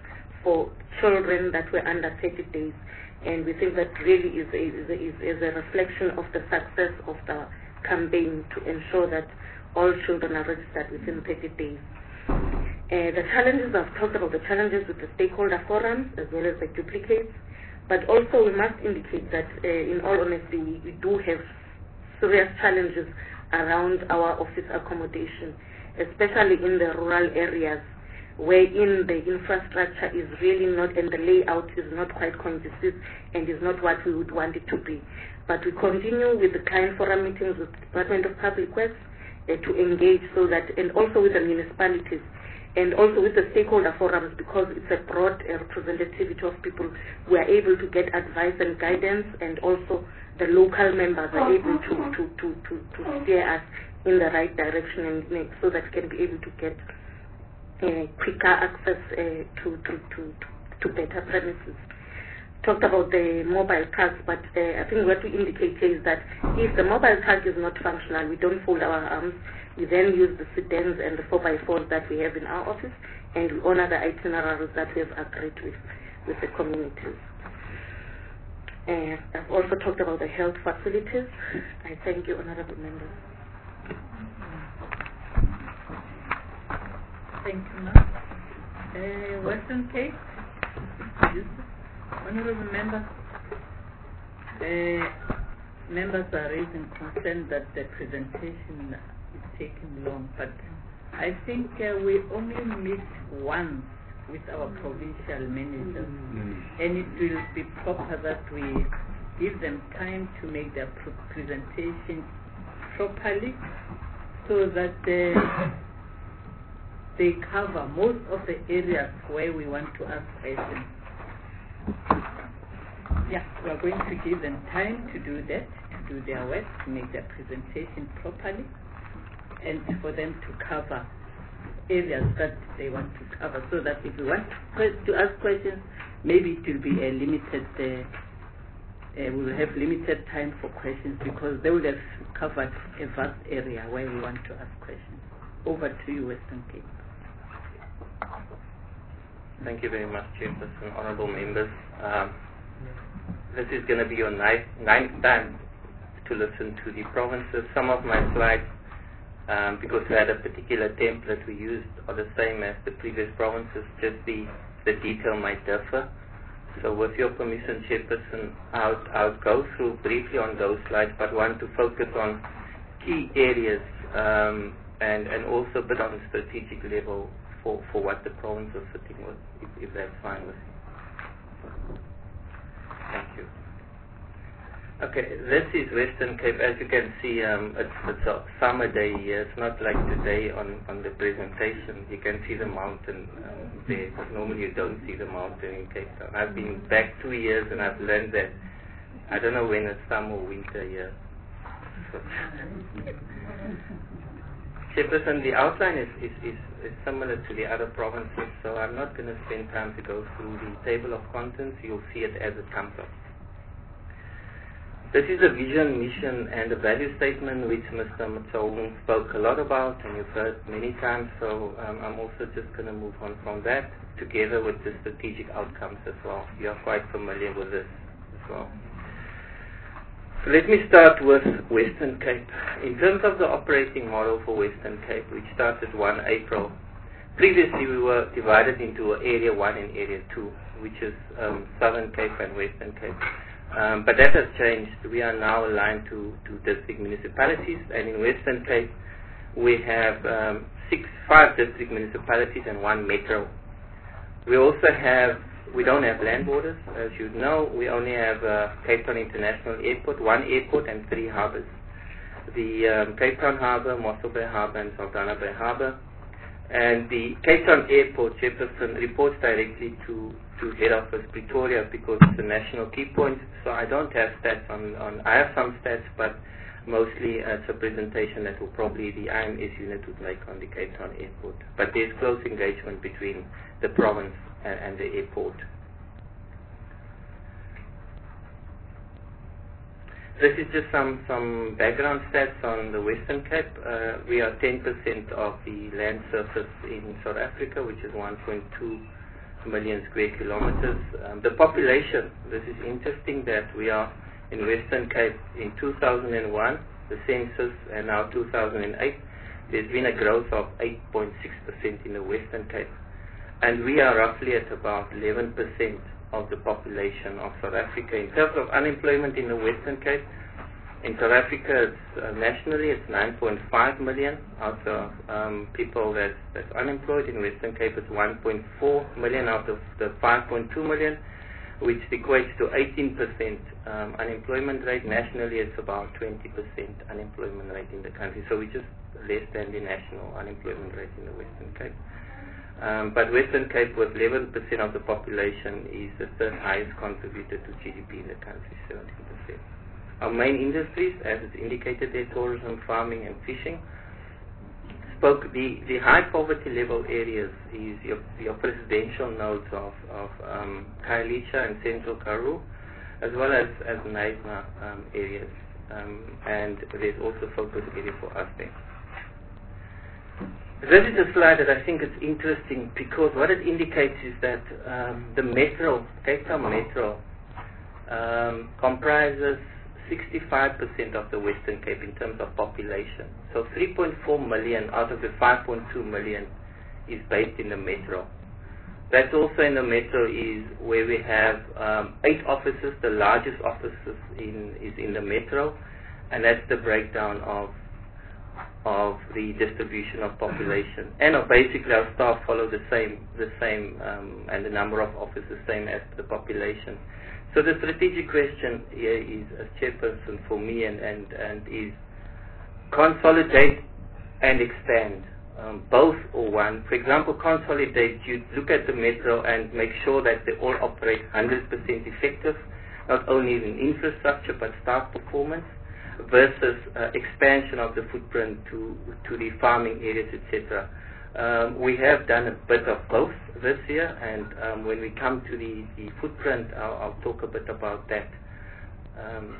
for children that were under thirty days. And we think that really is a, is, a, is, is a reflection of the success of the campaign to ensure that all children are registered within thirty days. Uh, the challenges, I've talked about the challenges with the stakeholder forums as well as the duplicates, but also we must indicate that uh, in all honesty we, we do have serious challenges around our office accommodation, especially in the rural areas wherein the infrastructure is really not, and the layout is not quite conducive and is not what we would want it to be. But we continue with the client forum meetings with the Department of Public Works uh, to engage so that, and also with the municipalities, and also with the stakeholder forums, because it's a broad uh, representativity of people, we are able to get advice and guidance, and also the local members are able to, to, to, to, to steer us in the right direction, and make so that we can be able to get Uh, quicker access uh, to, to, to, to better premises. Talked about the mobile parks, but uh, I think what we indicate here is that if the mobile park is not functional, we don't fold our arms. We then use the sedans and the four by fours that we have in our office, and we honor the itineraries that we have agreed with, with the communities. Uh, I've also talked about the health facilities. I thank you, honorable members. Thank you, ma'am. Uh, Western Cape, honorable members, uh, members are raising concern that the presentation is taking long, but I think uh, we only meet once with our provincial managers, mm. and it will be proper that we give them time to make their pr presentation properly, so that uh, they cover most of the areas where we want to ask questions. Yeah, we are going to give them time to do that, to do their work, to make their presentation properly, and for them to cover areas that they want to cover, so that if we want to ask questions, maybe it will be a limited, uh, uh, we will have limited time for questions, because they will have covered a vast area where we want to ask questions. Over to you, Western Cape. Thank you very much, Chairperson, honorable members. Um, this is going to be your ninth, ninth time to listen to the provinces. Some of my slides, um, because we had a particular template we used, are the same as the previous provinces, just the, the detail might differ. So with your permission, Chairperson, I'll, I'll go through briefly on those slides, but want to focus on key areas um, and, and also a bit on the strategic level for, for what the province is sitting with, if, if that's fine with you. Thank you. Okay, this is Western Cape. As you can see, um, it's, it's a summer day here. It's not like today on, on the presentation. You can see the mountain um, there. Normally you don't see the mountain in Cape Town. I've been back two years and I've learned that I don't know when it's summer or winter here. So Chairperson, the outline is, is, is, is similar to the other provinces, so I'm not going to spend time to go through the table of contents. You'll see it as it comes up. This is a vision, mission, and a value statement which Mister Mtsong spoke a lot about, and you've heard many times, so um, I'm also just going to move on from that, together with the strategic outcomes as well. You are quite familiar with this as well. So let me start with Western Cape. In terms of the operating model for Western Cape, which started first April, previously we were divided into Area one and Area two, which is um, Southern Cape and Western Cape. Um, but that has changed. We are now aligned to, to district municipalities, and in Western Cape we have um, six, five district municipalities and one metro. We also have, we don't have land borders, as you know. We only have uh, Cape Town International Airport, one airport and three harbours. The um, Cape Town Harbour, Mossel Bay Harbour and Saldanha Bay Harbour. And the Cape Town Airport, Chairperson, reports directly to, to head office Pretoria because it's a national key point. So I don't have stats on, on I have some stats, but mostly uh, it's a presentation that will probably the I M S unit would make on the Cape Town Airport. But there's close engagement between the province and, and the airport. This is just some, some background stats on the Western Cape. Uh, we are ten percent of the land surface in South Africa, which is one point two million square kilometers. Um, the population, this is interesting that we are in Western Cape in two thousand one, the census, and now two thousand eight, there's been a growth of eight point six percent in the Western Cape. And we are roughly at about eleven percent of the population of South Africa. In terms of unemployment in the Western Cape, in South Africa, it's, uh, nationally, it's nine point five million out of um, people that, that's unemployed. In Western Cape, it's one point four million out of the five point two million, which equates to eighteen percent um, unemployment rate. Nationally, it's about twenty percent unemployment rate in the country. So we're just less than the national unemployment rate in the Western Cape. Um, but Western Cape, with eleven percent of the population, is the third highest contributor to G D P in the country, seventeen percent. Our main industries, as it's indicated there, tourism, farming, and fishing. Spoke the, the high poverty level areas is your, your residential nodes of, of um, Khayelitsha and Central Karoo, as well as, as Knysna um, areas. Um, and there's also focus area for us there. This is a slide that I think is interesting because what it indicates is that um, the metro, Cape Town Metro, um, comprises sixty-five percent of the Western Cape in terms of population. So three point four million out of the five point two million is based in the metro. That's also in the metro is where we have um, eight offices. The largest offices in, is in the metro, and that's the breakdown of of the distribution of population. And uh, basically our staff follow the same, the same, um, and the number of offices same as the population. So the strategic question here is, as chairperson for me, and, and, and is consolidate and expand, um, both or one. For example, consolidate, you look at the metro and make sure that they all operate one hundred percent effective, not only in infrastructure but staff performance, versus uh, expansion of the footprint to, to the farming areas, et cetera. Um, we have done a bit of both this year, and um, when we come to the, the footprint, I'll, I'll talk a bit about that. Um,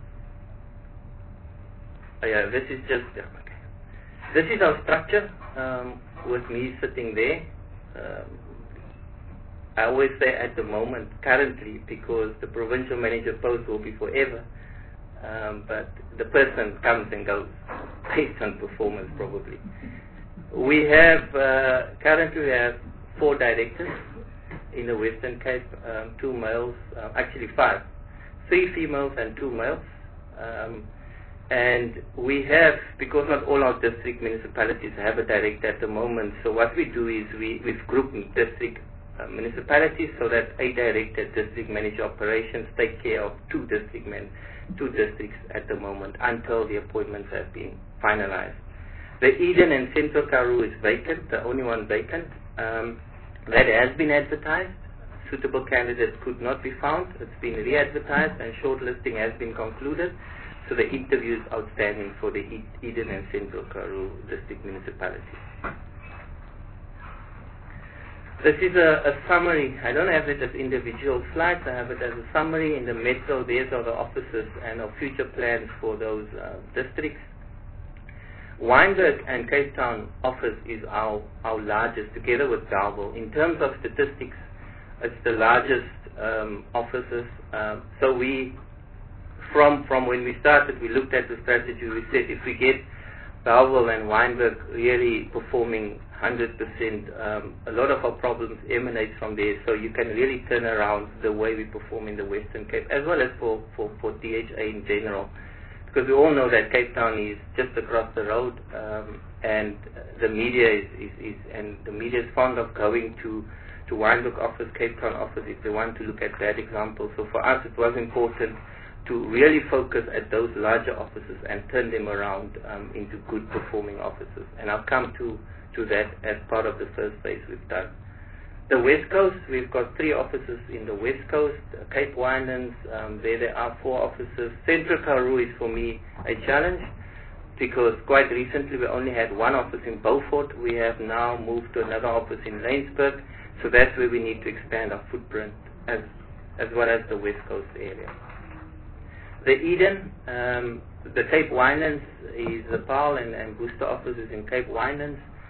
oh yeah, this is just, yeah, okay. This is our structure, um, with me sitting there. Um, I always say at the moment, currently, because the provincial manager post will be forever, um, but the person comes and goes based on performance probably. We have, uh, currently we have four directors in the Western Cape, um, two males, uh, actually five, three females and two males. Um, and we have, because not all our district municipalities have a director at the moment, so what we do is we, we've grouped district uh, municipalities so that a director, district manager operations, take care of two district men, two districts at the moment until the appointments have been finalized. The Eden and Central Karoo is vacant, the only one vacant. Um, that has been advertised. Suitable candidates could not be found. It's been re-advertised and shortlisting has been concluded. So the interview is outstanding for the Eden and Central Karoo district municipalities. This is a, a summary. I don't have it as individual slides. I have it as a summary. In the metro, these are the offices and our future plans for those uh, districts. Wynberg and Cape Town office is our, our largest, together with Darwell. In terms of statistics, it's the largest um, offices. Uh, so we, from from when we started, we looked at the strategy. We said if we get Darwell and Wynberg really performing one hundred percent, um, a lot of our problems emanate from there. So you can really turn around the way we perform in the Western Cape, as well as for, for, for D H A in general. Because we all know that Cape Town is just across the road, um, and the media is, is, is and the media is fond of going to to Wynberg office, Cape Town office, if they want to look at that example. So for us, it was important to really focus at those larger offices and turn them around um, into good performing offices. And I'll come to to that as part of the first phase we've done. The West Coast, we've got three offices in the West Coast. Uh, Cape Winelands, um, there there are four offices. Central Karoo is for me a challenge because quite recently we only had one office in Beaufort. We have now moved to another office in Laingsburg, so that's where we need to expand our footprint as as well as the West Coast area. The Eden, um, the Cape Winelands is the Paarl and, and Booster offices in Cape Winelands.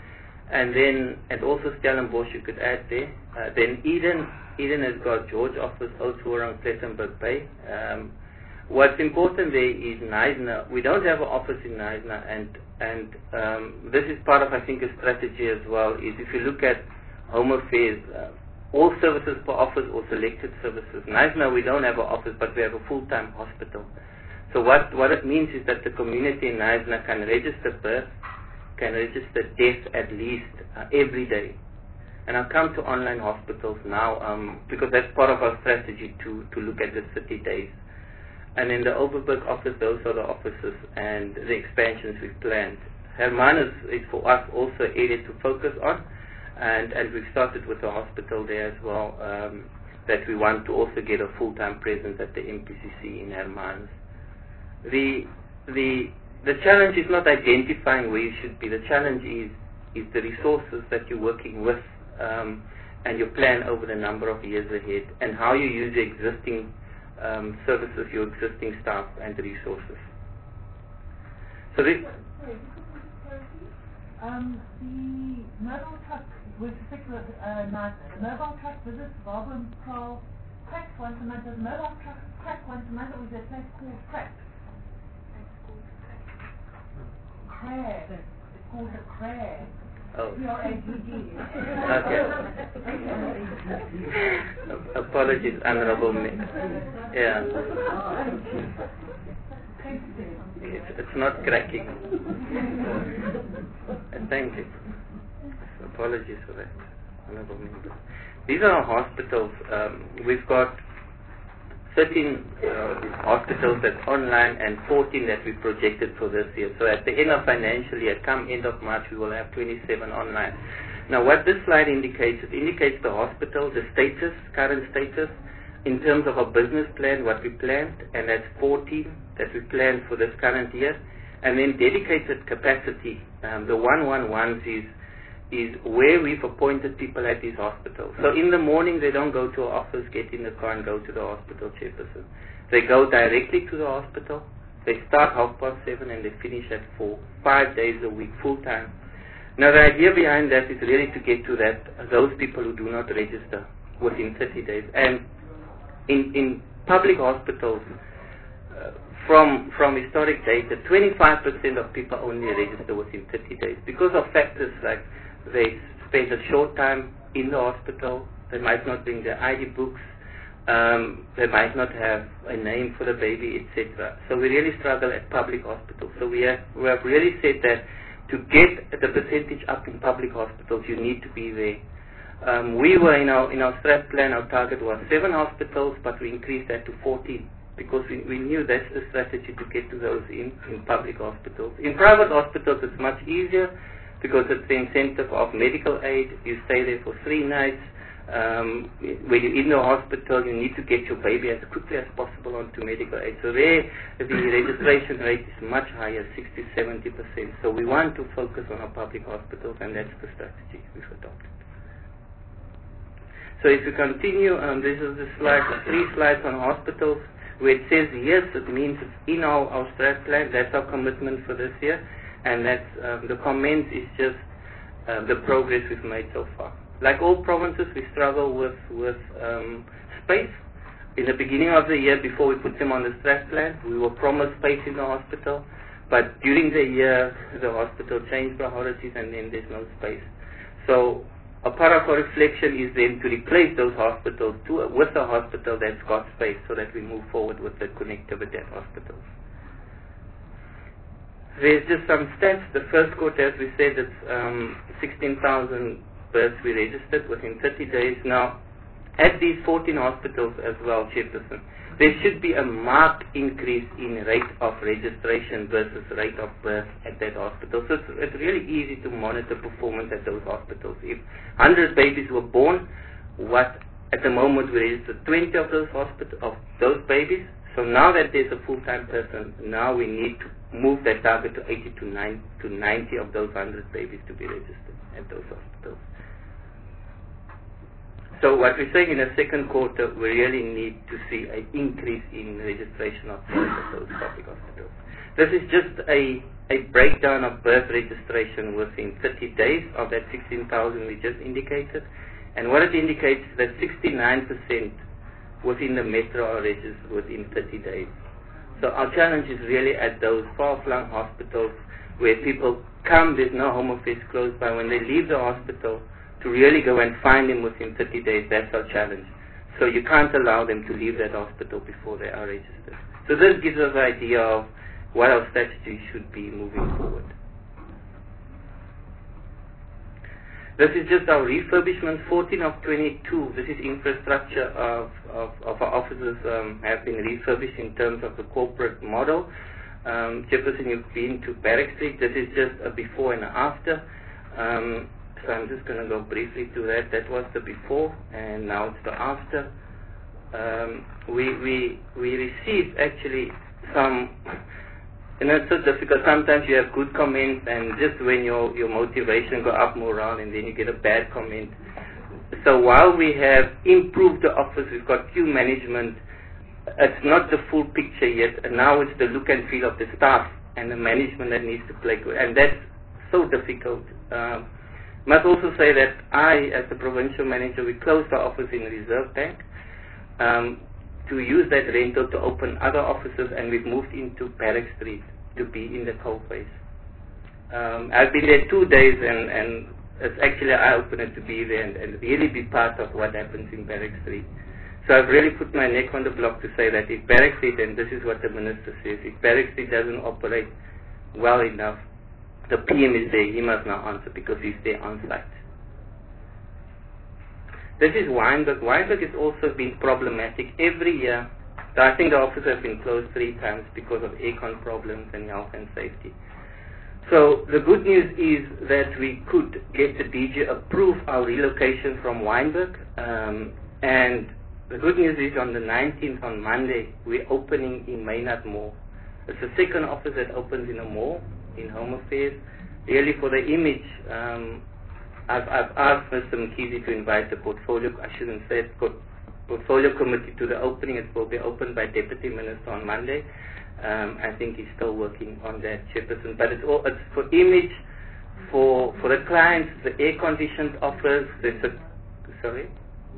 and then and also Stellenbosch you could add there. Uh, then Eden Eden has got George office, Oudtshoorn, Plettenberg Bay. Um, what's important there is Knysna. We don't have an office in Knysna, and and um, this is part of I think a strategy as well. Is if you look at Home Affairs. Uh, all services per office or selected services. Knysna we don't have an office, but we have a full-time hospital. So what, what it means is that the community in Knysna can register birth, can register death at least uh, every day. And I'll come to online hospitals now um, because that's part of our strategy to, to look at the thirty days. And in the Overberg office, those are the offices and the expansions we've planned. Hermanus is for us also an area to focus on. And, and we've started with the hospital there as well, um, that we want to also get a full-time presence at the M P C C in Hermanus. The, the, the challenge is not identifying where you should be. The challenge is, is the resources that you're working with um, and your plan over the number of years ahead and how you use the existing um, services, your existing staff and the resources. So this, Um, the mobile truck with particular uh, night, the mobile truck visits Barbara and Carl Crack once a month. Does mobile truck Crack once a month, or is that place called Crack? It's called Crack. It's called the Crack. Oh. C R A G G. Okay. Apologies, Honorable Mayor. Yeah. It's, it's not cracking. Thank you. Apologies for that, Honorable Member. These are our hospitals. Um, we've got thirteen uh, hospitals that's online and fourteen that we projected for this year. So at the end of financial year, come end of March, we will have twenty-seven online. Now what this slide indicates, it indicates the hospital, the status, current status, in terms of our business plan, what we planned, and that's fourteen that we planned for this current year. And then dedicated capacity, um, the one one ones is is where we've appointed people at these hospitals. So in the morning they don't go to our office, get in the car and go to the hospital chairperson. They go directly to the hospital. They start half past seven and they finish at four, five days a week, full time. Now the idea behind that is really to get to that those people who do not register within thirty days. And in in public hospitals. Uh, From, from historic data, twenty-five percent of people only register within thirty days because of factors like they spend a short time in the hospital, they might not bring their I D books, um, they might not have a name for the baby, et cetera. So we really struggle at public hospitals. So we have, we have really said that to get the percentage up in public hospitals, you need to be there. Um, we were in our, in our strat plan, our target was seven hospitals, but we increased that to fourteen. Because we, we knew that's the strategy to get to those in, in public hospitals. In private hospitals, it's much easier because it's the incentive of medical aid. You stay there for three nights. Um, when you're in the hospital, you need to get your baby as quickly as possible onto medical aid. So there, the registration rate is much higher, sixty to seventy percent. So we want to focus on our public hospitals, and that's the strategy we've adopted. So if we continue, um, this is the slide, three slides on hospitals. Where it says yes, it means it's in our, our strat plan. That's our commitment for this year, and that's um, the comments is just uh, the progress we've made so far. Like all provinces, we struggle with with um, space. In the beginning of the year, before we put them on the strat plan, we were promised space in the hospital, but during the year, the hospital changed priorities, and then there's no space. So a part of our reflection is then to replace those hospitals to, with a hospital that's got space so that we move forward with the connectivity at hospitals. There's just some stats. The first quarter, as we said, it's um, sixteen thousand births we registered within thirty days. Now, at these fourteen hospitals as well, Chairperson, there should be a marked increase in rate of registration versus rate of birth at that hospital. So it's, it's really easy to monitor performance at those hospitals. If one hundred babies were born, what at the moment we registered twenty of those hospital of those babies. So now that there's a full-time person, now we need to move that target to eighty to ninety of those one hundred babies to be registered at those hospitals. So what we're saying in the second quarter, we really need to see an increase in registration of at those public hospitals. This is just a, a breakdown of birth registration within thirty days of that sixteen thousand we just indicated. And what it indicates is that sixty-nine percent within the metro are registered within thirty days. So our challenge is really at those far-flung hospitals where people come, there's no home office close by. When they leave the hospital, to really go and find them within thirty days, that's our challenge. So you can't allow them to leave that hospital before they are registered. So this gives us an idea of what our strategy should be moving forward. This is just our refurbishment, fourteen of twenty-two. This is infrastructure of, of, of our offices um, have been refurbished in terms of the corporate model. Um, Jefferson, you've been to Barrack Street. This is just a before and a after. Um, so I'm just going to go briefly to that. That was the before, and now it's the after. Um, we, we, we received actually some... And it's so difficult. Sometimes you have good comments, and just when your, your motivation go up morale, and then you get a bad comment. So while we have improved the office, we've got queue management, it's not the full picture yet, and now it's the look and feel of the staff and the management that needs to play good. And that's so difficult. Um, must also say that I, as the provincial manager, we closed our office in Reserve Bank. Um, to use that rental to open other offices, and we've moved into Barrack Street to be in the coalface. Um, I've been there two days, and, and it's actually an eye-opener to be there and, and really be part of what happens in Barrack Street. So I've really put my neck on the block to say that if Barrack Street, and this is what the Minister says, if Barrack Street doesn't operate well enough, the P M is there, he must now answer because he's there on site. This is Wynberg. Wynberg has also been problematic every year. So I think the office has been closed three times because of aircon problems and health and safety. So the good news is that we could get the D G approve our relocation from Wynberg. Um, and the good news is on the nineteenth, on Monday, we're opening in Maynard Mall. It's the second office that opens in a mall, in Home Affairs. Really for the image, um, I've, I've asked Mister Mkhize to invite the portfolio, I shouldn't say it, portfolio committee to the opening. It will be opened by Deputy Minister on Monday. Um, I think he's still working on that, Chairperson. But it's all it's for image, for for the clients, the air-conditioned office. There's a, sorry?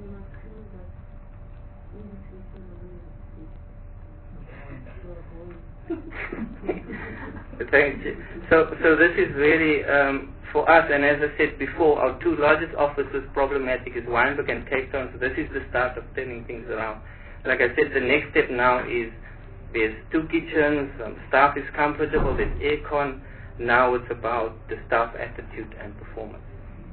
Thank you. So, so this is really um, for us, and as I said before, our two largest offices problematic is Wynberg and Cape Town. So this is the start of turning things around. Like I said, the next step now is there's two kitchens, um, staff is comfortable, there's aircon. Now it's about the staff attitude and performance.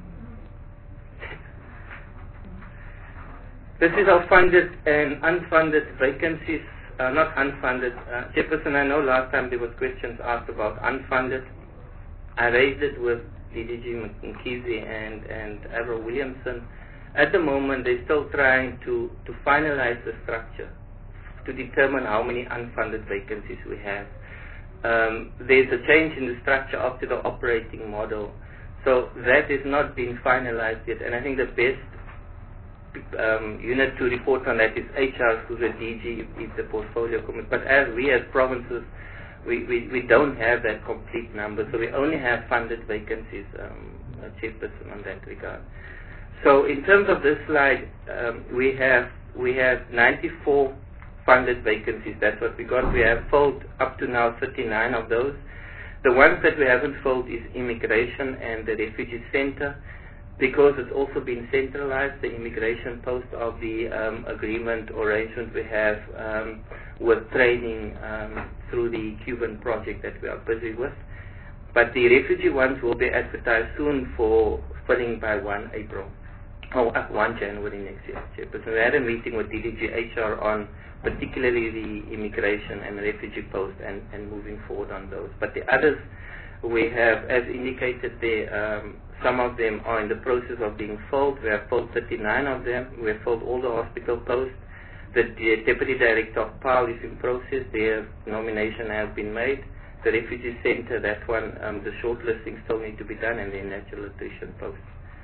This is our funded and unfunded vacancies. Uh, not unfunded. Uh, Jefferson, I know last time there was questions asked about unfunded. I raised it with D D G Mkhize and, and Avril Williamson. At the moment, they're still trying to, to finalize the structure to determine how many unfunded vacancies we have. Um, there's a change in the structure after the operating model. So that is not being finalized yet. And I think the best Um, unit to report on that is H R, who's a D G, is the portfolio committee. But as we as provinces, we, we, we don't have that complete number, so we only have funded vacancies, um, a chairperson on that regard. So in terms of this slide, um, we have we have ninety-four funded vacancies. That's what we got. We have filled up to now thirty-nine of those. The ones that we haven't filled is immigration and the refugee center, because it's also been centralized, the immigration post of the um, agreement or arrangement we have um, with training um, through the Cuban project that we are busy with. But the refugee ones will be advertised soon for filling by first April, or uh, first January next year. But we had a meeting with D D G H R on particularly the immigration and refugee post and, and moving forward on those. But the others, we have, as indicated there, um, some of them are in the process of being filled. We have filled thirty-nine of them. We have filled all the hospital posts. The, the Deputy Director of P A L is in process. Their nomination has been made. The Refugee Center, that one, um, the shortlisting still need to be done, and the natural attrition post.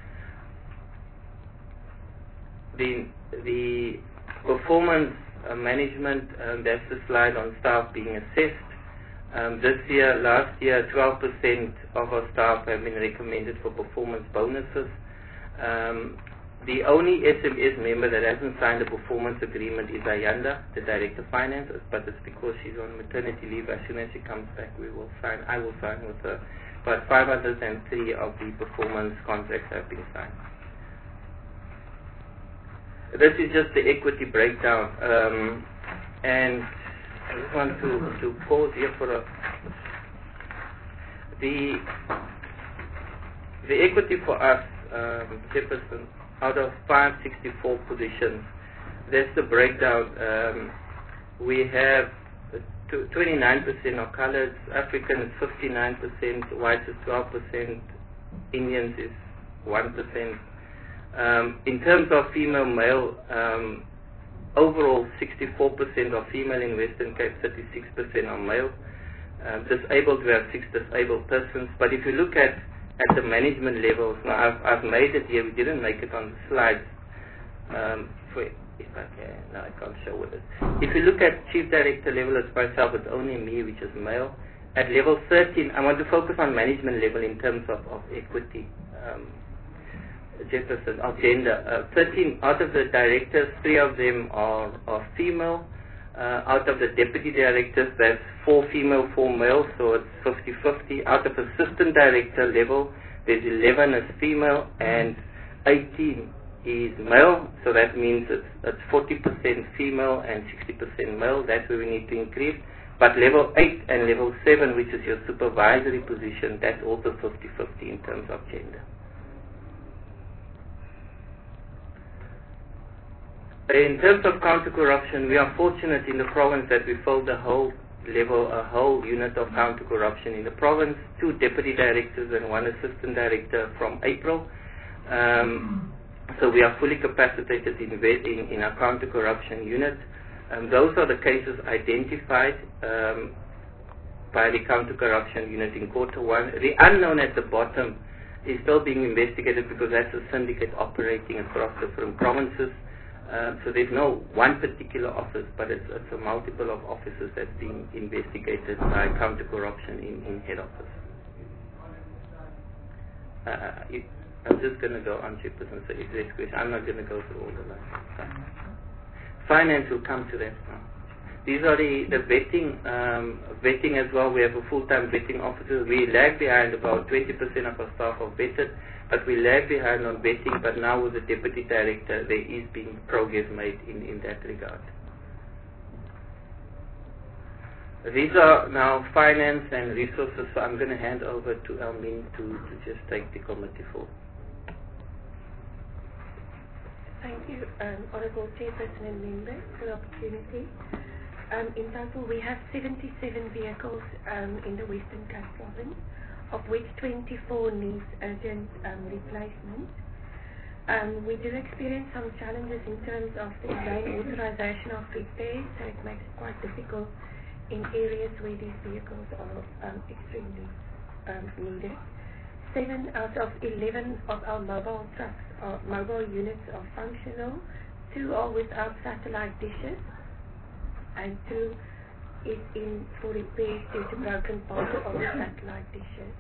The, the performance uh, management, um, that's the slide on staff being assessed. Um, this year, last year, twelve percent of our staff have been recommended for performance bonuses. Um, the only S M S member that hasn't signed a performance agreement is Ayanda, the Director of Finance, but it's because she's on maternity leave. As soon as she comes back, we will sign. I will sign with her. But five hundred three of the performance contracts have been signed. This is just the equity breakdown, um, and I just want to, to pause here for a the the equity for us, um, Jefferson, out of five hundred sixty-four positions. That's the breakdown. Um, we have twenty-nine percent are coloreds, African is fifty-nine percent, whites is twelve percent, Indians is one percent. Um, in terms of female male, um, overall sixty-four percent are female in Western Cape, thirty-six percent are male. Um, disabled, we have six disabled persons. But if you look at, at the management levels, now I've, I've made it here, we didn't make it on the slides. Um, for, if I can, no, I can't show with it. If you look at chief director level, it's myself, it's only me, which is male. At level thirteen, I want to focus on management level in terms of, of equity. Um, Jefferson, of gender. Uh, thirteen out of the directors, three of them are, are female. Uh, out of the deputy directors, there's four female, four male, so it's fifty fifty. Out of assistant director level, there's eleven is female and eighteen is male, so that means it's, it's forty percent female and sixty percent male. That's where we need to increase. But level eight and level seven, which is your supervisory position, that's also fifty fifty in terms of gender. In terms of counter-corruption, we are fortunate in the province that we filled a whole level, a whole unit of counter-corruption in the province, two deputy directors and one assistant director from April. Um, so we are fully capacitated in, in, in our counter-corruption unit. Um, those are the cases identified um, by the counter-corruption unit in quarter one. The unknown at the bottom is still being investigated because that's a syndicate operating across different provinces. Uh, so there's no one particular office, but it's, it's a multiple of offices that's being investigated by counter-corruption in, in head office. Uh, it, I'm just going to go on Jefferson, so if there's question, I'm not going to go through all the lines. Finance will come to that now. These are the, the vetting, um, vetting as well. We have a full-time vetting officer. We lag behind, about twenty percent of our staff are vetted. But we lag behind on vetting, but now with the deputy director, there is being progress made in, in that regard. These are now finance and resources, so I'm going to hand over to Elmin to, to just take the committee forward. Thank you, um, Honourable Chairperson and members, for the opportunity. Um, in total, we have seventy-seven vehicles um, in the Western Cape province, of which twenty-four needs urgent um, replacement. Um, we do experience some challenges in terms of the delayed authorization of repairs, so it makes it quite difficult in areas where these vehicles are um, extremely um, needed. Seven out of eleven of our mobile trucks, or mobile units, are functional. Two are without satellite dishes, and two is in for repairs due to broken parts of the satellite dishes.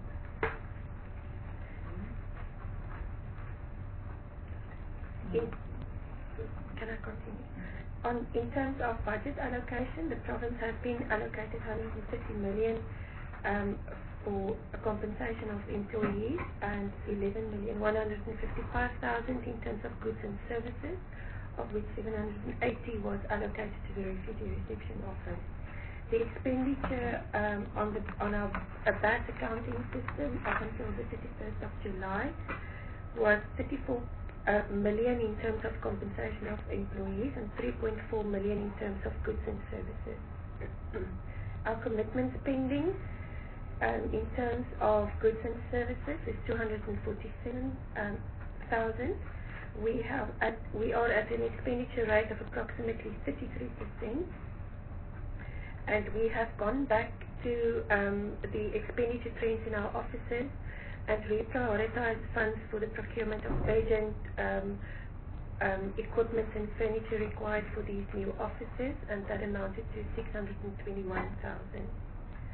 In, can I continue? On, in terms of budget allocation, the province has been allocated one hundred thirty million um, for a compensation of employees and eleven million one hundred fifty-five thousand in terms of goods and services, of which seven hundred eighty was allocated to the Refugee Reception Office. The expenditure um, on, the, on our a B A T accounting system up until the thirty-first of July was thirty-four uh, million in terms of compensation of employees and three point four million in terms of goods and services. Our commitment spending um, in terms of goods and services is two hundred forty-seven thousand. We have at, we are at an expenditure rate of approximately thirty-three percent. And we have gone back to um, the expenditure trends in our offices and reprioritized funds for the procurement of urgent um, um, equipment and furniture required for these new offices, and that amounted to six hundred twenty-one thousand.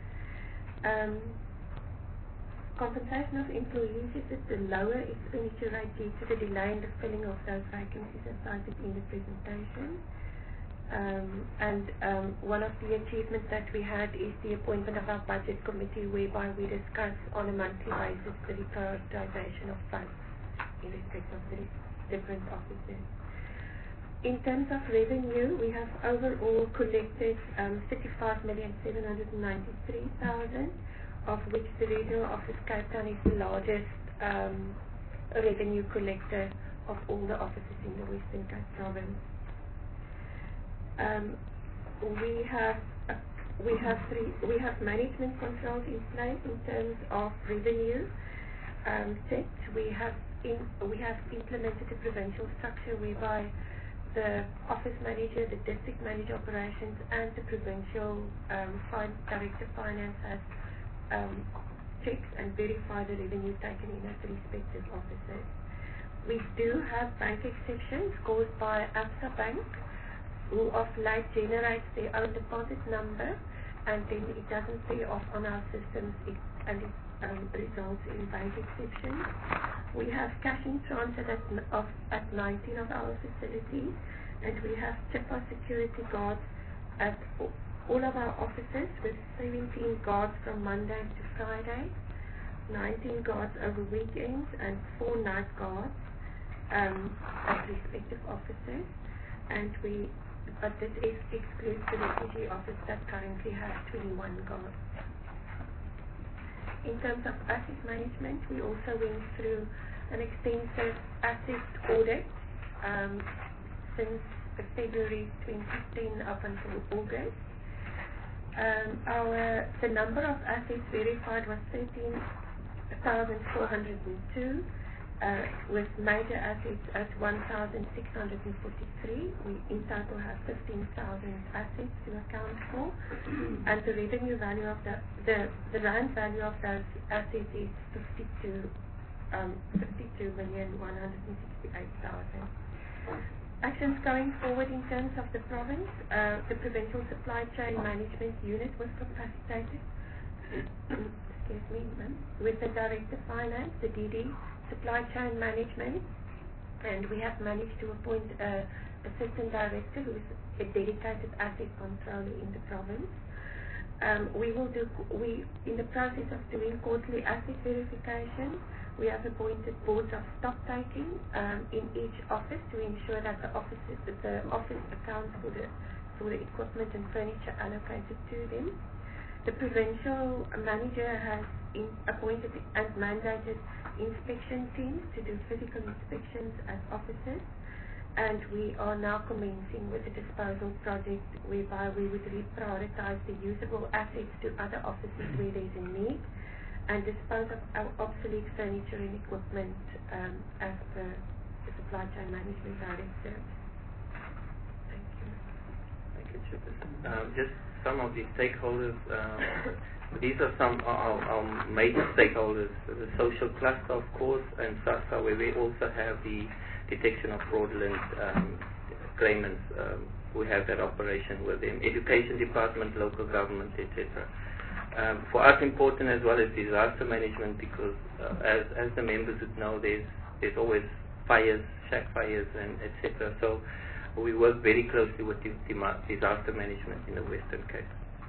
Um, compensation of employees is at the lower expenditure rate due to the delay in the filling of those vacancies as cited in the presentation. Um, and um, one of the achievements that we had is the appointment of our budget committee, whereby we discuss on a monthly basis the reprioritization of funds in respect of the different offices. In terms of revenue, we have overall collected um, thirty-five million seven hundred ninety-three thousand, of which the regional office Cape Town is the largest um, revenue collector of all the offices in the Western Cape Province. Um, we have uh, we have three we have management controls in place in terms of revenue um, set. We have in we have implemented a provincial structure whereby the office manager, the district manager operations, and the provincial um, fin director finance has um, checks and verify the revenue taken in at the respective offices. We do have bank exceptions caused by Absa Bank, who of late generates their own deposit number, and then it doesn't pay off on our systems, it, and it um, results in bank exceptions. We have cash in transit at, of, at nineteen of our facilities, and we have CHIPA security guards at all of our offices, with seventeen guards from Monday to Friday, nineteen guards over weekends, and four night guards um, at respective offices. And we but this is excludes the refugee office that currently has twenty-one guards. In terms of asset management, we also went through an extensive asset audit um, since February twenty ten up until August. Um, our the number of assets verified was thirteen thousand four hundred two. Uh, with major assets at one thousand six hundred forty-three. We in total have fifteen thousand assets to account for, and the revenue value of the, the, the rand value of those assets is fifty-two million one hundred sixty-eight thousand. Actions going forward in terms of the province, uh, the Provincial Supply Chain Management Unit was capacitated excuse me, with the Director Finance, the D D, Supply Chain Management, and we have managed to appoint a assistant director who is a dedicated asset controller in the province. Um, we will do, we, in the process of doing quarterly asset verification, we have appointed boards of stock taking um, in each office to ensure that the offices, that the office accounts for the, for the equipment and furniture allocated to them. The provincial manager has in, appointed and mandated inspection teams to do physical inspections at offices, and we are now commencing with a disposal project whereby we would reprioritize the usable assets to other offices where there is a need, and dispose of our obsolete furniture and equipment um, as per the Supply Chain Management Directive. Thank you. Thank you, Chairperson. Um, just some of the stakeholders, um, these are some of our, our major stakeholders, the social cluster, of course, and SASSA, where we also have the detection of fraudulent um, claimants. Um, we have that operation with them, education department, local government, et cetera. Um, for us, important as well as disaster management, because uh, as as the members would know, there's there's always fires, shack fires, and et cetera. So we work very closely with the, the disaster management in the Western Cape.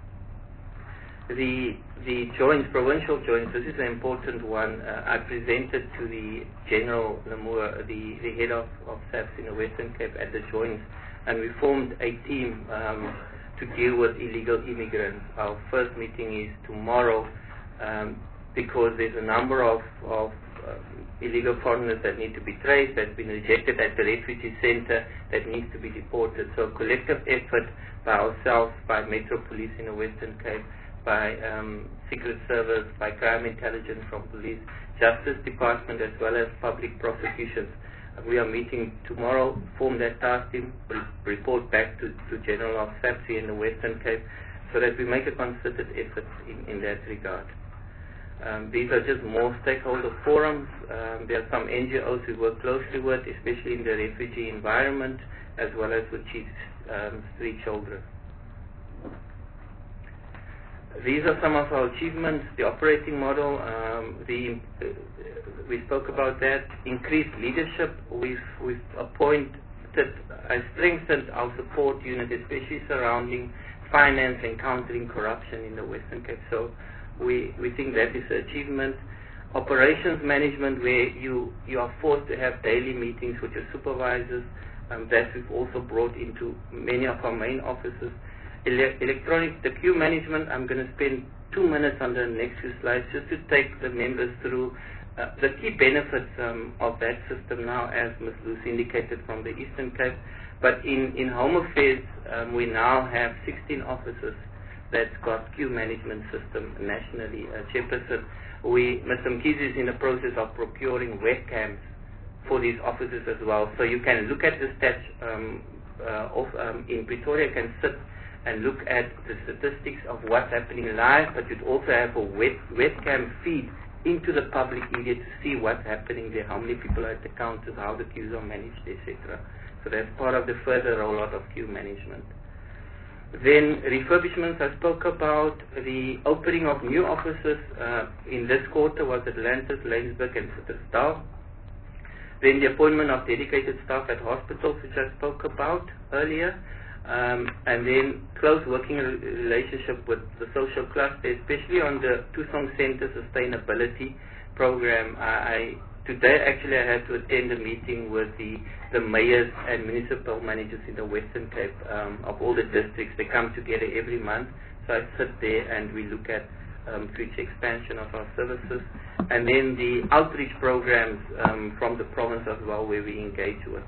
The the joints, provincial joints, this is an important one. Uh, I presented to the General Namur, the, the head of, of SAPS in the Western Cape at the joints, and we formed a team um, to deal with illegal immigrants. Our first meeting is tomorrow um, because there's a number of, of uh, illegal foreigners that need to be traced, that's been rejected at the refugee center, that needs to be deported. So collective effort by ourselves, by Metro Police in the Western Cape, by um, Secret Service, by Crime Intelligence from Police, Justice Department, as well as public prosecutions. We are meeting tomorrow, form that task team, re report back to, to General of SAPSI in the Western Cape, so that we make a concerted effort in, in that regard. Um, these are just more stakeholder forums. Um, there are some N G Os we work closely with, especially in the refugee environment, as well as with Chief um, Street Children. these are some of our achievements. The operating model, um, the uh, we spoke about that. Increased leadership. We've we've appointed, uh, strengthened our support unit, especially surrounding finance and countering corruption in the Western Cape. So we we think that is an achievement. Operations management, where you you are forced to have daily meetings with your supervisors. Um, that we've also brought into many of our main offices. Ele electronic, the queue management, I'm going to spend two minutes on the next few slides just to take the members through uh, the key benefits um, of that system now, as Miz Lucy indicated, from the Eastern Cape. But in, in Home Affairs, um, we now have sixteen offices that's got queue management system nationally. Uh, Chairperson, we, Mister Mkhize is in the process of procuring webcams for these offices as well. So you can look at the stats um, uh, of, um, in Pretoria, can sit and look at the statistics of what's happening live, but you'd also have a web, webcam feed into the public media to see what's happening there, how many people are at the counters, how the queues are managed, et cetera. So that's part of the further rollout of queue management. Then refurbishments, I spoke about. The opening of new offices uh, in this quarter was Atlantis, Laingsburg and Citrusdal. Then the appointment of dedicated staff at hospitals, which I spoke about earlier. Um, and then close working re relationship with the social cluster, especially on the Tusong Center Sustainability Program. I, I Today, actually, I had to attend a meeting with the, the mayors and municipal managers in the Western Cape um, of all the districts. They come together every month. So I sit there and we look at um, future expansion of our services. And then the outreach programs um, from the province as well, where we engage with.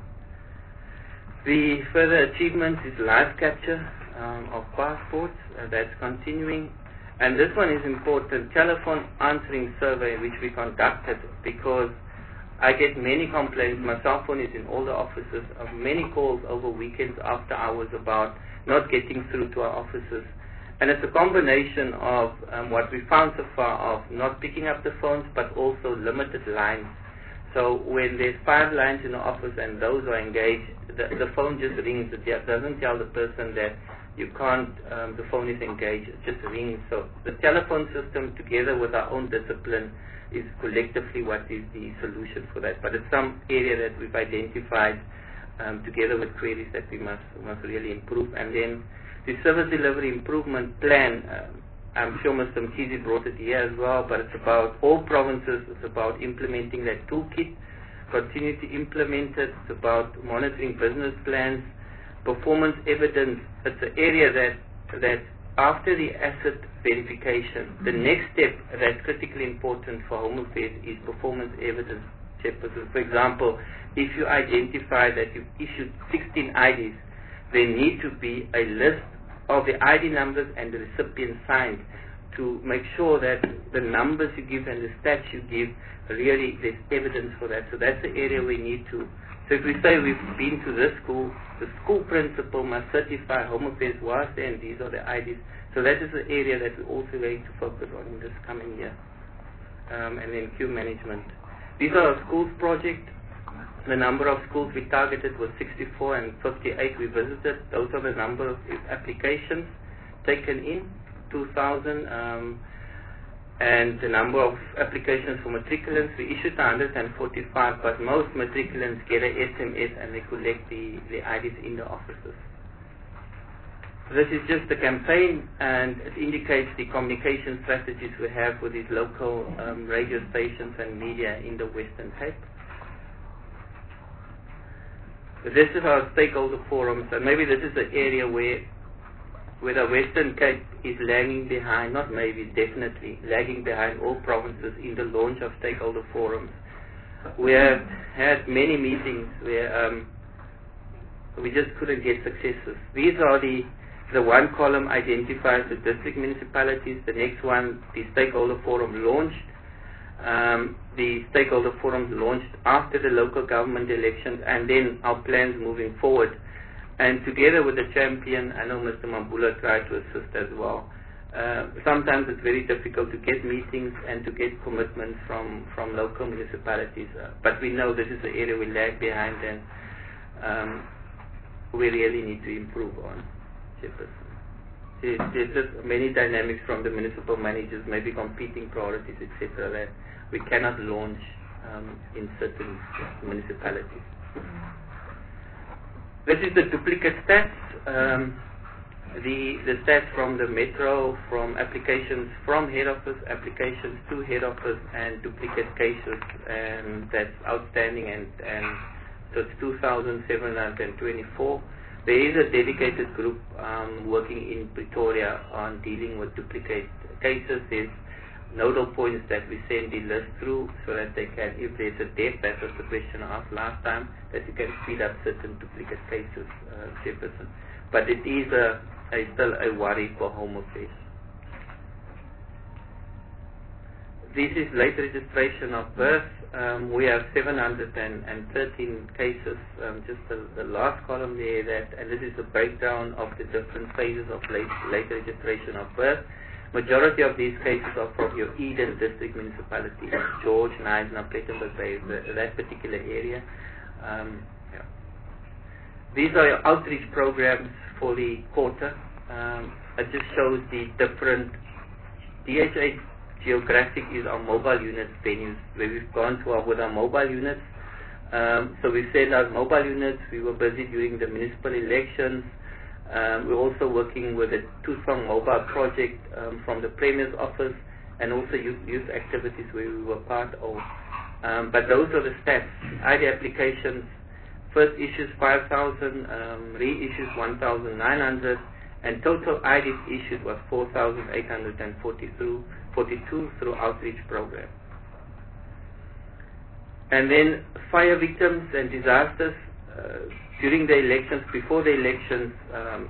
The further achievements is live capture um, of passports. Uh, that's continuing. And this one is important, telephone answering survey, which we conducted, because I get many complaints. My cell phone is in all the offices, of many calls over weekends after hours about not getting through to our offices. And it's a combination of um, what we found so far of not picking up the phones, but also limited lines. So when there's five lines in the office and those are engaged, the, the phone just rings. It doesn't tell the person that you can't, um, the phone is engaged, it just rings. So the telephone system, together with our own discipline, is collectively what is the solution for that. But it's some area that we've identified um, together with queries that we must, must really improve. And then the service delivery improvement plan, uh, I'm sure Mister Mkhize brought it here as well, but it's about all provinces. It's about implementing that toolkit, continue to implement it. It's about monitoring business plans, performance evidence. It's an area that, that after the asset verification, the next step that's critically important for Home Affairs is performance evidence. For example, if you identify that you've issued sixteen I Ds, there need to be a list of the I D numbers and the recipient signed to make sure that the numbers you give and the stats you give, really there's evidence for that. So that's the area we need to. So if we say we've been to this school, the school principal must certify Home Affairs was there and these are the I Ds. So that is the area that we're also going to focus on in this coming year. Um, and then queue management. These are our schools project. The number of schools we targeted was sixty-four and fifty-eight we visited. Those are the number of applications taken in, two thousand. Um, and the number of applications for matriculants, we issued one hundred forty-five, but most matriculants get an S M S and they collect the, the I Ds in the offices. This is just a campaign, and it indicates the communication strategies we have with these local um, radio stations and media in the Western Cape. This is our stakeholder forums, and maybe this is the area where, where the Western Cape is lagging behind, not maybe, definitely, lagging behind all provinces in the launch of stakeholder forums. We have had many meetings where um, we just couldn't get successes. These are the The one column identifies the district municipalities. The next one, the stakeholder forum launched. Um, the stakeholder forum launched after the local government elections, and then our plans moving forward. And together with the champion, I know Mister Mambula tried to assist as well. Uh, sometimes it's very difficult to get meetings and to get commitments from, from local municipalities. Uh, but we know this is the area we lag behind, and um, we really need to improve on. there's, there's just many dynamics from the municipal managers, maybe competing priorities, et cetera, that we cannot launch um, in certain municipalities. This is the duplicate stats. Um, the, the stats from the Metro, from applications from head office, applications to head office, and duplicate cases, and that's outstanding, and, and so it's two thousand seven hundred twenty-four. There is a dedicated group um, working in Pretoria on dealing with duplicate cases. There's nodal points that we send the list through so that they can, if there's a death, that was the question I asked last time, that you can speed up certain duplicate cases, uh, Chairperson. But it is a, a still a worry for Home Affairs. This is late registration of birth. Um, we have seven hundred thirteen cases, um, just the, the last column there, that, and this is a breakdown of the different phases of late, late registration of birth. Majority of these cases are from your Eden district municipality, George, Knysna, Plettenberg Bay, the, that particular area. Um, yeah. These are your outreach programs for the quarter. Um, it just shows the different D H A geographic is our mobile unit venues, where we've gone to our, with our mobile units. Um, so we sent out mobile units. We were busy during the municipal elections. Um, we're also working with a two-song mobile project um, from the Premier's office, and also youth, youth activities where we were part of. Um, but those are the stats. I D applications, first issues five thousand, um, reissues one thousand nine hundred, and total I Ds issued was four thousand eight hundred forty-two through outreach program. And then fire victims and disasters. Uh, during the elections, before the elections, um,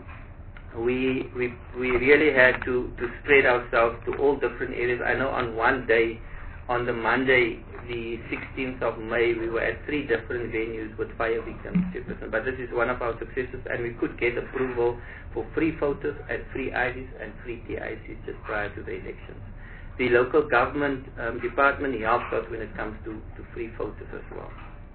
we, we we really had to, to spread ourselves to all different areas. I know on one day, on the Monday, the sixteenth of May, we were at three different venues with fire victims. But this is one of our successes, and we could get approval for free photos and free I Ds and free T I Cs just prior to the elections. The local government um, department helps us when it comes to, to free photos as well.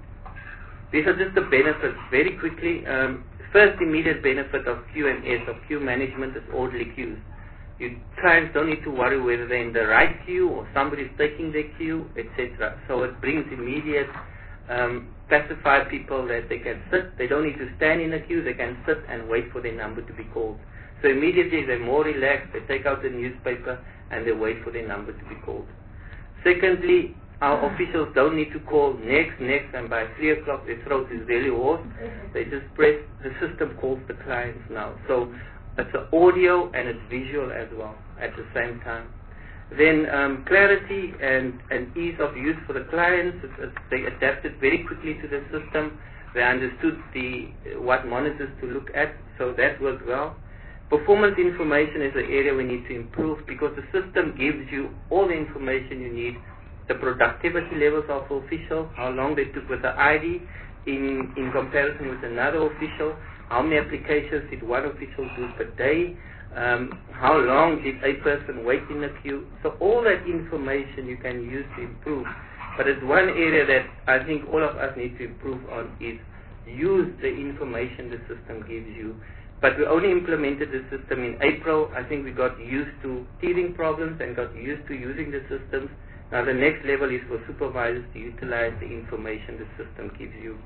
These are just the benefits very quickly. Um, first immediate benefit of Q M S, of queue management, is orderly queues. You clients don't need to worry whether they're in the right queue or somebody's taking their queue, et cetera. So it brings immediate um, pacified people that they can sit. They don't need to stand in a queue. They can sit and wait for their number to be called. So immediately they're more relaxed. They take out the newspaper and they wait for their number to be called. Secondly, our officials don't need to call next, next, and by three o'clock their throat is really hoarse. They just press, the system calls the clients now. So it's an audio and it's visual as well at the same time. Then um, clarity and, and ease of use for the clients. It's, it's, they adapted very quickly to the system. They understood the what monitors to look at, so that worked well. Performance information is an area we need to improve, because the system gives you all the information you need. The productivity levels of the official, how long they took with the I D in, in comparison with another official, how many applications did one official do per day, um, how long did a person wait in the queue. So all that information you can use to improve. But it's one area that I think all of us need to improve on, is use the information the system gives you. But we only implemented the system in April. I think we got used to teething problems and got used to using the systems. Now the next level is for supervisors to utilize the information the system gives you.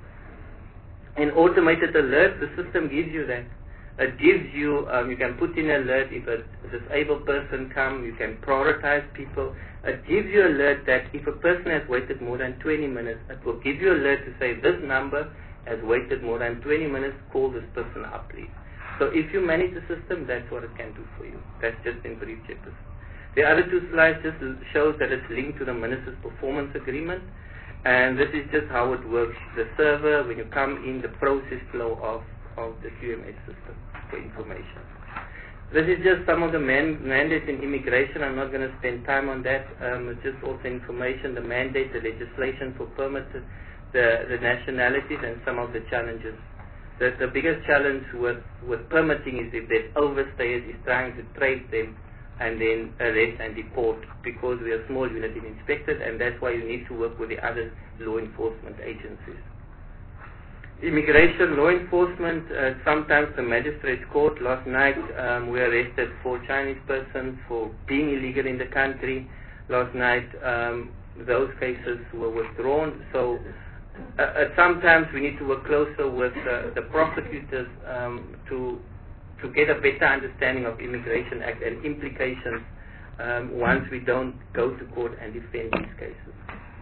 In automated alerts, the system gives you that. It gives you, um, you can put in an alert if a disabled person comes, you can prioritize people. It gives you an alert that if a person has waited more than twenty minutes, it will give you an alert to say this number has waited more than twenty minutes, call this person up please. So if you manage the system, that's what it can do for you. That's just in brief, Chairperson. The other two slides just shows that it's linked to the Minister's Performance Agreement, and this is just how it works. The server, when you come in, the process flow of, of the Q M S system for information. This is just some of the man mandates in immigration. I'm not going to spend time on that. Um, it's just also information, the mandate, the legislation for permits, the, the nationalities, and some of the challenges. The, the biggest challenge with, with permitting is if there's overstayers, is trying to trace them and then arrest and deport, because we are a small unit in inspectors, and that's why you need to work with the other law enforcement agencies. Immigration, law enforcement, uh, sometimes the magistrate's court. Last night um, we arrested four Chinese persons for being illegal in the country. Last night um, those cases were withdrawn. So uh, uh, sometimes we need to work closer with uh, the prosecutors um, to to get a better understanding of Immigration Act and implications um, once we don't go to court and defend these cases.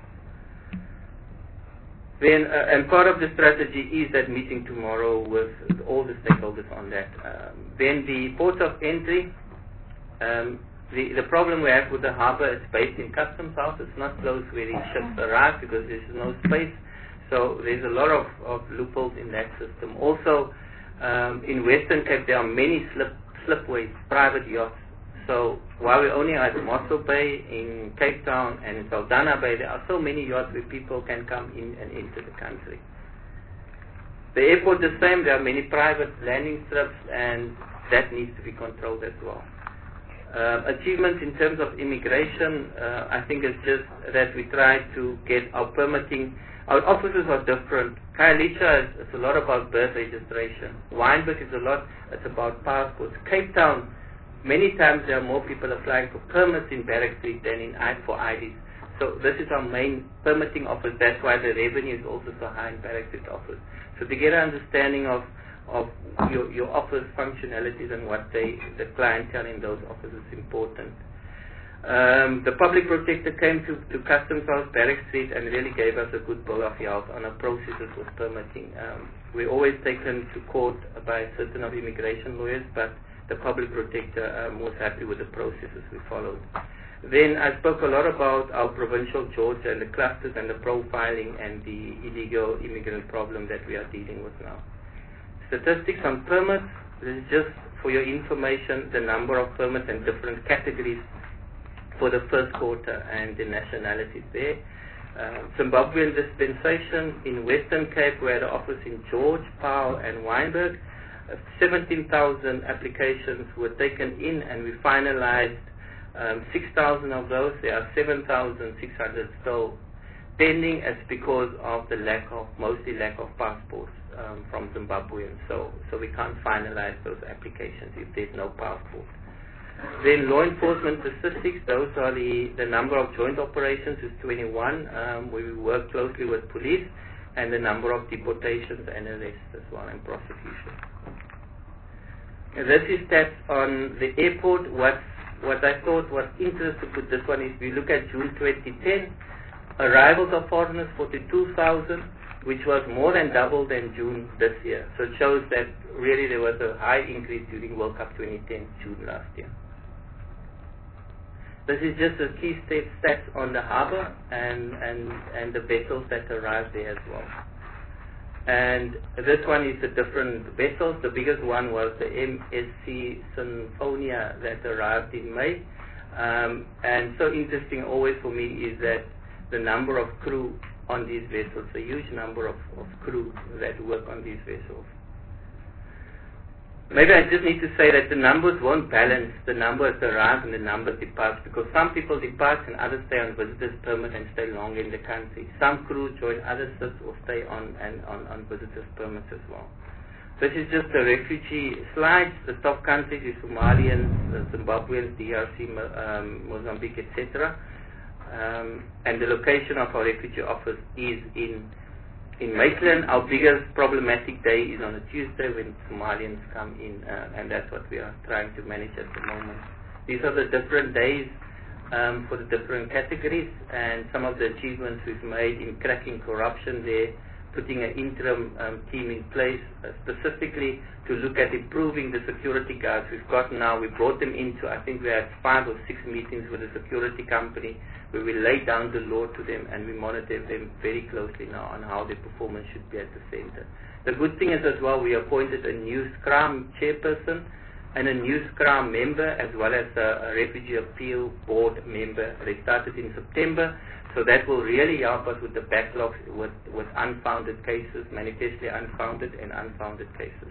Then, uh, and part of the strategy is that meeting tomorrow with all the stakeholders on that. Um, then the port of entry, um, the, the problem we have with the harbour is based in customs house. It's not close where the ships arrive because there's no space. So there's a lot of, of loopholes in that system. Also, um, in Western Cape there are many slip, slipways, private yachts. So while we only are at Mossel Bay, in Cape Town and in Saldanha Bay, there are so many yachts where people can come in and enter the country. The airport the same, there are many private landing strips and that needs to be controlled as well. Uh, achievements in terms of immigration, uh, I think it's just that we try to get our permitting. Our offices are different. Khayelitsha is, is a lot about birth registration. Wynberg is a lot, it's about passports. Cape Town, many times there are more people applying for permits in Barrack Street than in for I Ds. So this is our main permitting office. That's why the revenue is also so high in Barrack Street office. So to get an understanding of of your your office functionalities and what they the clientele in those offices is important. Um, the public protector came to, to Customs House, Barrack Street, and really gave us a good bill of health on our processes with permitting. Um, we're always taken to court by certain of immigration lawyers, but the public protector um, was happy with the processes we followed. Then I spoke a lot about our provincial Georgia and the clusters and the profiling and the illegal immigrant problem that we are dealing with now. Statistics on permits, this is just for your information, the number of permits and different categories for the first quarter and the nationalities there. Uh, Zimbabwean dispensation in Western Cape, we had an office in George, Paarl and Wynberg. seventeen thousand applications were taken in and we finalized um, six thousand of those. There are seven thousand six hundred still pending as because of the lack of, mostly lack of passports um, from Zimbabweans. So, so we can't finalize those applications if there's no passport. Then law enforcement statistics, those are the, the number of joint operations is twenty-one. Um, we work closely with police and the number of deportations and arrests as well and prosecution. This is stats on the airport. What what I thought was interesting with this one is we look at June twenty ten, arrivals of foreigners forty-two thousand, which was more than double than June this year. So it shows that really there was a high increase during World Cup twenty ten, June last year. This is just a key stats on the harbour and, and, and the vessels that arrived there as well. And this one is the different vessels. The biggest one was the M S C Symphonia that arrived in May. Um, and so interesting always for me is that the number of crew on these vessels, a huge number of, of crew that work on these vessels. Maybe I just need to say that the numbers won't balance the numbers arrive and the numbers depart, because some people depart and others stay on visitors permit and stay longer in the country. Some crew join other ships or stay on and on, on visitors permits as well. This is just the refugee slides. The top countries is Somalians, Zimbabweans, D R C, um, Mozambique, et cetera. Um, and the location of our refugee office is in In Maitland. Our biggest problematic day is on a Tuesday when Somalians come in, uh, and that's what we are trying to manage at the moment. These are the different days um, for the different categories, and some of the achievements we've made in cracking corruption there, putting an interim um, team in place uh, specifically to look at improving the security guards we've got now. We brought them into, I think we had five or six meetings with the security company where we lay down the law to them and we monitor them very closely now on how their performance should be at the center. The good thing is as well, we appointed a new Scrum chairperson and a new Scrum member as well as a, a refugee appeal board member. They started in September, so that will really help us with the backlogs with, with unfounded cases, manifestly unfounded and unfounded cases.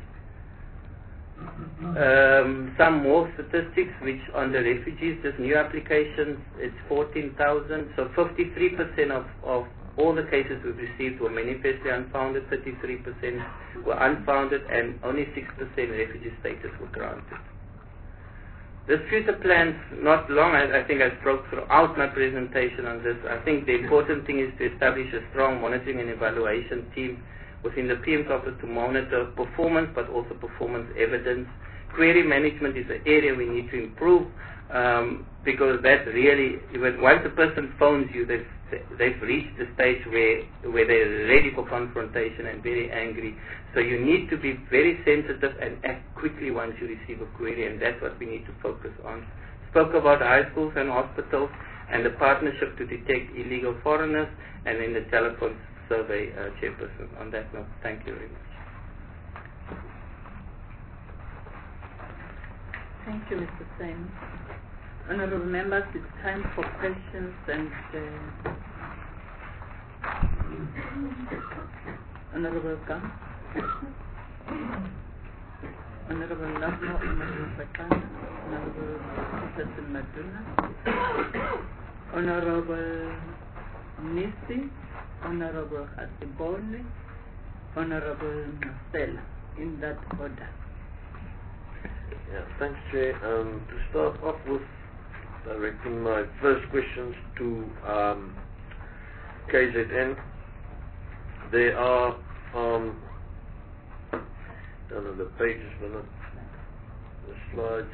Um, some more statistics which on the refugees, just new applications, it's fourteen thousand, so fifty-three percent of, of all the cases we've received were manifestly unfounded, thirty-three percent were unfounded, and only six percent refugee status were granted. This future plan's not long. I, I think I spoke throughout my presentation on this. I think the important thing is to establish a strong monitoring and evaluation team within the P M's office to monitor performance, but also performance evidence. Query management is an area we need to improve, um, because that really, when once a person phones you, they've, they've reached the stage where, where they're ready for confrontation and very angry. So you need to be very sensitive and act quickly once you receive a query, and that's what we need to focus on. Spoke about high schools and hospitals and the partnership to detect illegal foreigners, and in the telephone survey, uh, chairperson. On that note, thank you very much. Thank you, Mister Sen. Honourable members, it's time for questions and uh, Honourable Gam, Honourable Lavmo, Honourable Sakana, Honourable Peterson Maduna, Honourable Nisi, Honourable Hatibone, Honourable Marcella, in that order. Yeah, thanks, Chair. Um, to start off with, directing my first questions to um, K Z N. There are, um, I don't know the pages, but not the slides.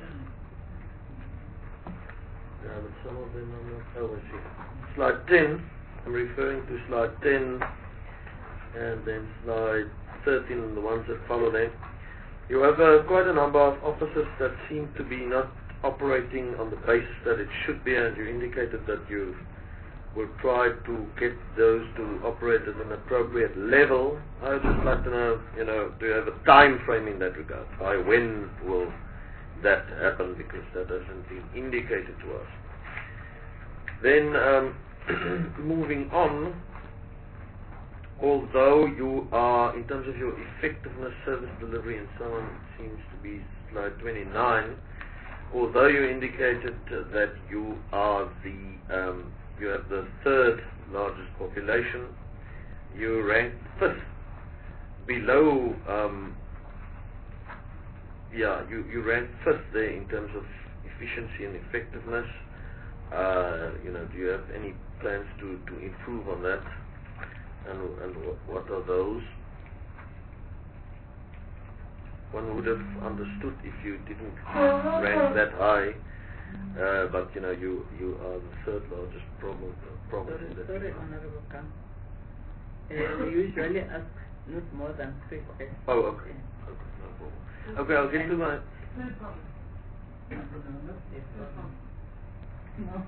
Yeah, but some of them are not. Oh, I see. Slide ten. I'm referring to slide ten, and then slide thirteen, and the ones that follow them. You have uh, quite a number of officers that seem to be not operating on the basis that it should be, and you indicated that you will try to get those to operate at an appropriate level. I would just like to know, you know, do you have a time frame in that regard? By when will that happen? Because that hasn't been indicated to us. Then, um, moving on, although you are, in terms of your effectiveness, service delivery and so on, it seems to be slide twenty-nine, although you indicated uh, that you are the, um, you have the third largest population, you rank fifth, below, um, yeah, you, you rank fifth there in terms of efficiency and effectiveness. Uh, you know, do you have any plans to, to improve on that? And, and what are those? One would have understood if you didn't rank that high, uh, but you know, you you are the third largest problem. problem Sorry, in that sorry, regard. Honourable Khan. Uh, we usually ask not more than three questions. Oh, okay. Okay, no problem. Okay, I'll get to my. No problem. No, no, not this problem. No.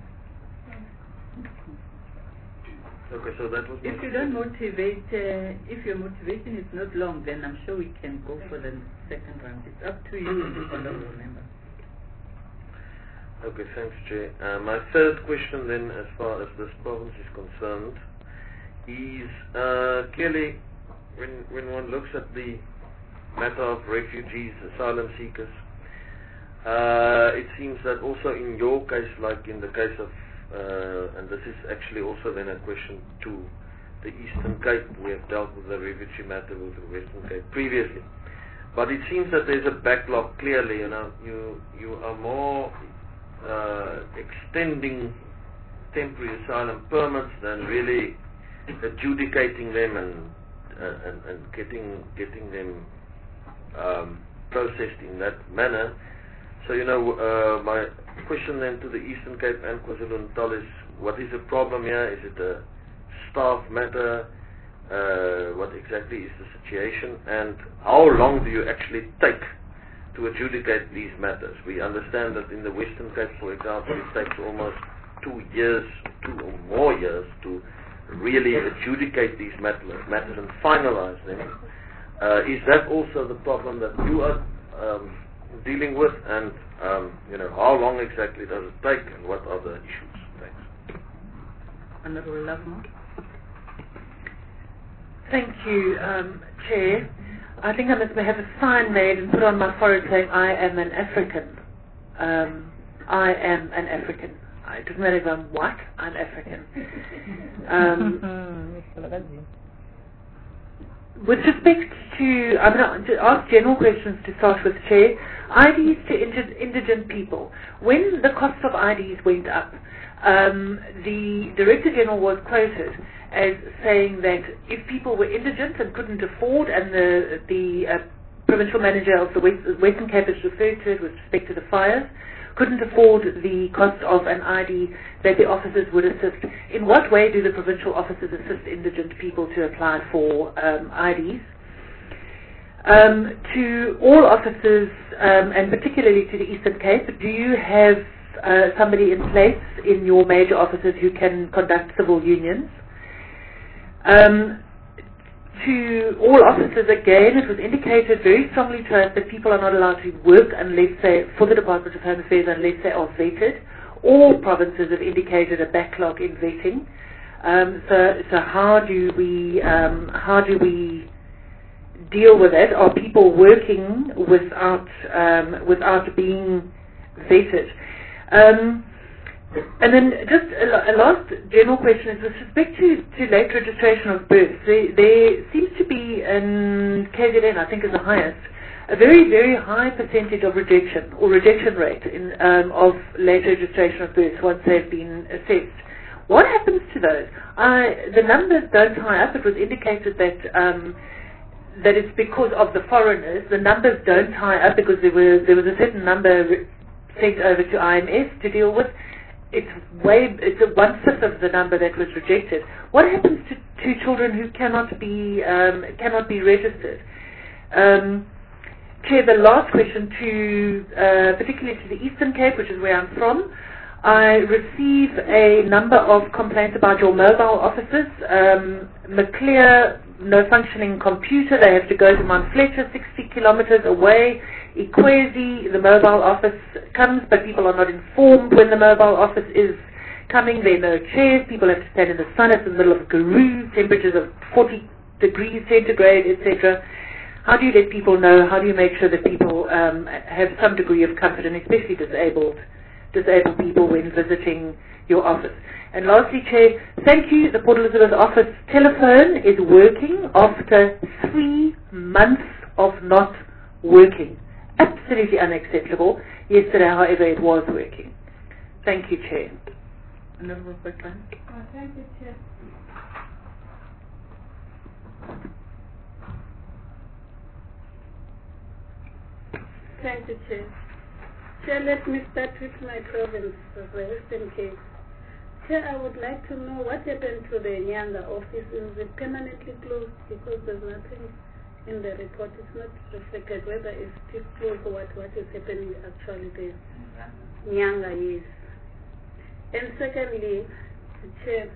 Okay, so that was. If you don't motivate, uh, if your motivation is not long, then I'm sure we can go for the second round. It's up to you, honourable member. Okay, thanks, Chair. Uh, my third question then, as far as this province is concerned, is uh, clearly when when one looks at the matter of refugees, asylum seekers, uh, it seems that also in your case, like in the case of Uh, and this is actually also then a question to the Eastern Cape. We have dealt with the refugee matter with the Western Cape previously, but it seems that there's a backlog. Clearly, you know, you you are more uh, extending temporary asylum permits than really adjudicating them and uh, and, and getting getting them um, processed in that manner. So, you know, uh, my question then to the Eastern Cape and KwaZulu-Natal is, what is the problem here? Is it a staff matter? Uh, what exactly is the situation? And how long do you actually take to adjudicate these matters? We understand that in the Western Cape, for example, it takes almost two years, two or more years to really adjudicate these matters, matters and finalize them. Uh, is that also the problem that you are um, dealing with, and um, you know, how long exactly does it take, and what are the issues? Thanks. Honourable Lavmo. Thank you, um, Chair. I think I must have a sign made and put on my forehead saying I am an African. Um, I am an African. it doesn't matter if I'm white, I'm African. Um, with respect to, I'm going to ask general questions to start with, Chair. I Ds to indi- indigent people. When the cost of I Ds went up, um, the Director General was quoted as saying that if people were indigent and couldn't afford, and the the uh, provincial manager of the West, Western Cape has referred to it with respect to the fires, couldn't afford the cost of an I D, that the officers would assist. In what way do the provincial officers assist indigent people to apply for um, I Ds? Um, to all officers, um, and particularly to the Eastern Cape, do you have uh, somebody in place in your major offices who can conduct civil unions? Um, to all officers, again, it was indicated very strongly to us that people are not allowed to work unless they, for the Department of Home Affairs, unless they are vetted. All provinces have indicated a backlog in vetting. Um, so, so how do we, um, how do we deal with it? Are people working without, um, without being vetted? Um, And then just a, a last general question is with respect to, to late registration of births. There, there seems to be, in K Z N, I think is the highest, a very, very high percentage of rejection or rejection rate in, um, of late registration of births once they've been assessed. What happens to those? I, the numbers don't tie up. It was indicated that um, that it's because of the foreigners. The numbers don't tie up because there was, there was a certain number sent over to I M S to deal with. It's way, it's a one-fifth of the number that was rejected. What happens to, to children who cannot be um, cannot be registered? Um, Chair, the last question to, uh, particularly to the Eastern Cape, which is where I'm from, I receive a number of complaints about your mobile offices. Um, Maclear, no functioning computer, they have to go to Mount Fletcher, sixty kilometers away. Equasi, the mobile office comes, but people are not informed when the mobile office is coming. There are no chairs, people have to stand in the sun, it's in the middle of Karoo, temperatures of forty degrees centigrade, et cetera. How do you let people know? How do you make sure that people um, have some degree of comfort, and especially disabled disabled people when visiting your office? And lastly, Chair, thank you. The Port Elizabeth office telephone is working after three months of not working. Absolutely unacceptable. Yesterday, however, it was working. Thank you, Chair. Honourable Butler. Oh, thank you, Chair. Thank you, Chair. Chair, let me start with my province of the Western Cape. Chair, I would like to know what happened to the Nyanga office. Is it permanently closed? Because there's nothing in the report. It's not reflected whether it's still closed or what, what is happening actually there. Nyanga, yes. And secondly, Chair,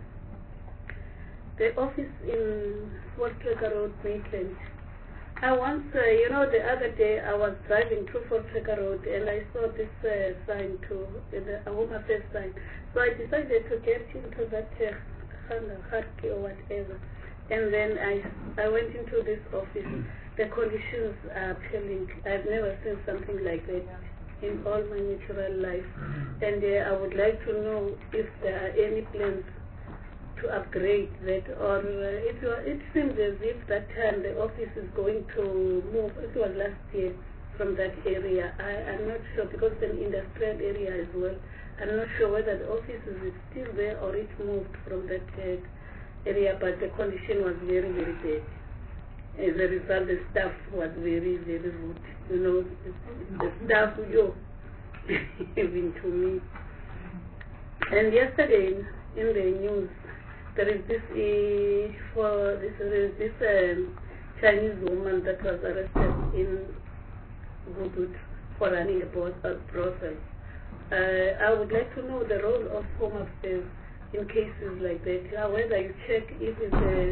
the office in Fort Tracker Road, Maitland. I once, uh, you know, the other day I was driving through Fort Tracker Road and I saw this uh, sign too, the Home Affairs sign. So I decided to get into that uh, or whatever. And then I, I went into this office. The conditions are appalling. I've never seen something like that in all my natural life. And uh, I would like to know if there are any plans to upgrade that, or uh, it, it seems as if that time the office is going to move. It was last year from that area. I am not sure because it's an industrial area as well. I'm not sure whether the office is still there or it moved from that uh, area, but the condition was very, very bad. As a result, the staff was very, very rude. You know, the staff, yo, even to me. And yesterday in the news, there is this uh, for this uh, this um, Chinese woman that was arrested in Goodwood for running a brothel. Uh, I would like to know the role of Home Affairs in cases like that. Uh, whether you check if it's a,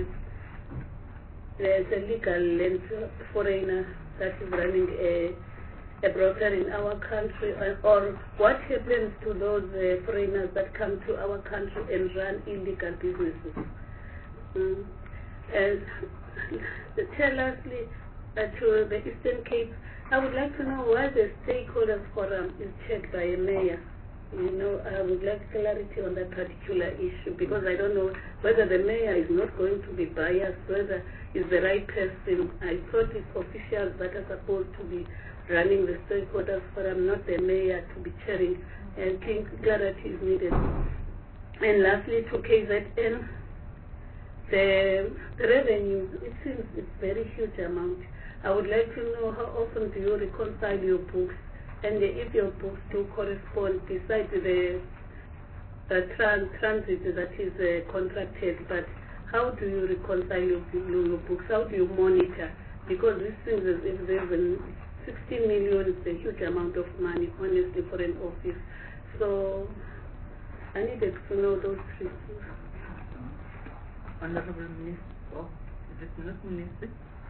there's a legal foreigner that is running a a broker in our country, or, or what happens to those uh, foreigners that come to our country and run illegal businesses. Mm. And tell lastly uh, to the Eastern Cape, I would like to know why the stakeholders forum is chaired by a mayor. you know, I would like clarity on that particular issue because I don't know whether the mayor is not going to be biased, whether he's the right person. I thought it's officials that are supposed to be running the stakeholders forum, not the mayor to be chairing. I think clarity is needed. And lastly, to K Z N, the, the revenue, it seems it's very huge amount. I would like to know how often do you reconcile your books, and if your books do correspond, besides the uh, trans transit that is uh, contracted, but how do you reconcile your, your books? How do you monitor? Because this seems as if there's a sixteen million is a huge amount of money, honestly, for an office. So I needed to know those three things. Honorable Minister, oh, is it not Minister?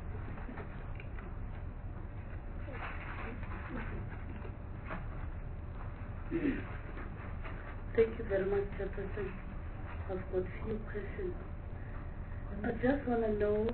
Thank you very much, Chairperson. I've got a few questions. I just want to know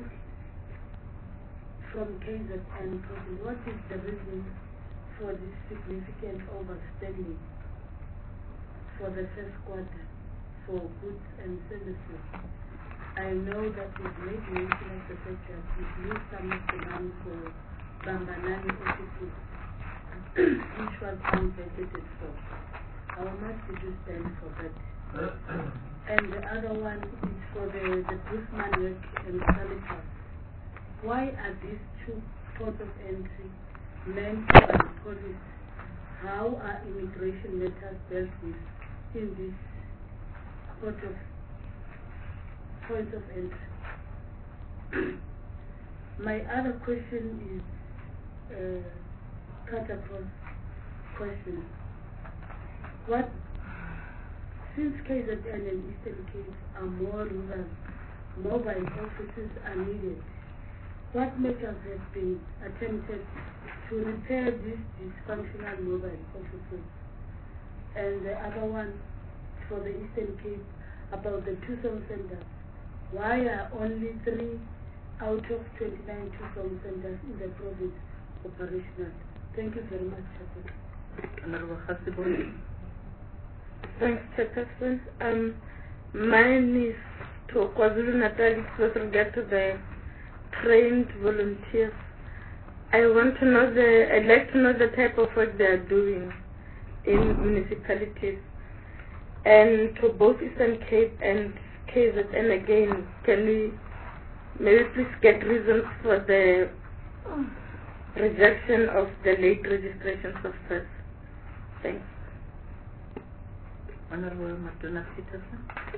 from K Z N, what is the reason for this significant overspending for the first quarter for goods and services? I know that we've made mention of the fact that we've used some of the money for Bambanani offices, which was unbudgeted for. How much did you spend for that? And the other one is for the, the Bushman work and Salitas. Why are these two ports of entry meant by the police? How are immigration matters dealt with in this port of point of entry? My other question is uh, cut across question. What, since K Z N and Eastern Cape are more rural, mobile offices are needed. What measures have been attempted to repair these dysfunctional mobile offices? And the other one for the Eastern Cape about the two-song centers. Why are only three out of twenty-nine two-song centers in the province operational? Thank you very much, Chairperson. Honorable Hasibu. Thanks, Chairperson. Um, mine is to KwaZulu-Natal with regard to the trained volunteers. I want to know the, I'd like to know the type of work they are doing in municipalities. And to both Eastern Cape and K Z N again, can we maybe please get reasons for the rejection of the late registration software? Thanks. Honorable Madonna Peterson.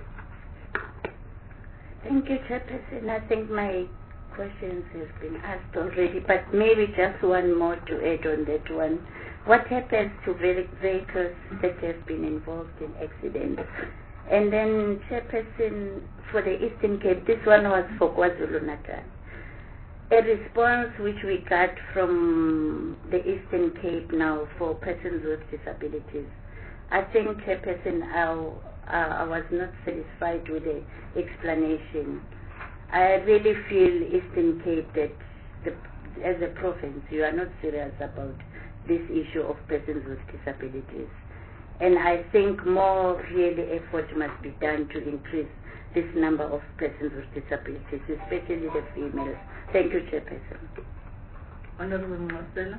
Thank you, Chairperson. I think my questions have been asked already, but maybe just one more to add on that one. What happens to vehicles that have been involved in accidents? And then, Chairperson, for the Eastern Cape, this one was for KwaZulu-Natal. A response which we got from the Eastern Cape now for persons with disabilities. I think, Chairperson, I, I was not satisfied with the explanation. I really feel Eastern Cape that the, as a province, you are not serious about this issue of persons with disabilities. And I think more really effort must be done to increase this number of persons with disabilities, especially the females. Thank you, Chairperson. Honorable Marcella.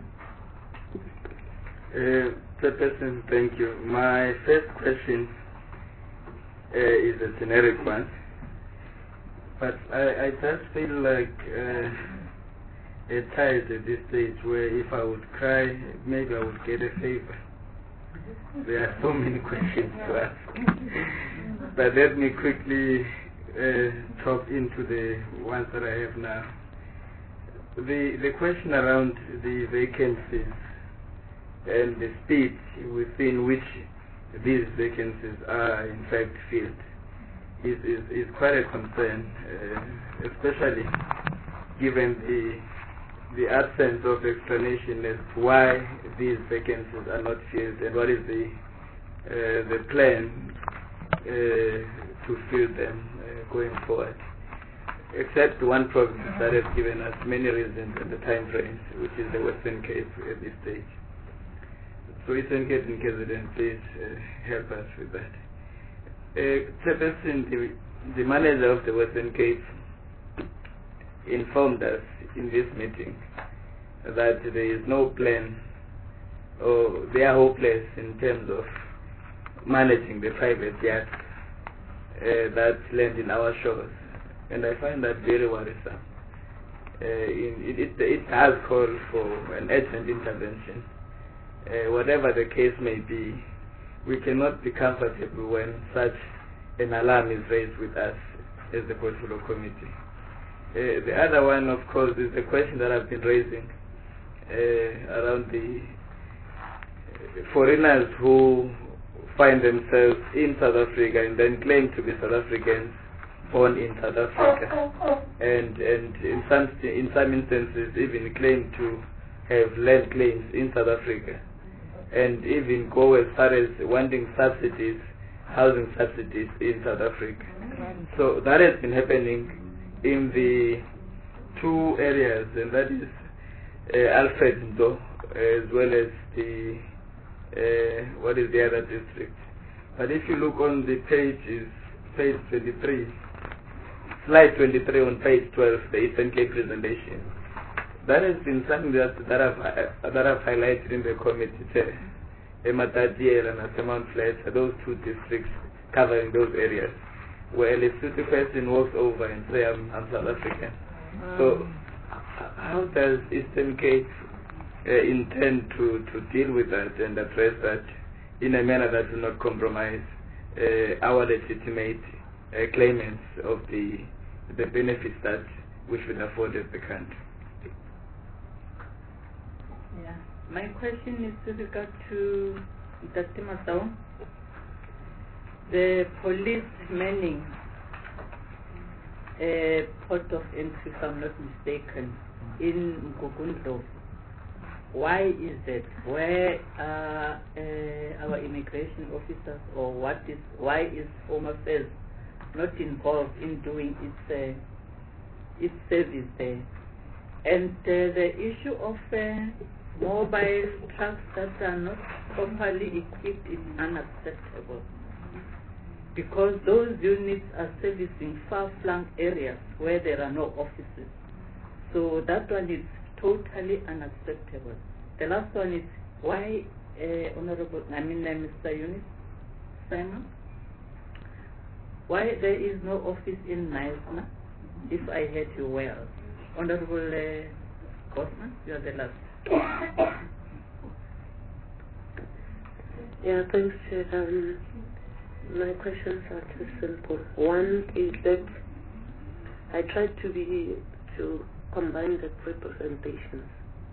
Uh, Chairperson, thank you. My first question uh, is a generic one, but I, I just feel like uh, a child at this stage where if I would cry, maybe I would get a favor. There are so many questions to ask. But let me quickly uh, talk into the ones that I have now. The, the question around the vacancies and the speed within which these vacancies are in fact filled is, is, is quite a concern, uh, especially given the the absence of explanation as to why these vacancies are not filled and what is the uh, the plan uh, to fill them uh, going forward. Except one province that has given us many reasons and the time frames, which is the Western Cape at this stage. So Eastern Cape and K Z N, please uh, help us with that. Uh, Chairperson, the, the manager of the Western Cape informed us in this meeting that there is no plan, or they are hopeless in terms of managing the private yachts uh, that land in our shores, and I find that very worrisome. Uh, it, it, it has called for an urgent intervention. Uh, whatever the case may be, we cannot be comfortable when such an alarm is raised with us as the portfolio committee. Uh, the other one, of course, is the question that I've been raising uh, around the foreigners who find themselves in South Africa and then claim to be South Africans born in South Africa, and and in some in some instances even claim to have land claims in South Africa, and even go as far as wanting subsidies, housing subsidies in South Africa. So that has been happening in the two areas, and that is uh, Alfred Nzo as well as the uh, what is the other district. But if you look on the pages, page twenty-three, slide twenty-three on page twelve, the Eastern Cape presentation, that has been something that that I've, that I've highlighted in the committee chair. Ematatiel and Asemount Fletcher, those two districts covering those areas, where a Lesotho person walks over and say, I'm, I'm South African. Mm. So, how does Eastern Cape uh, intend to, to deal with that and address that in a manner that will not compromise uh, our legitimate uh, claimants of the the benefits that we should afford as the country? Yeah. My question is with regard to Doctor Masao. The police manning uh, port of entry, if I'm not mistaken, in Mkukundo. Why is that? Where are uh, our immigration officers, or what is? Why is Home Affairs not involved in doing its uh, its service there? And uh, the issue of uh, mobile trucks that are not properly equipped is unacceptable, because those units are servicing far-flung areas where there are no offices. So that one is totally unacceptable. The last one is why, uh, Honorable, I mean uh, Mister Eunice Simon, why there is no office in Naisna, if I heard you well. Honorable uh, Bosman, you are the last. Yeah, thanks, Chair. Um, my questions are too simple. One is that I tried to be to combine the three presentations.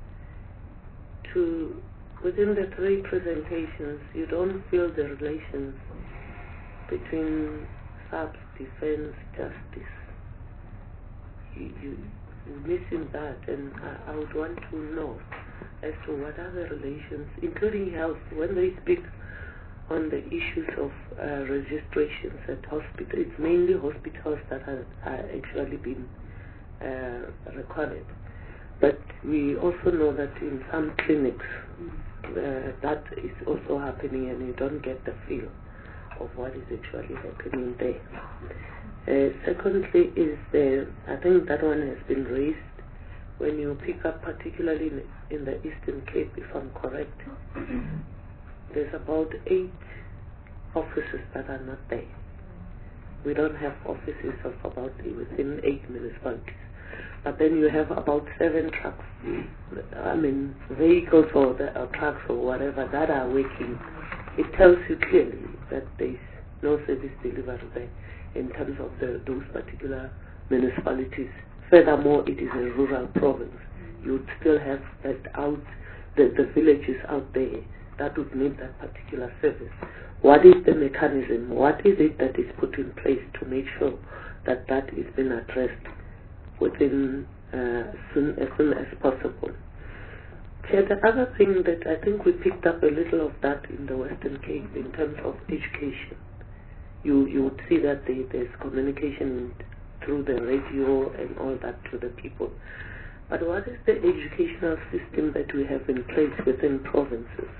To within the three presentations, you don't feel the relations between subs, defense, justice. You, you missing that, and I, I would want to know as to what are the relations, including health, when they speak on the issues of uh, registrations at hospitals. It's mainly hospitals that are, are actually been uh, recorded. But we also know that in some clinics uh, that is also happening, and you don't get the feel of what is actually happening there. Uh, secondly is the, I think that one has been raised, when you pick up particularly in, in the Eastern Cape, if I'm correct, there's about eight offices that are not there. We don't have offices of about within eight municipalities. But then you have about seven trucks, I mean vehicles or, the, or trucks or whatever that are working. It tells you clearly that there is no service delivery there in terms of the, those particular municipalities. Furthermore, it is a rural province. You would still have that out, the, the villages out there that would need that particular service. What is the mechanism? What is it that is put in place to make sure that that is being addressed within uh, soon, as soon as possible? Chair, the other thing that I think we picked up a little of that in the Western Cape in terms of education. You you would see that they, there's communication through the radio and all that to the people. But what is the educational system that we have in place within provinces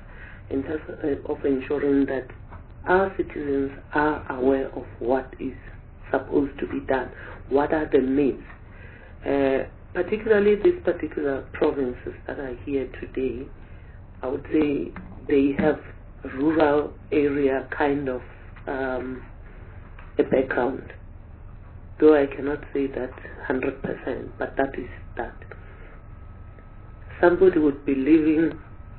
in terms of ensuring that our citizens are aware of what is supposed to be done, what are the needs. Uh, particularly these particular provinces that are here today, I would say they have rural area kind of um, a background. Though I cannot say that one hundred percent, but that is that. Somebody would be living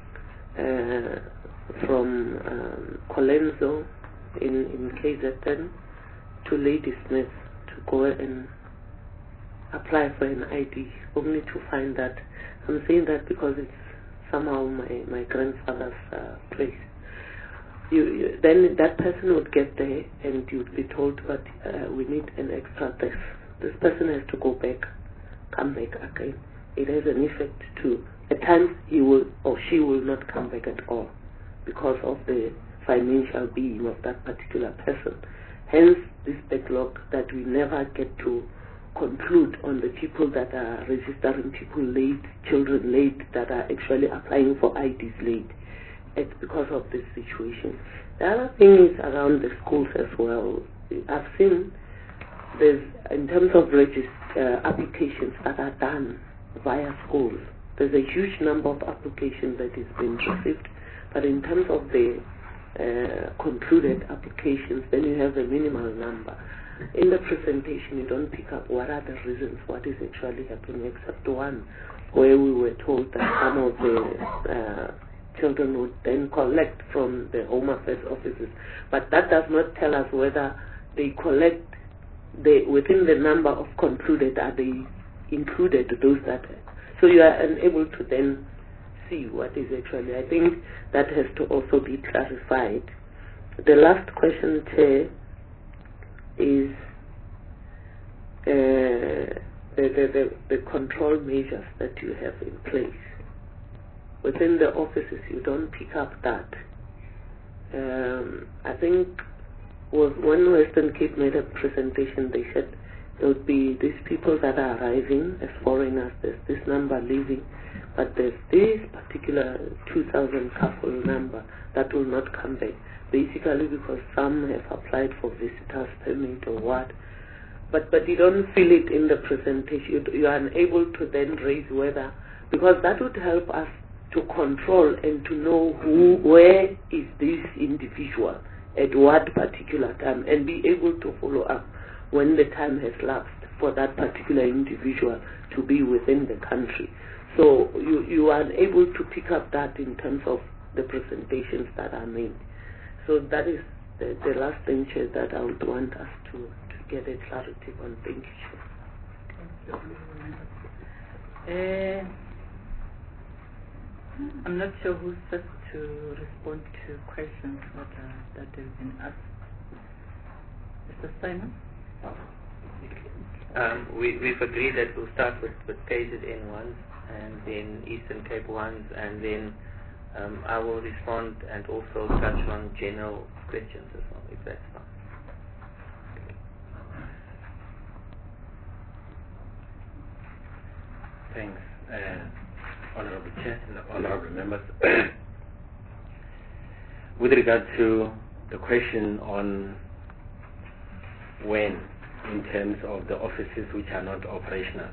uh, from um, Colenso in, in K Z N to Ladysmith to go and apply for an I D, only to find that, I'm saying that because it's somehow my, my grandfather's uh, place. You, you, then that person would get there and you would be told, but uh, we need an extra this. This person has to go back, come back again. It has an effect too. At times he will or she will not come back at all because of the financial being of that particular person. Hence this backlog that we never get to conclude on the people that are registering people late, children late, that are actually applying for I Ds late. It's because of this situation. The other thing is around the schools as well. I've seen there's, in terms of regist- uh, applications that are done via schools, there's a huge number of applications that is being received, but in terms of the uh, concluded applications, then you have a minimal number. In the presentation, you don't pick up what are the reasons, what is actually happening, except one where we were told that some of the uh, children would then collect from the Home Affairs offices. But that does not tell us whether they collect, they, within the number of concluded, are they included those that, so you are unable to then see what is actually, I think that has to also be clarified. The last question, Chair, is uh, the, the, the, the control measures that you have in place. Within the offices, you don't pick up that. Um, I think was when Western Cape made a presentation, they said there would be these people that are arriving as foreigners, there's this number leaving, but there's this particular two thousand couple number that will not come back, basically because some have applied for visitors permit or what. But but you don't feel it in the presentation. You, you are unable to then raise whether, because that would help us to control and to know who, where is this individual at what particular time, and be able to follow up when the time has lapsed for that particular individual to be within the country. So you, you are able to pick up that in terms of the presentations that are made. So that is the, the last thing, Chair, that I would want us to, to get a clarity on. Thank you, Chair. Uh, I'm not sure who's first to respond to questions that, are, that have been asked. Mister Simon? Um, we, we've agreed that we'll start with, with K Z N ones and then Eastern Cape ones, and then um, I will respond and also touch on general questions as well, if that's fine. Thanks, uh, Honorable Chair and Honorable Members. With regard to the question on when, in terms of the offices which are not operational,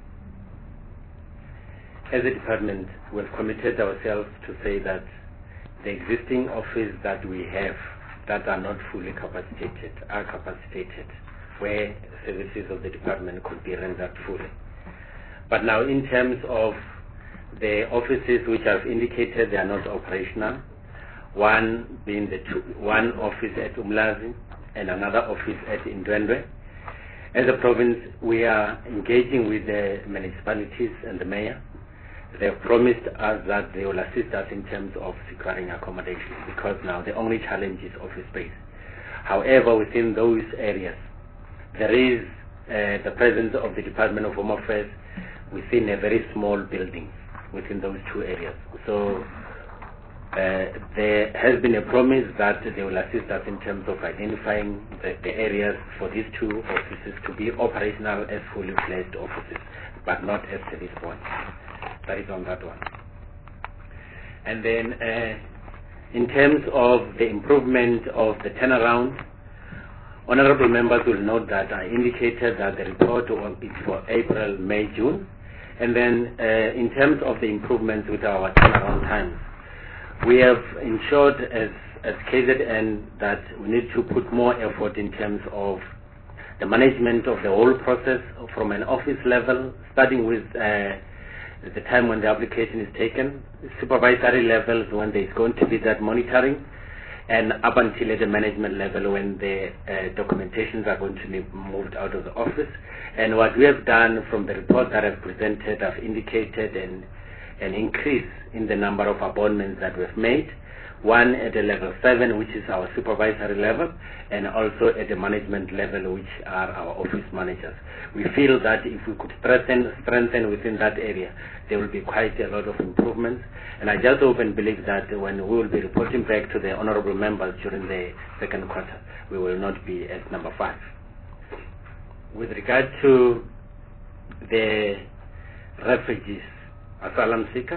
as a department, we've committed ourselves to say that the existing offices that we have that are not fully capacitated are capacitated, where services of the department could be rendered fully. But now, in terms of the offices which I've indicated they are not operational, one being the two, one office at Umlazi and another office at Indwendwe. As a province, we are engaging with the municipalities and the mayor. They have promised us that they will assist us in terms of securing accommodation, because now the only challenge is office space. However, within those areas, there is uh, the presence of the Department of Home Affairs within a very small building within those two areas. So uh, there has been a promise that they will assist us in terms of identifying the, the areas for these two offices to be operational as fully fledged offices, but not as service points. That is on that one. And then uh, in terms of the improvement of the turnaround, honorable members will note that I indicated that the report is for April, May, June. And then uh, in terms of the improvements with our turnaround times, we have ensured as, as K Z N that we need to put more effort in terms of the management of the whole process from an office level, starting with uh, the time when the application is taken, supervisory levels when there is going to be that monitoring, and up until at the management level when the uh, documentations are going to be moved out of the office. And what we have done from the report that I've presented, I've indicated an, an increase in the number of appointments that we've made, one at the level seven, which is our supervisory level, and also at the management level, which are our office managers. We feel that if we could strengthen, strengthen within that area, there will be quite a lot of improvements. And I just hope and believe that when we will be reporting back to the honorable members during the second quarter, we will not be at number five. With regard to the refugees, asylum seekers,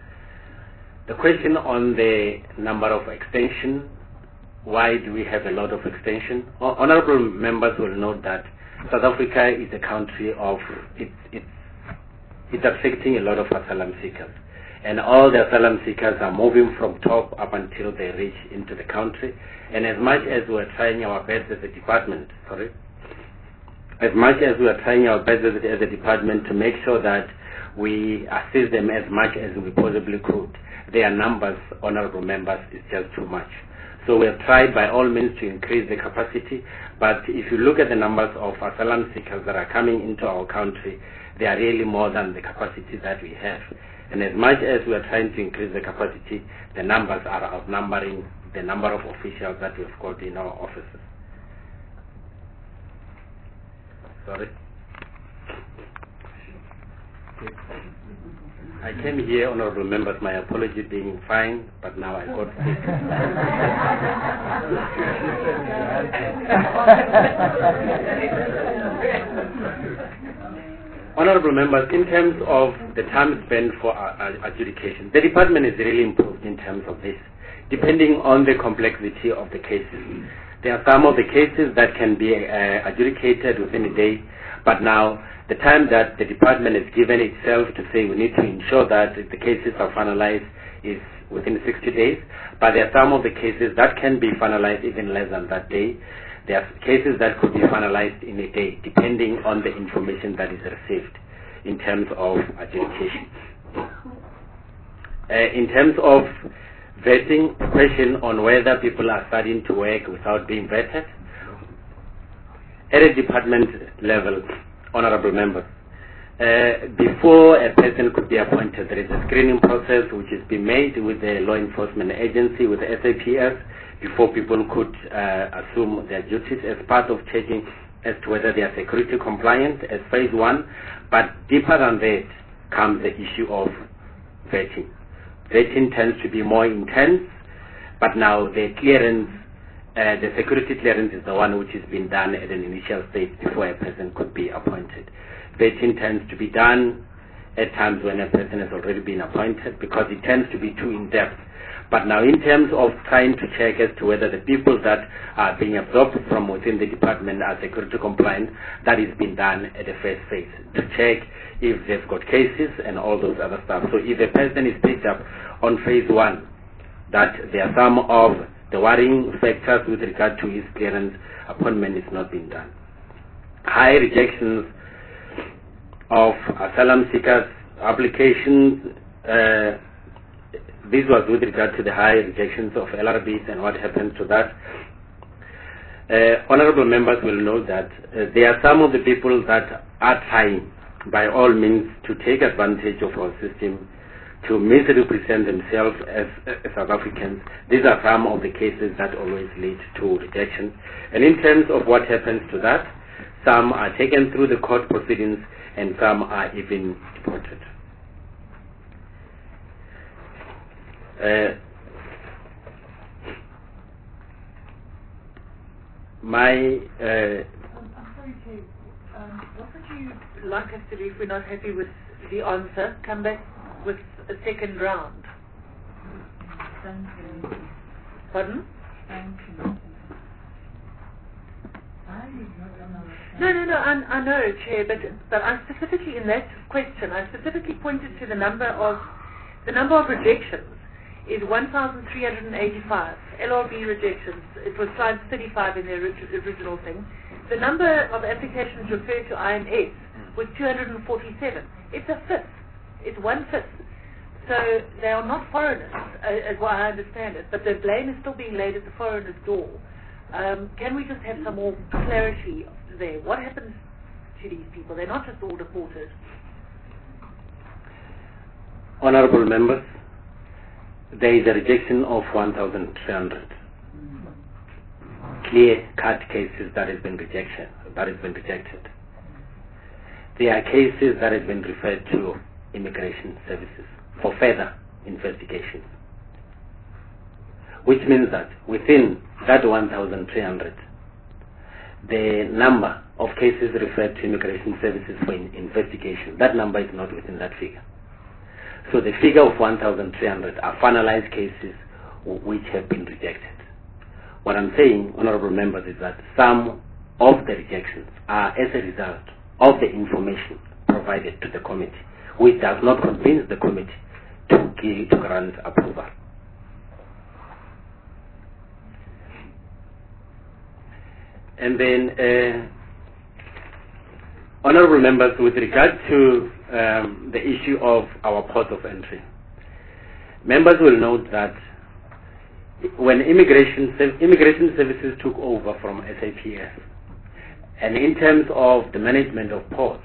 the question on the number of extension, why do we have a lot of extension? Honorable members will note that South Africa is a country of, it's, it's, it's affecting a lot of asylum seekers. And all the asylum seekers are moving from top up until they reach into the country. And as much as we're trying our best as a department, sorry, as much as we are trying our best as a, as a department to make sure that we assist them as much as we possibly could, their numbers, honorable members, is just too much. So we have tried by all means to increase the capacity, but if you look at the numbers of asylum seekers that are coming into our country, they are really more than the capacity that we have. And as much as we are trying to increase the capacity, the numbers are outnumbering the number of officials that we've got in our offices. Sorry. I came here, honorable members, my apology being fine, but now I got sick. Honorable members, in terms of the time spent for uh, adjudication, the department is really improved in terms of this, depending on the complexity of the cases. There are some of the cases that can be uh, adjudicated within a day, but now the time that the department has given itself to say we need to ensure that the cases are finalized is within sixty days, but there are some of the cases that can be finalized even less than that day. There are cases that could be finalized in a day, depending on the information that is received in terms of adjudication. Uh, in terms of vetting, the question on whether people are starting to work without being vetted, at a department level, honorable members, uh, before a person could be appointed, there is a screening process which is being made with the law enforcement agency, with the S A P S, before people could uh, assume their duties as part of checking as to whether they are security compliant as phase one. But deeper than that comes the issue of vetting. Vetting tends to be more intense, but now the clearance, uh, the security clearance is the one which has been done at an initial stage before a person could be appointed. Vetting tends to be done at times when a person has already been appointed because it tends to be too in-depth. But now in terms of trying to check as to whether the people that are being absorbed from within the department are security compliant, that is being done at the first phase to check if they've got cases and all those other stuff. So if a person is picked up on phase one, that there are some of the worrying factors with regard to his clearance, appointment is not being done. High rejections of asylum seekers applications, uh, this was with regard to the high rejections of L R Bs and what happens to that. Uh, honorable members will know that uh, there are some of the people that are trying by all means to take advantage of our system to misrepresent themselves as, as South Africans. These are some of the cases that always lead to rejection. And in terms of what happens to that, some are taken through the court proceedings and some are even deported. Uh, my uh, um, I'm sorry, Kate. Um, what would you like us to do if we're not happy with the answer? Come back with a second round. Pardon? No, no, no, I, I know, Chair, but, but I specifically, in that question, I specifically pointed to the number of, the number of rejections is one thousand three hundred eighty-five. L R B rejections, it was slide thirty-five in the ori- original thing. The number of applications referred to I M S was two hundred forty-seven. It's a fifth. It's one-fifth. So they are not foreigners, uh, as what I understand it, but the blame is still being laid at the foreigner's door. Um, can we just have some more clarity there? What happens to these people? They're not just all deported. Honorable members, there is a rejection of one thousand three hundred clear-cut cases that has been rejection, that has been rejected. There are cases that have been referred to immigration services for further investigation, which means that within that one thousand three hundred, the number of cases referred to immigration services for in investigation, that number is not within that figure. So the figure of one thousand three hundred are finalized cases which have been rejected. What I'm saying, honorable members, is that some of the rejections are as a result of the information provided to the committee, which does not convince the committee to give to grant approval. And then, uh, honorable members, with regard to um, the issue of our port of entry, members will note that when immigration immigration services took over from S A P S, and in terms of the management of ports,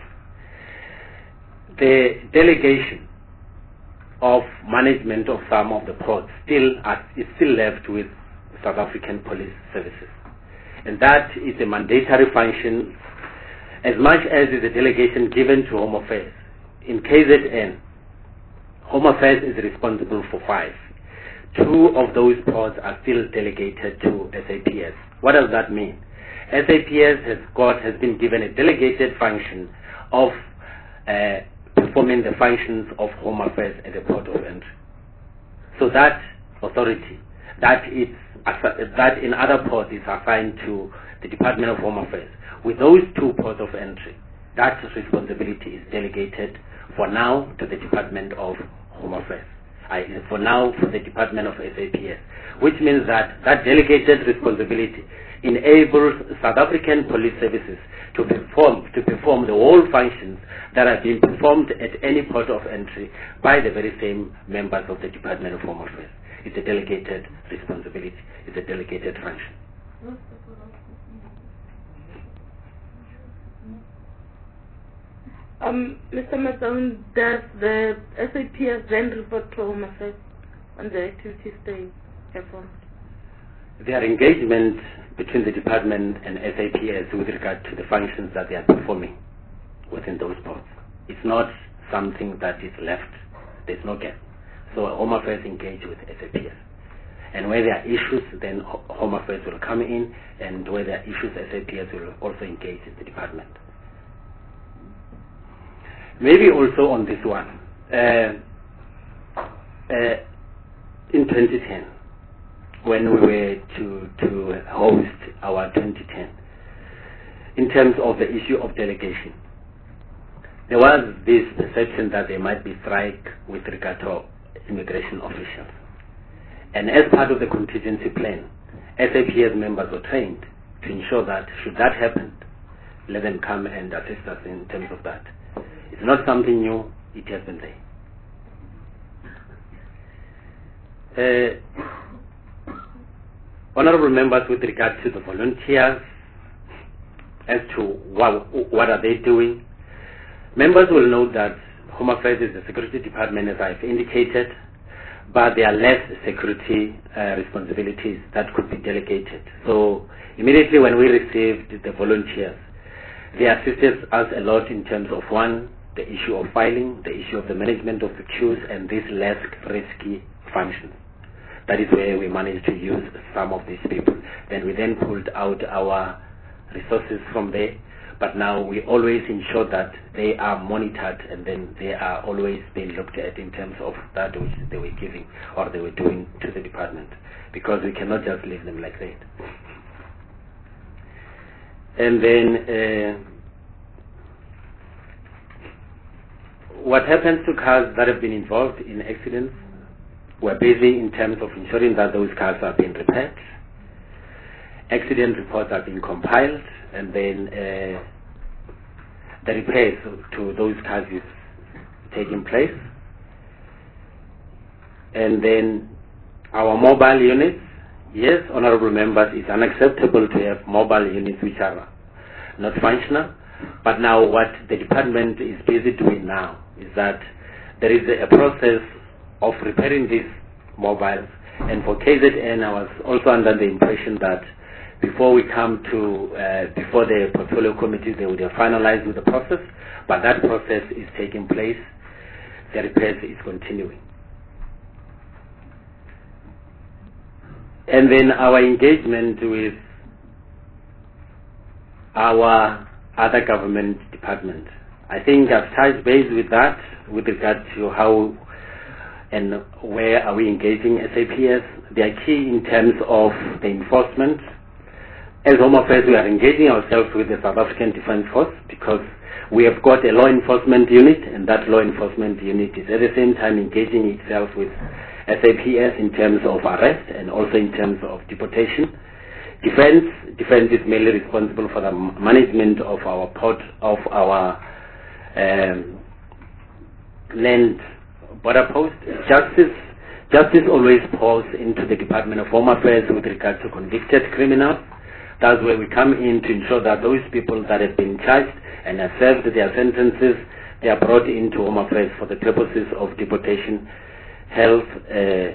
the delegation of management of some of the ports still are, is still left with South African Police Services. And that is a mandatory function as much as is a delegation given to Home Affairs. In K Z N, Home Affairs is responsible for five. Two of those ports are still delegated to S A P S. What does that mean? S A P S has got has been given a delegated function of uh, performing the functions of Home Affairs at the port of entry. So that authority, that is that in other ports is assigned to the Department of Home Affairs. With those two ports of entry, that responsibility is delegated for now to the Department of Home Affairs. I, for now for the Department of S A P S, which means that that delegated responsibility enables South African Police Services to perform to perform the whole functions that are being performed at any port of entry by the very same members of the Department of Home Affairs. It's a delegated responsibility. It's a delegated function. Um, Mister Mason, does the S A P S then report to Home Affairs on the activities they perform? Their engagement between the department and S A P S with regard to the functions that they are performing within those ports, it's not something that is left. There's no gap. So Home Affairs engage with S A P S. And where there are issues, then Home Affairs will come in, and where there are issues, S A P S will also engage with the department. Maybe also on this one, uh, uh, in twenty ten, when we were to, to host our twenty ten, in terms of the issue of delegation, there was this perception that there might be strike with regard to immigration officials. And as part of the contingency plan, S A P S members were trained to ensure that should that happen, let them come and assist us in terms of that. It's not something new, it has been there. Uh, honorable members, with regard to the volunteers, as to what, what are they doing, members will know that Home Affairs is the security department, as I've indicated, but there are less security uh, responsibilities that could be delegated. So immediately when we received the volunteers, they assisted us a lot in terms of, one, the issue of filing, the issue of the management of the queues, and these less risky functions. That is where we managed to use some of these people. Then we then pulled out our resources from there. But now we always ensure that they are monitored and then they are always being looked at in terms of that which they were giving or they were doing to the department, because we cannot just leave them like that. And then uh, what happens to cars that have been involved in accidents? We're busy in terms of ensuring that those cars are being repaired. Accident reports are being compiled, and then uh, the repairs to those cars is taking place. And then our mobile units, yes, honorable members, it's unacceptable to have mobile units which are not functional. But now what the department is busy doing now is that there is a process of repairing these mobiles. And for K Z N, I was also under the impression that before we come to, uh, before the portfolio committee, they would have finalized with the process, but that process is taking place. The repairs is continuing. And then our engagement with our other government departments. I think I've touched base with that with regard to how and where are we engaging S A P S. They are key in terms of the enforcement. As Home Affairs, we are engaging ourselves with the South African Defence Force because we have got a law enforcement unit, and that law enforcement unit is at the same time engaging itself with S A P S in terms of arrest and also in terms of deportation. Defence, Defence is mainly responsible for the management of our port, of our um, land border post. Justice, Justice always pours into the Department of Home Affairs with regard to convicted criminals. That's where we come in to ensure that those people that have been charged and have served their sentences, they are brought into Home Affairs for the purposes of deportation, health. Uh,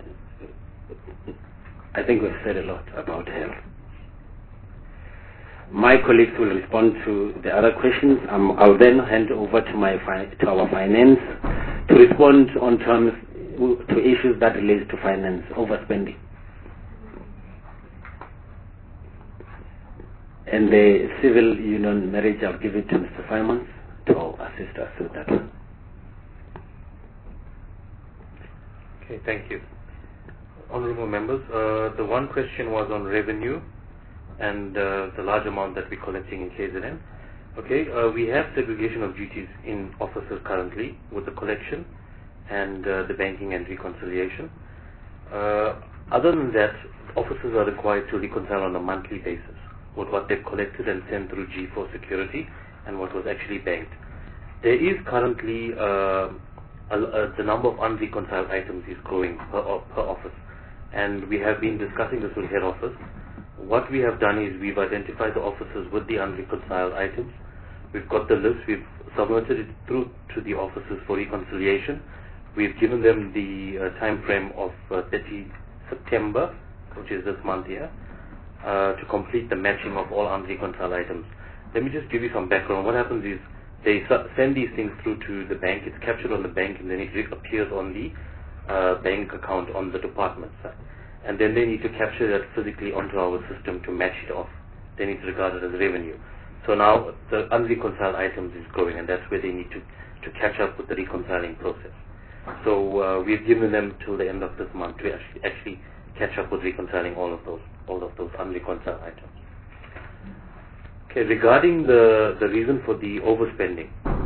I think we've said a lot about health. My colleagues will respond to the other questions. Um, I'll then hand over to my fi to our finance to respond on terms to issues that relate to finance overspending. And the civil union marriage, I'll give it to Mister Simons to assist us with that one. Okay, thank you. Honorable members, uh, the one question was on revenue and uh, the large amount that we're collecting in K Z N. Okay, uh, we have segregation of duties in offices currently with the collection and uh, the banking and reconciliation. Uh, other than that, officers are required to reconcile on a monthly basis with what they've collected and sent through G four security and what was actually banked. There is currently uh, a, a, the number of unreconciled items is growing per, per office, and we have been discussing this with head office. What we have done is we've identified the officers with the unreconciled items. We've got the list, we've submitted it through to the officers for reconciliation. We've given them the uh, time frame of uh, thirty September, which is this month here, uh, to complete the matching of all unreconciled items. Let me just give you some background. What happens is they send these things through to the bank, it's captured on the bank, and then it appears on the uh, bank account on the department side. And then they need to capture that physically onto our system to match it off. Then it's regarded as revenue. So now the unreconciled items is growing, and that's where they need to, to catch up with the reconciling process. So uh, we've given them till the end of this month to actually, actually catch up with reconciling all of those all of those unreconciled items. Okay, regarding the the reason for the overspending,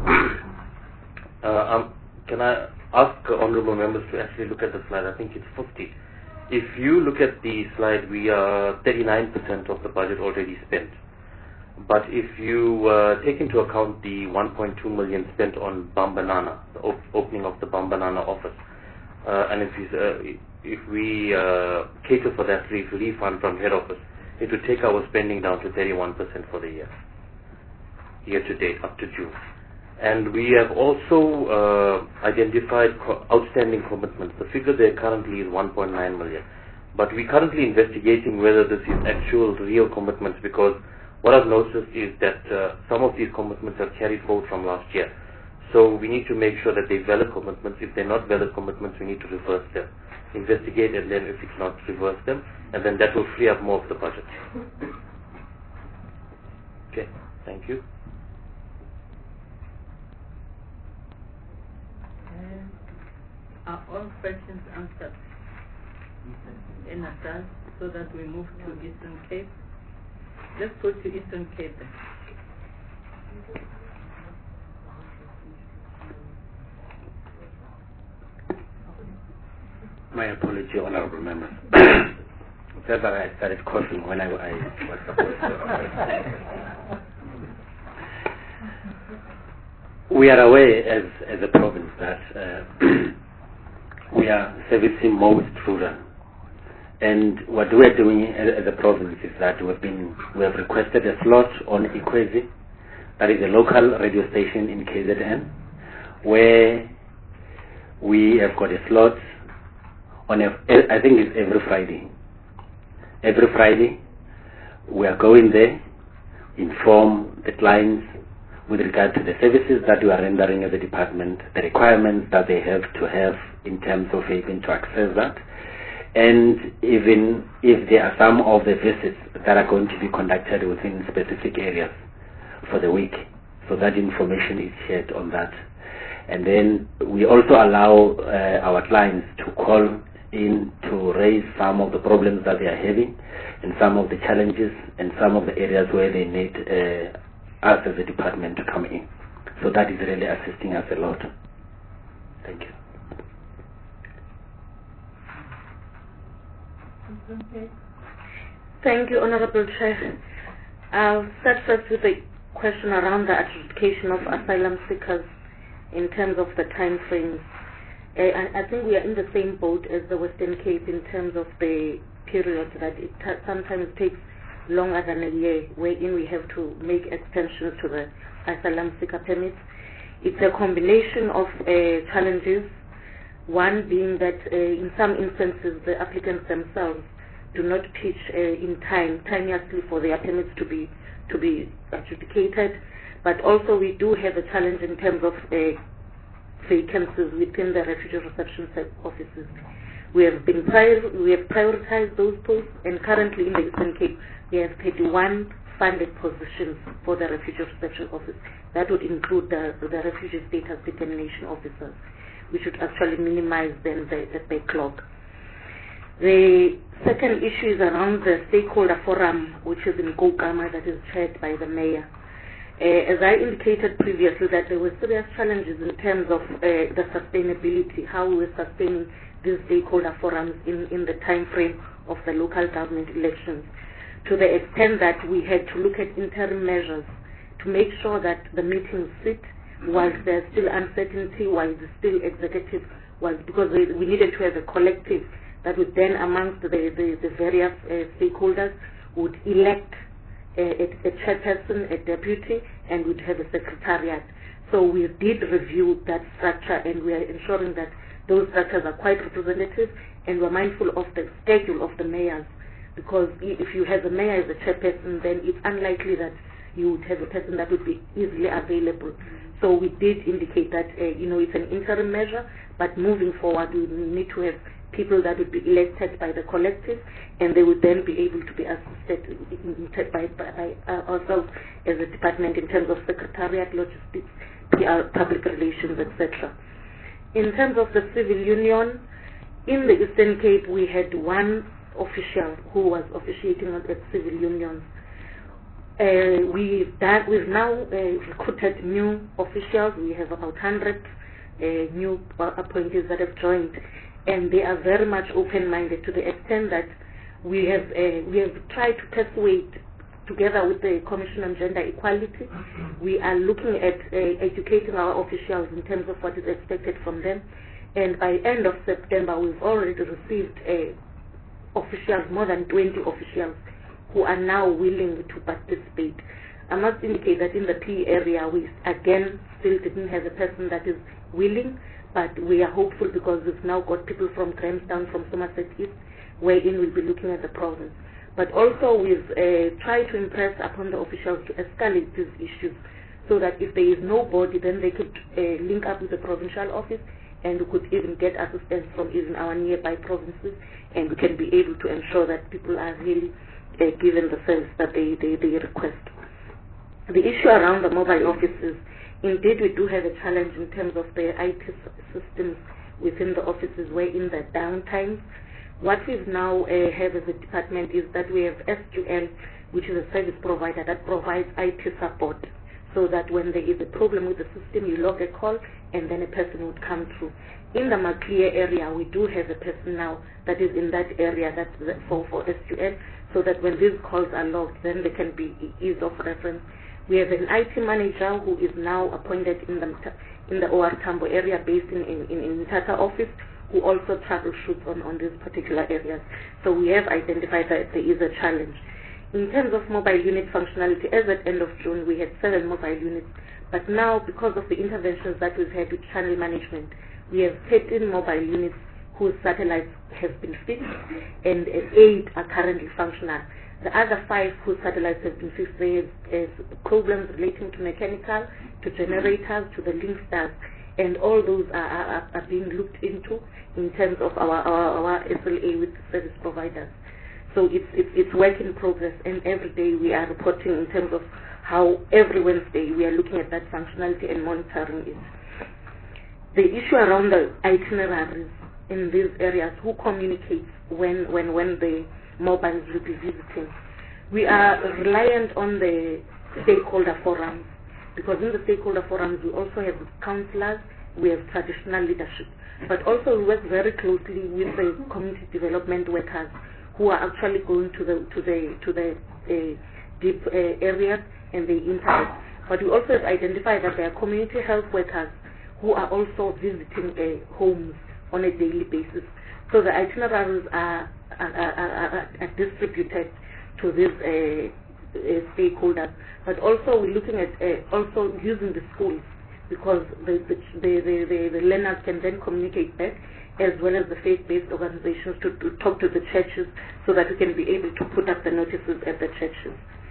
uh, um, can I ask uh, honourable members to actually look at the slide? I think it's fifty. If you look at the slide, we are thirty-nine percent of the budget already spent. But if you uh, take into account the one point two million spent on Bambanana, the op opening of the Bambanana office, uh, and if, uh, if we uh, cater for that refund from head office, it would take our spending down to thirty-one percent for the year, year to date, up to June. And we have also uh, identified co outstanding commitments. The figure there currently is one point nine million. But we're currently investigating whether this is actual real commitments, because what I've noticed is that uh, some of these commitments are carried forward from last year. So we need to make sure that they're valid commitments. If they're not valid commitments, we need to reverse them. Investigate, and then if it's not, reverse them. And then that will free up more of the budget. Okay. Thank you. Uh, are all questions answered in Natal so that we move to Eastern Cape? Let's go to Eastern Cape then. My apology, honorable members. Just that I started coughing when I, I was supposed to. We are aware as, as a province that uh, we are servicing most rural. And what we are doing as, as a province is that we've been, we have requested a slot on Ikwezi, that is a local radio station in K Z N, where we have got a slot on, a, I think it's every Friday. Every Friday, we are going there, inform the clients with regard to the services that we are rendering as a department, the requirements that they have to have in terms of able to access that, and even if there are some of the visits that are going to be conducted within specific areas for the week, so that information is shared on that. And then we also allow uh, our clients to call in to raise some of the problems that they are having and some of the challenges and some of the areas where they need uh, us as a department to come in. So that is really assisting us a lot. Thank you. Thank you, Honorable Chair. I'll start first with a question around the adjudication of asylum seekers in terms of the time frames. Uh, I, I think we are in the same boat as the Western Cape in terms of the period that it t- sometimes takes longer than a year, wherein we have to make extensions to the asylum seeker permits. It's a combination of uh, challenges, one being that uh, in some instances the applicants themselves do not pitch uh, in time, timeously for their permits to be to be adjudicated, but also we do have a challenge in terms of uh, vacancies within the refugee reception offices. We have been prior, we have prioritized those posts, and currently in the Eastern Cape we have thirty-one funded positions for the refugee reception office. That would include the, the refugee status determination officers, which would actually minimize then the, the backlog. The second issue is around the stakeholder forum, which is in Kokama, that is chaired by the mayor. Uh, as I indicated previously, that there were serious challenges in terms of uh, the sustainability, how we were sustaining these stakeholder forums in, in the time frame of the local government elections, to the extent that we had to look at interim measures to make sure that the meetings sit whilst there's still uncertainty, whilst there's still executive, whilst, because we, we needed to have a collective that would then, amongst the, the, the various uh, stakeholders, would elect a, a, a chairperson, a deputy, and would have a secretariat. So we did review that structure, and we are ensuring that those structures are quite representative, and we're mindful of the schedule of the mayors, because if you have a mayor as a chairperson, then it's unlikely that you would have a person that would be easily available. So we did indicate that uh, you know, it's an interim measure, but moving forward we need to have people that would be elected by the collective, and they would then be able to be assisted by, by, by uh, ourselves as a department in terms of secretariat, logistics, P R, public relations, et cetera. In terms of the civil union, in the Eastern Cape we had one official who was officiating at civil unions. Uh, we've, done, we've now uh, recruited new officials. We have about one hundred uh, new appointees that have joined, and they are very much open-minded to the extent that we have uh, we have tried to persuade, together with the Commission on Gender Equality, we are looking at uh, educating our officials in terms of what is expected from them, and by end of September we've already received uh, officials, more than twenty officials, who are now willing to participate. I must indicate that in the P area we again still didn't have a person that is willing, but we are hopeful because we've now got people from Grahamstown, from Somerset East, wherein we'll be looking at the province. But also we've uh, tried to impress upon the officials to escalate these issues, so that if there is nobody, then they could uh, link up with the provincial office, and we could even get assistance from even our nearby provinces, and we can be able to ensure that people are really uh, given the service that they, they, they request. The issue around the mobile offices, indeed we do have a challenge in terms of the I T systems within the offices where in the downtime. What we've now uh, have as a department is that we have S Q L, which is a service provider that provides I T support, so that when there is a problem with the system, you log a call and then a person would come through. In the Maclear area, we do have a person now that is in that area that, that for, for S Q L, so that when these calls are logged, then they can be ease of reference. We have an I T manager who is now appointed in the in the O R Tambo area, based in in, in, in Tata office, who also troubleshoots on, on these particular areas. So we have identified that there is a challenge. In terms of mobile unit functionality, as at end of June, we had seven mobile units, but now because of the interventions that we've had with channel management, we have thirteen mobile units whose satellites have been fixed, and eight are currently functional. The other five whose satellites have been fixed, there is problems relating to mechanical, to generators, to the link stars, and all those are, are, are being looked into in terms of our, our, our S L A with the service providers. So it's, it's, it's work in progress, and every day we are reporting in terms of how every Wednesday we are looking at that functionality and monitoring it. The issue around the itineraries in these areas, who communicates when, when, when the mobiles will be visiting. We are reliant on the stakeholder forums, because in the stakeholder forums we also have councillors, we have traditional leadership, but also we work very closely with the community development workers who are actually going to the to the to the uh, deep uh, areas and the interact. But we also have identified that there are community health workers who are also visiting uh, homes on a daily basis. So the itineraries are are, are, are, are distributed to these uh, uh, stakeholders. But also we're looking at uh, also using the schools, because the the, the, the, the, the learners can then communicate back, as well as the faith-based organizations to, to talk to the churches, so that we can be able to put up the notices at the churches.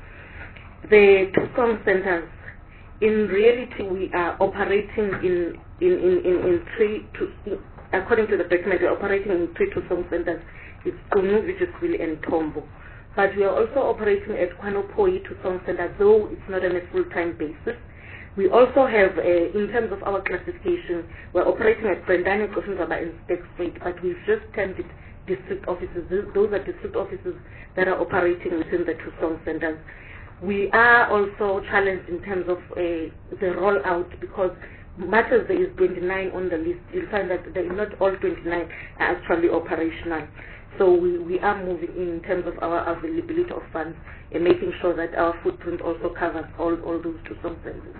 The two song centers, in reality we are operating in in, in, in, in three, two, according to the document, we are operating in three two song centers. It's Kunu, Vigisville and Tombo. But we are also operating at Kwanopoi two song center, though it's not on a full-time basis. We also have, uh, in terms of our classification, we're operating at Brendani, Koshinzaba and State Street, but we've just termed it district offices. Those are district offices that are operating within the two song centers. We are also challenged in terms of uh, the rollout, because much as there is twenty-nine on the list, you'll find that they, not all twenty-nine are actually operational. So we, we are moving in, in terms of our availability of funds and making sure that our footprint also covers all, all those two song centers.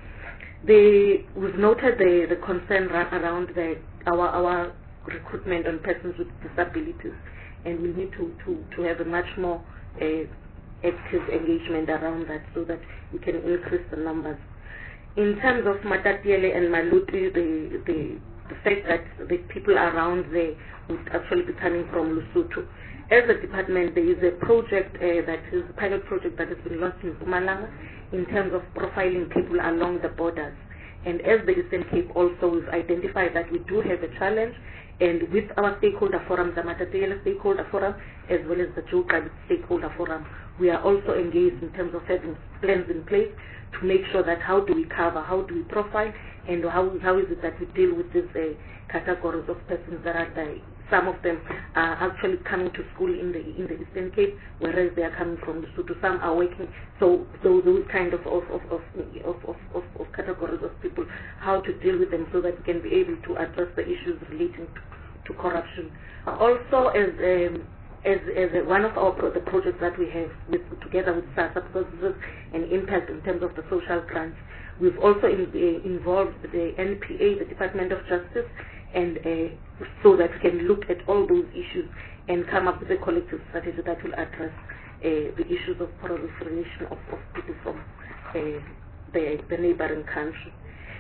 They, we've noted the, the concern around the, our, our recruitment on persons with disabilities, and we need to, to, to have a much more uh, active engagement around that, so that we can increase the numbers. In terms of Matatiele and Maluti, the, the, the fact that the people around there would actually be coming from Lesotho. As a department, there is a project uh, that is a pilot project that has been launched in Mpumalanga in terms of profiling people along the borders. And as the Eastern Cape also, we've identified that we do have a challenge, and with our stakeholder forum, the Matatiele stakeholder forum, as well as the Joe Private stakeholder forum, we are also engaged in terms of having plans in place to make sure that how do we cover, how do we profile, and how, how is it that we deal with these uh, categories of persons that are there. Some of them are actually coming to school in the in the Eastern Cape, whereas they are coming from Lesotho. Some are working. So, so those kind of of, of, of, of, of, of categories of people, how to deal with them so that we can be able to address the issues relating to, to corruption. Also, as um, as as a, one of our pro the projects that we have with, together with SASSA, because this is an impact in terms of the social grants, we've also in, uh, involved the N P A, the Department of Justice, and uh, so that we can look at all those issues and come up with a collective strategy that will address uh, the issues of proliferation of, of people from uh, the, the neighboring country.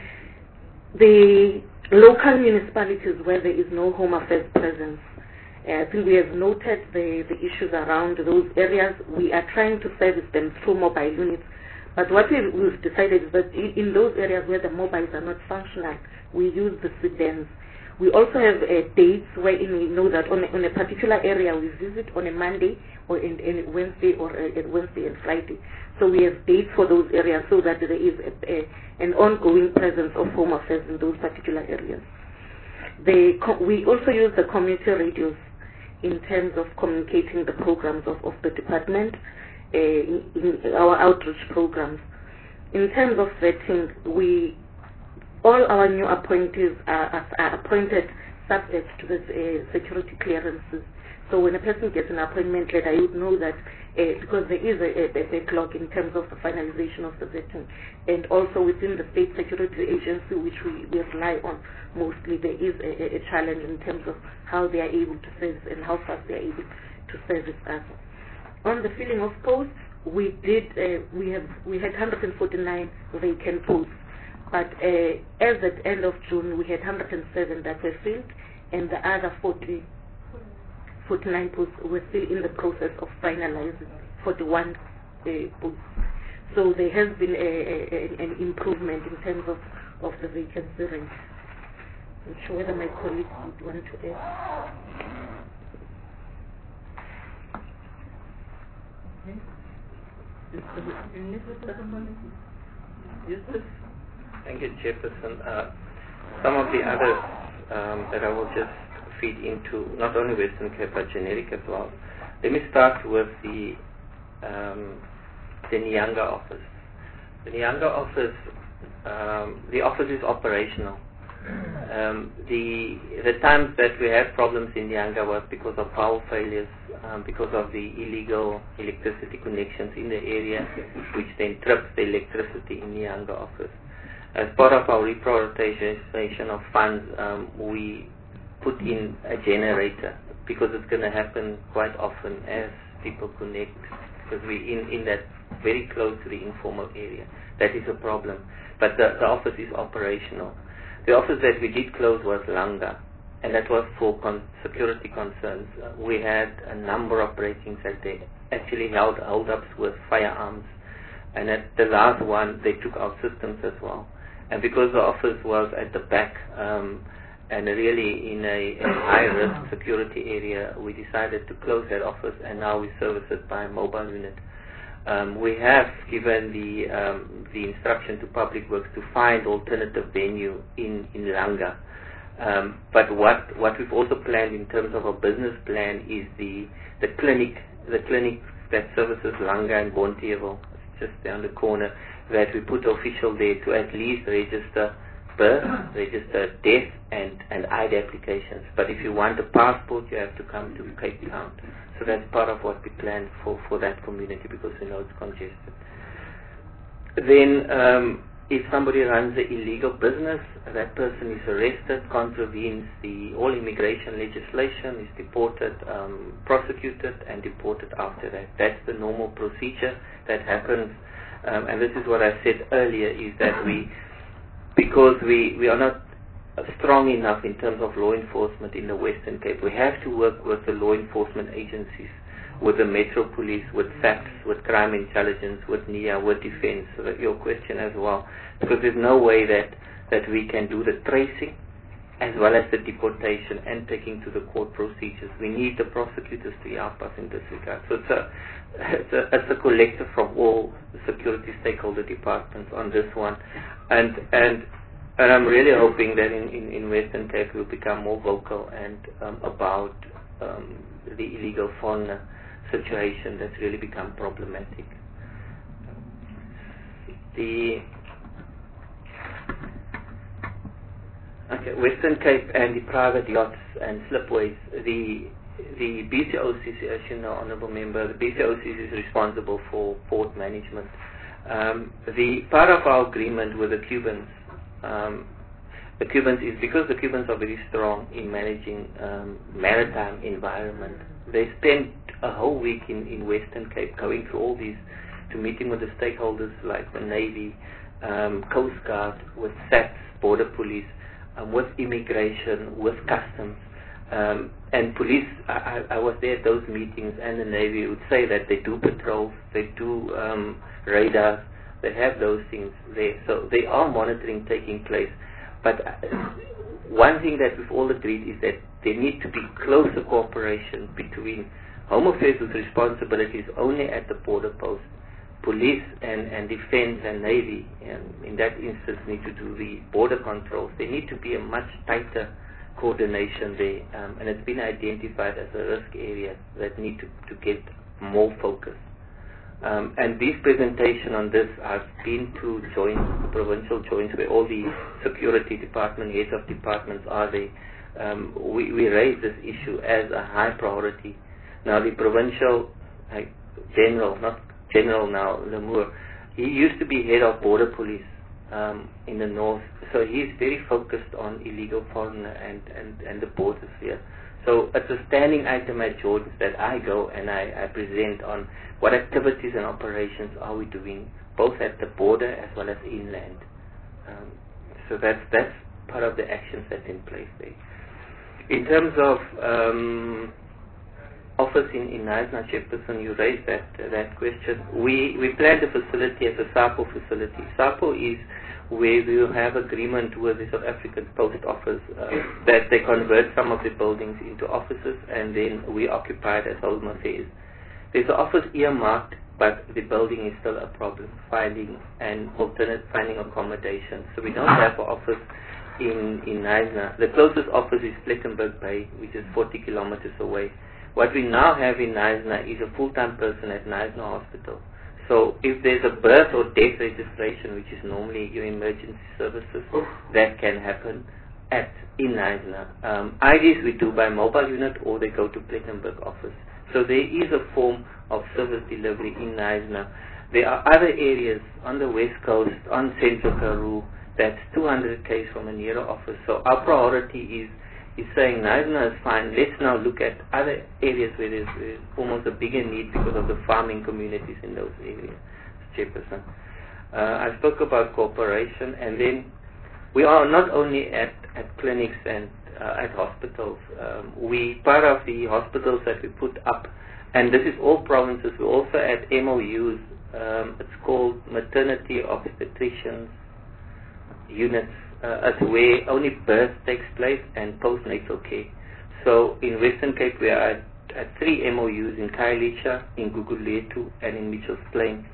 The local municipalities where there is no Home Affairs presence, uh, I think we have noted the, the issues around those areas. We are trying to service them through mobile units, but what we've, we've decided is that in, in those areas where the mobiles are not functional, we use the sedans. We also have uh, dates wherein we know that on a, on a particular area we visit on a Monday or in, in Wednesday or uh, Wednesday and Friday. So we have dates for those areas so that there is a, a, an ongoing presence of Home Affairs in those particular areas. The, we also use the community radios in terms of communicating the programs of, of the department, uh, in, in our outreach programs. In terms of vetting, we all our new appointees are, are appointed subject to the uh, security clearances. So when a person gets an appointment letter, you would know that uh, because there is a, a backlog in terms of the finalization of the vetting, and also within the state security agency, which we, we rely on mostly, there is a, a challenge in terms of how they are able to service and how fast they are able to service us. On the filling of posts, we did uh, we have we had one hundred forty-nine vacant posts. But uh, as at end of June, we had one hundred seven that were filled, and the other forty, forty-nine posts were still in the process of finalizing forty-one uh, posts. So there has been a, a, an improvement in terms of, of the vacancy rate. I'm sure whether my colleagues would want to add. Yusuf? Thank you, Chairperson. Uh, some of the others um, that I will just feed into, not only Western Cape but generic as well. Let me start with the um, the Nyanga office. The Nyanga office, um, the office is operational. Um, the the times that we had problems in Nyanga was because of power failures, um, because of the illegal electricity connections in the area, which then trips the electricity in the Nyanga office. As part of our reprioritization of funds, um, we put in a generator because it's going to happen quite often as people connect, because we're in, in that very close to the informal area. That is a problem. But the, the office is operational. The office that we did close was Langa, and that was for con- security concerns. Uh, we had a number of break-ins that they actually held hold-ups with firearms, and at the last one they took out systems as well. And because the office was at the back um, and really in a, a high-risk security area, we decided to close that office, and now we service it by a mobile unit. Um, we have given the um, the instruction to Public Works to find alternative venue in in Langa. Um, but what what we've also planned in terms of a business plan is the the clinic the clinic that services Langa and Bonteheuwel, just down the corner, that we put official there to at least register birth, register death, and, and I D applications. But if you want a passport, you have to come to Cape Town. So that's part of what we planned for, for that community, because we know it's congested. Then, um, if somebody runs an illegal business, that person is arrested, contravenes the all immigration legislation, is deported, um, prosecuted, and deported after that. That's the normal procedure that happens. Um, and this is what I said earlier, is that we, because we, we are not strong enough in terms of law enforcement in the Western Cape, we have to work with the law enforcement agencies, with the Metro Police, with S A P S, with Crime Intelligence, with N I A, with Defense, so that your question as well, because there's no way that, that we can do the tracing as well as the deportation and taking to the court procedures. We need the prosecutors to help us in this regard. So it's a, it's a, it's a collective from all the security stakeholder departments on this one. And, and, and I'm really hoping that in, in, in Western Cape we'll become more vocal and um, about um, the illegal fauna situation that's really become problematic. The okay, Western Cape and the private yachts and slipways, the the B C O C C, as you know, Honourable Member, the B C O C C is responsible for port management. Um, the part of our agreement with the Cubans, um, the Cubans is because the Cubans are very strong in managing um, maritime environment. They spent a whole week in, in Western Cape going through all these, to meeting with the stakeholders like the Navy, um, Coast Guard, with S A P S, Border Police, um, with immigration, with customs, um, and police. I, I, I was there at those meetings, and the Navy would say that they do patrols, they do um, radars, they have those things there. So there are monitoring taking place. But one thing that we've all agreed is that there need to be closer cooperation between Home Affairs, whose responsibility is only at the border post, police and, and defense and navy, and in that instance need to do the border controls. There need to be a much tighter coordination there, um, and it's been identified as a risk area that need to, to get more focus. Um, and this presentation on this, I've been to joints, provincial joints, where all the security department, heads of departments are there. Um, we, we raised this issue as a high priority. Now the provincial uh, general, not general now, Lemur, he used to be head of border police um, in the north, so he's very focused on illegal foreigner and, and, and the borders here. So it's a standing item at Jordan's that I go and I, I present on what activities and operations are we doing, both at the border as well as inland. Um, so that's that's part of the actions that's in place there. In terms of um, office in, in Knysna, Chairperson, you raised that uh, that question. We we planned the facility as a SAPO facility. SAPO is where we will have agreement with the South African Post Office uh, that they convert some of the buildings into offices, and then we occupy it as Home Affairs. There's an office earmarked, but the building is still a problem, finding an alternate, finding accommodation. So we don't have an office in, in Knysna. The closest office is Plettenberg Bay, which is forty kilometers away. What we now have in Knysna is a full-time person at Knysna Hospital. So if there's a birth or death registration, which is normally your emergency services, that can happen at in Knysna. Um, I Ds we do by mobile unit, or they go to Plettenberg office. So there is a form of service delivery in Knysna. There are other areas on the west coast, on Central Karoo, that's two hundred k's from a nearer office. So our priority is is saying Knysna is fine. Let's now look at other areas where there's, there's almost a bigger need because of the farming communities in those areas. Chairperson, uh, I spoke about cooperation, and then we are not only at, at clinics and uh, at hospitals. Um, we part of the hospitals that we put up, and this is all provinces. We're also at M O Us. Um, it's called maternity obstetricians units. Uh, it's where only birth takes place and postnatal care. So in Western Cape we are at, at three M O Us in Khayelitsha, in Gugulethu, and in Mitchell's Plain.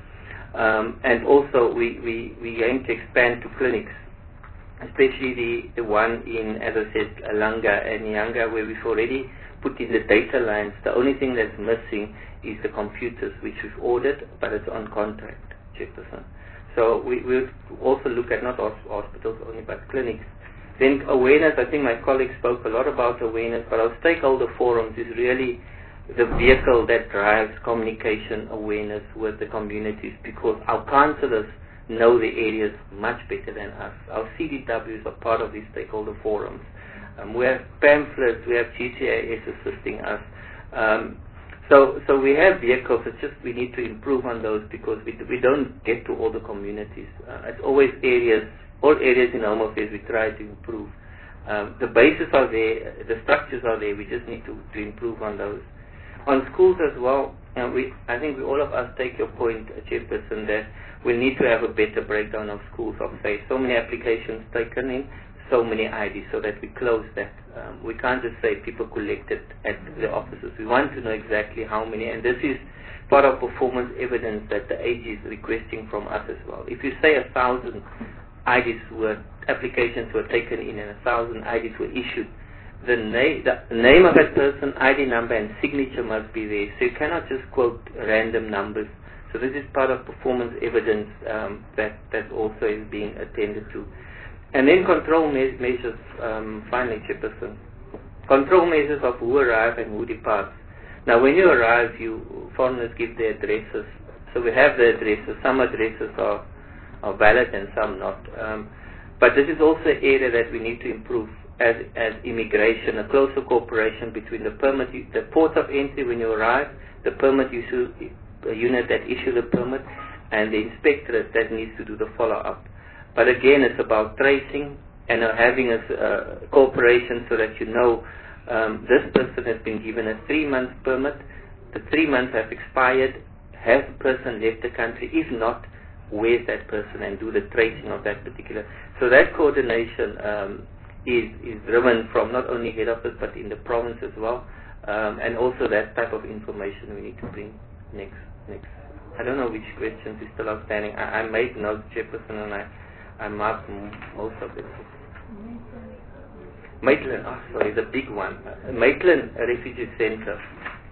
Um, and also we, we, we aim to expand to clinics, especially the, the one in, as I said, Alanga and Nyanga, where we've already put in the data lines. The only thing that's missing is the computers, which we've ordered, but it's on contract, Chairperson. So we will also look at not hospitals only, but clinics. Then awareness, I think my colleague spoke a lot about awareness, but our stakeholder forums is really the vehicle that drives communication awareness with the communities, because our councillors know the areas much better than us. Our C D Ws are part of these stakeholder forums. Um, we have pamphlets, we have G C A S assisting us. Um, So, so we have vehicles. It's just we need to improve on those, because we we don't get to all the communities. Uh, it's always areas, all areas in Home Affairs we try to improve. Um, the bases are there, the structures are there. We just need to, to improve on those. On schools as well, uh, we I think we, all of us take your point, uh, Chairperson, that we need to have a better breakdown of schools. Of say, so many applications taken in, so many I Ds, so that we close that. Um, we can't just say people collected at the offices. We want to know exactly how many, and this is part of performance evidence that the A G is requesting from us as well. If you say a thousand I Ds were, applications were taken in and a thousand I Ds were issued, the, na- the name of that person, I D number and signature must be there. So you cannot just quote random numbers. So this is part of performance evidence um, that, that also is being attended to. And then control me- measures, um, finally, Chairperson. Control measures of who arrive and who departs. Now, when you arrive, you foreigners give their addresses. So we have the addresses. Some addresses are, are valid and some not. Um, but this is also an area that we need to improve as, as immigration, a closer cooperation between the permit, the port of entry when you arrive, the permit issue, the unit that issues the permit, and the inspectorate that needs to do the follow-up. But again, it's about tracing and uh, having a uh, cooperation so that you know um, this person has been given a three-month permit. The three months have expired. Has the person left the country? If not, where's that person? And do the tracing of that particular. So that coordination um, is, is driven from not only head office but in the province as well. Um, and also that type of information we need to bring next. next. I don't know which questions is still outstanding. I, I made notes, Chairperson, and I, I marked m- most of it. Maitland, oh sorry, the big one. Uh, Maitland Refugee Center.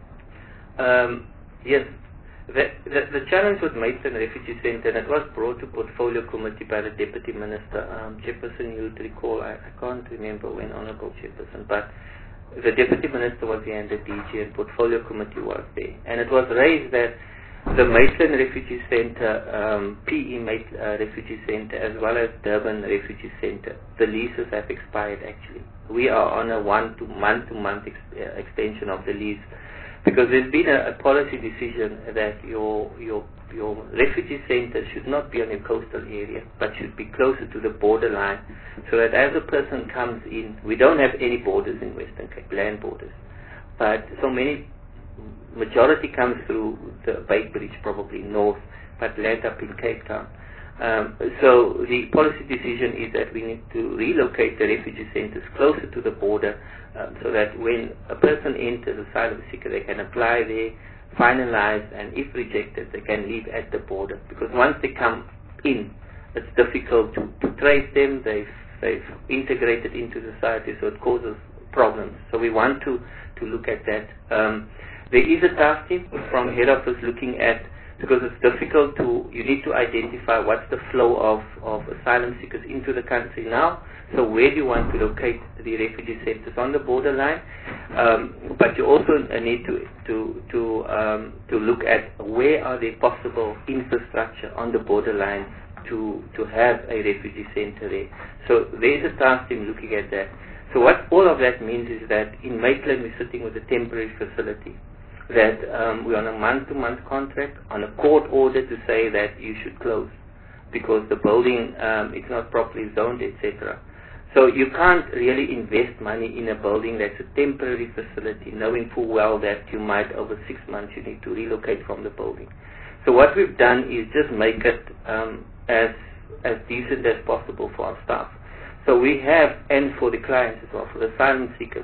Um, yes, the, the, the challenge with Maitland Refugee Center, that was brought to Portfolio Committee by the Deputy Minister. Um, Chairperson, you would recall, I, I can't remember when, Honourable Chairperson, but the Deputy Minister was here and the D G and Portfolio Committee was there. And it was raised that the Maitland Refugee Center, um, P E Mait- uh, Refugee Center, as well as Durban Refugee Center, the leases have expired actually. We are on a one to month to month ex- uh, extension of the lease, because there's been a, a policy decision that your your your refugee center should not be on a coastal area, but should be closer to the borderline, so that as a person comes in, we don't have any borders in Western Cape, land borders, but so many, majority comes through the Bake Bridge, probably north, but land up in Cape Town. Um, so the policy decision is that we need to relocate the refugee centers closer to the border, um, so that when a person enters asylum seeker, they can apply there, finalize, and if rejected, they can leave at the border. Because once they come in, it's difficult to, to trace them. They've, they've integrated into society, so it causes problems. So we want to, to look at that. Um, there is a task team from head office looking at, because it's difficult to, you need to identify what's the flow of, of asylum seekers into the country now. So where do you want to locate the refugee centers on the borderline? Um, but you also need to to to um, to look at where are there possible infrastructure on the borderline to to have a refugee center there. So there is a task team looking at that. So what all of that means is that in Maitland we're sitting with a temporary facility, that um, we're on a month-to-month contract, on a court order to say that you should close because the building um, is not properly zoned, et cetera. So you can't really invest money in a building that's a temporary facility, knowing full well that you might, over six months, you need to relocate from the building. So what we've done is just make it um, as as decent as possible for our staff. So we have, and for the clients as well, for the asylum seekers.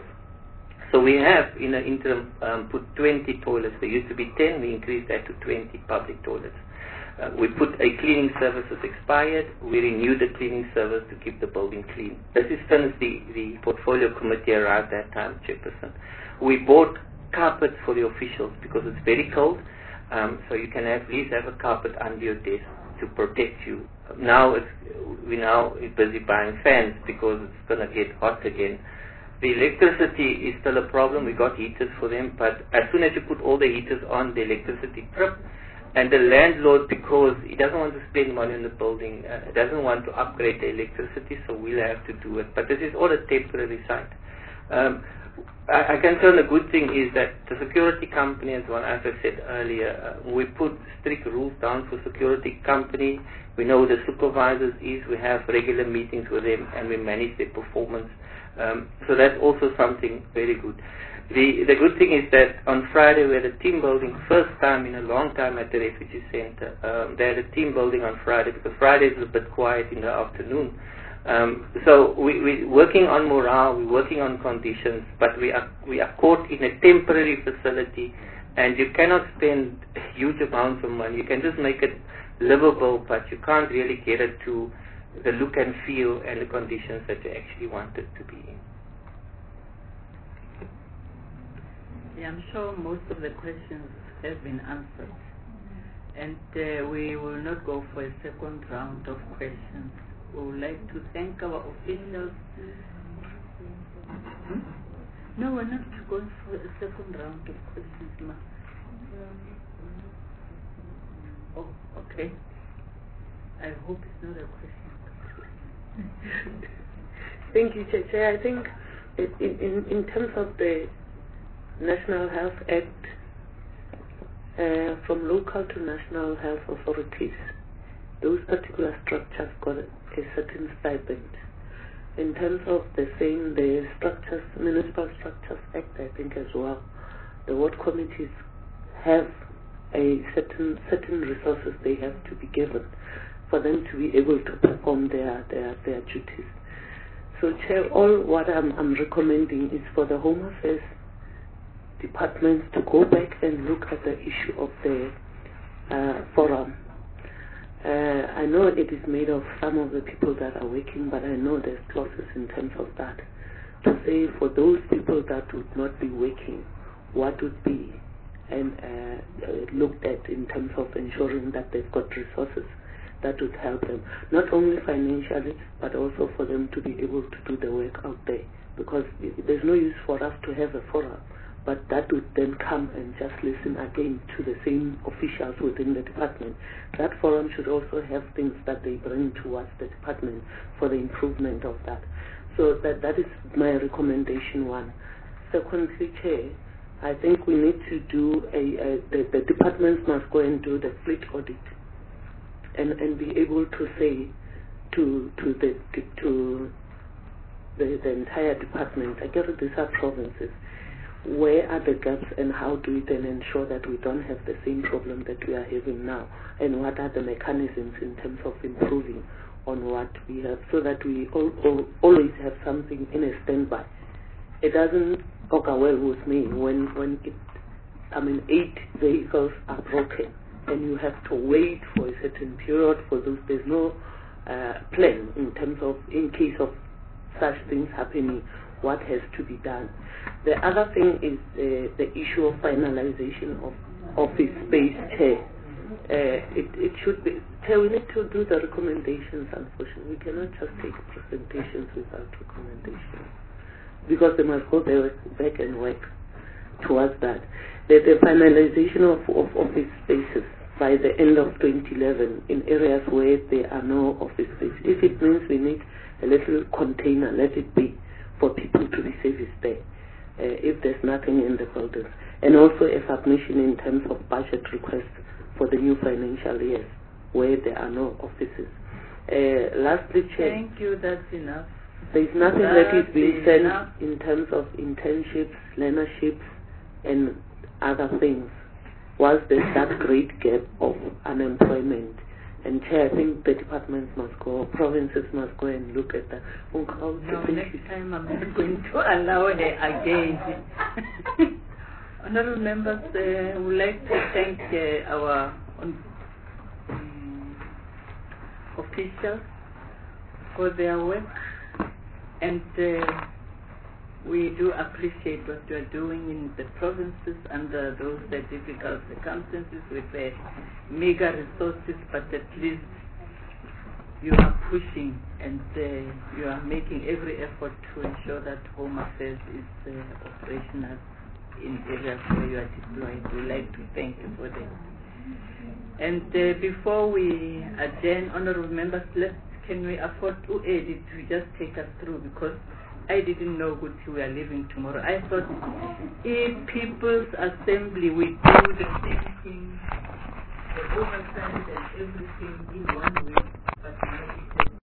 So we have, in the interim, um, put twenty toilets. There used to be ten. We increased that to twenty public toilets. Uh, we put a cleaning service that's expired. We renewed the cleaning service to keep the building clean. This is since the, the portfolio committee arrived that time, Chairperson. We bought carpets for the officials because it's very cold. Um, so you can at least have a carpet under your desk to protect you. Now it's, we're now busy buying fans because it's going to get hot again. The electricity is still a problem. We got heaters for them, but as soon as you put all the heaters on, the electricity trips. And the landlord, because he doesn't want to spend money on the building, uh, doesn't want to upgrade the electricity, so we'll have to do it. But this is all a temporary site. Um, I, I can tell the good thing is that the security company, as well as I said earlier, uh, we put strict rules down for security company. We know the supervisors is, we have regular meetings with them, and we manage their performance. Um, so that's also something very good. The the good thing is that on Friday we had a team building, first time in a long time at the refugee center. Um, they had a team building on Friday because Friday is a bit quiet in the afternoon. Um, so we, we're working on morale, we're working on conditions, but we are we are caught in a temporary facility, and you cannot spend huge amounts of money. You can just make it livable, but you can't really get it to the look and feel and the conditions that you actually want it to be in. Yeah, I'm sure most of the questions have been answered. And uh, we will not go for a second round of questions. We would like to thank our officials. Hmm? No, we're not going for a second round of questions, ma. Oh, okay. I hope it's not a question. Thank you, Chair. I think in, in, in terms of the National Health Act, uh, from local to national health authorities, those particular structures got a certain stipend. In terms of the same, the structures, Municipal Structures Act, I think as well, the ward committees have a certain certain resources they have to be given for them to be able to perform their their, their duties. So, Chair, all what I'm, I'm recommending is for the Home Affairs Department to go back and look at the issue of the uh, forum. Uh, I know it is made of some of the people that are working, but I know there's clauses in terms of that. To say for those people that would not be working, what would be and uh, uh, looked at in terms of ensuring that they've got resources that would help them, not only financially, but also for them to be able to do the work out there. Because there's no use for us to have a forum, but that would then come and just listen again to the same officials within the department. That forum should also have things that they bring towards the department for the improvement of that. So that that is my recommendation one. Secondly, Chair, I think we need to do a, a the, the departments must go and do the fleet audit and, and be able to say to to the to the, the entire department, I guess these are provinces, where are the gaps and how do we then ensure that we don't have the same problem that we are having now, and what are the mechanisms in terms of improving on what we have, so that we all, all, always have something in a standby. It doesn't go well with me when, when it, I mean, eight vehicles are broken and you have to wait for a certain period for those. There's no uh, plan in terms of, in case of such things happening, what has to be done. The other thing is uh, the issue of finalization of office space, Chair. Uh, it, it should be, Chair, we need to do the recommendations, unfortunately. We cannot just take presentations without recommendations, because they must go back and work towards that. The, the finalization of, of office spaces by the end of twenty eleven in areas where there are no office spaces. If it means we need a little container, let it be, for people to be serviced there, uh, if there's nothing in the buildings. And also a submission in terms of budget requests for the new financial years where there are no offices. Uh, lastly, Chair. Thank you, that's enough. There's nothing That's that is being said enough. in terms of internships, learnerships, and other things, whilst there's that great gap of unemployment. And Chair, I think the departments must go, provinces must go and look at that. No, next time I'm not going to allow her again. Honourable members, uh, would like to thank uh, our um, officials for their work, and uh, we do appreciate what you are doing in the provinces under those uh, difficult circumstances with uh, meager resources, but at least you are pushing and uh, you are making every effort to ensure that Home Affairs is uh, operational in areas where you are deployed. We like to thank you for that. And uh, before we adjourn, honourable members, let's, can we afford to edit to just take us through, because I didn't know what we are leaving tomorrow. I thought if People's Assembly we do the same thing, the oversight and everything in one week, but now it takes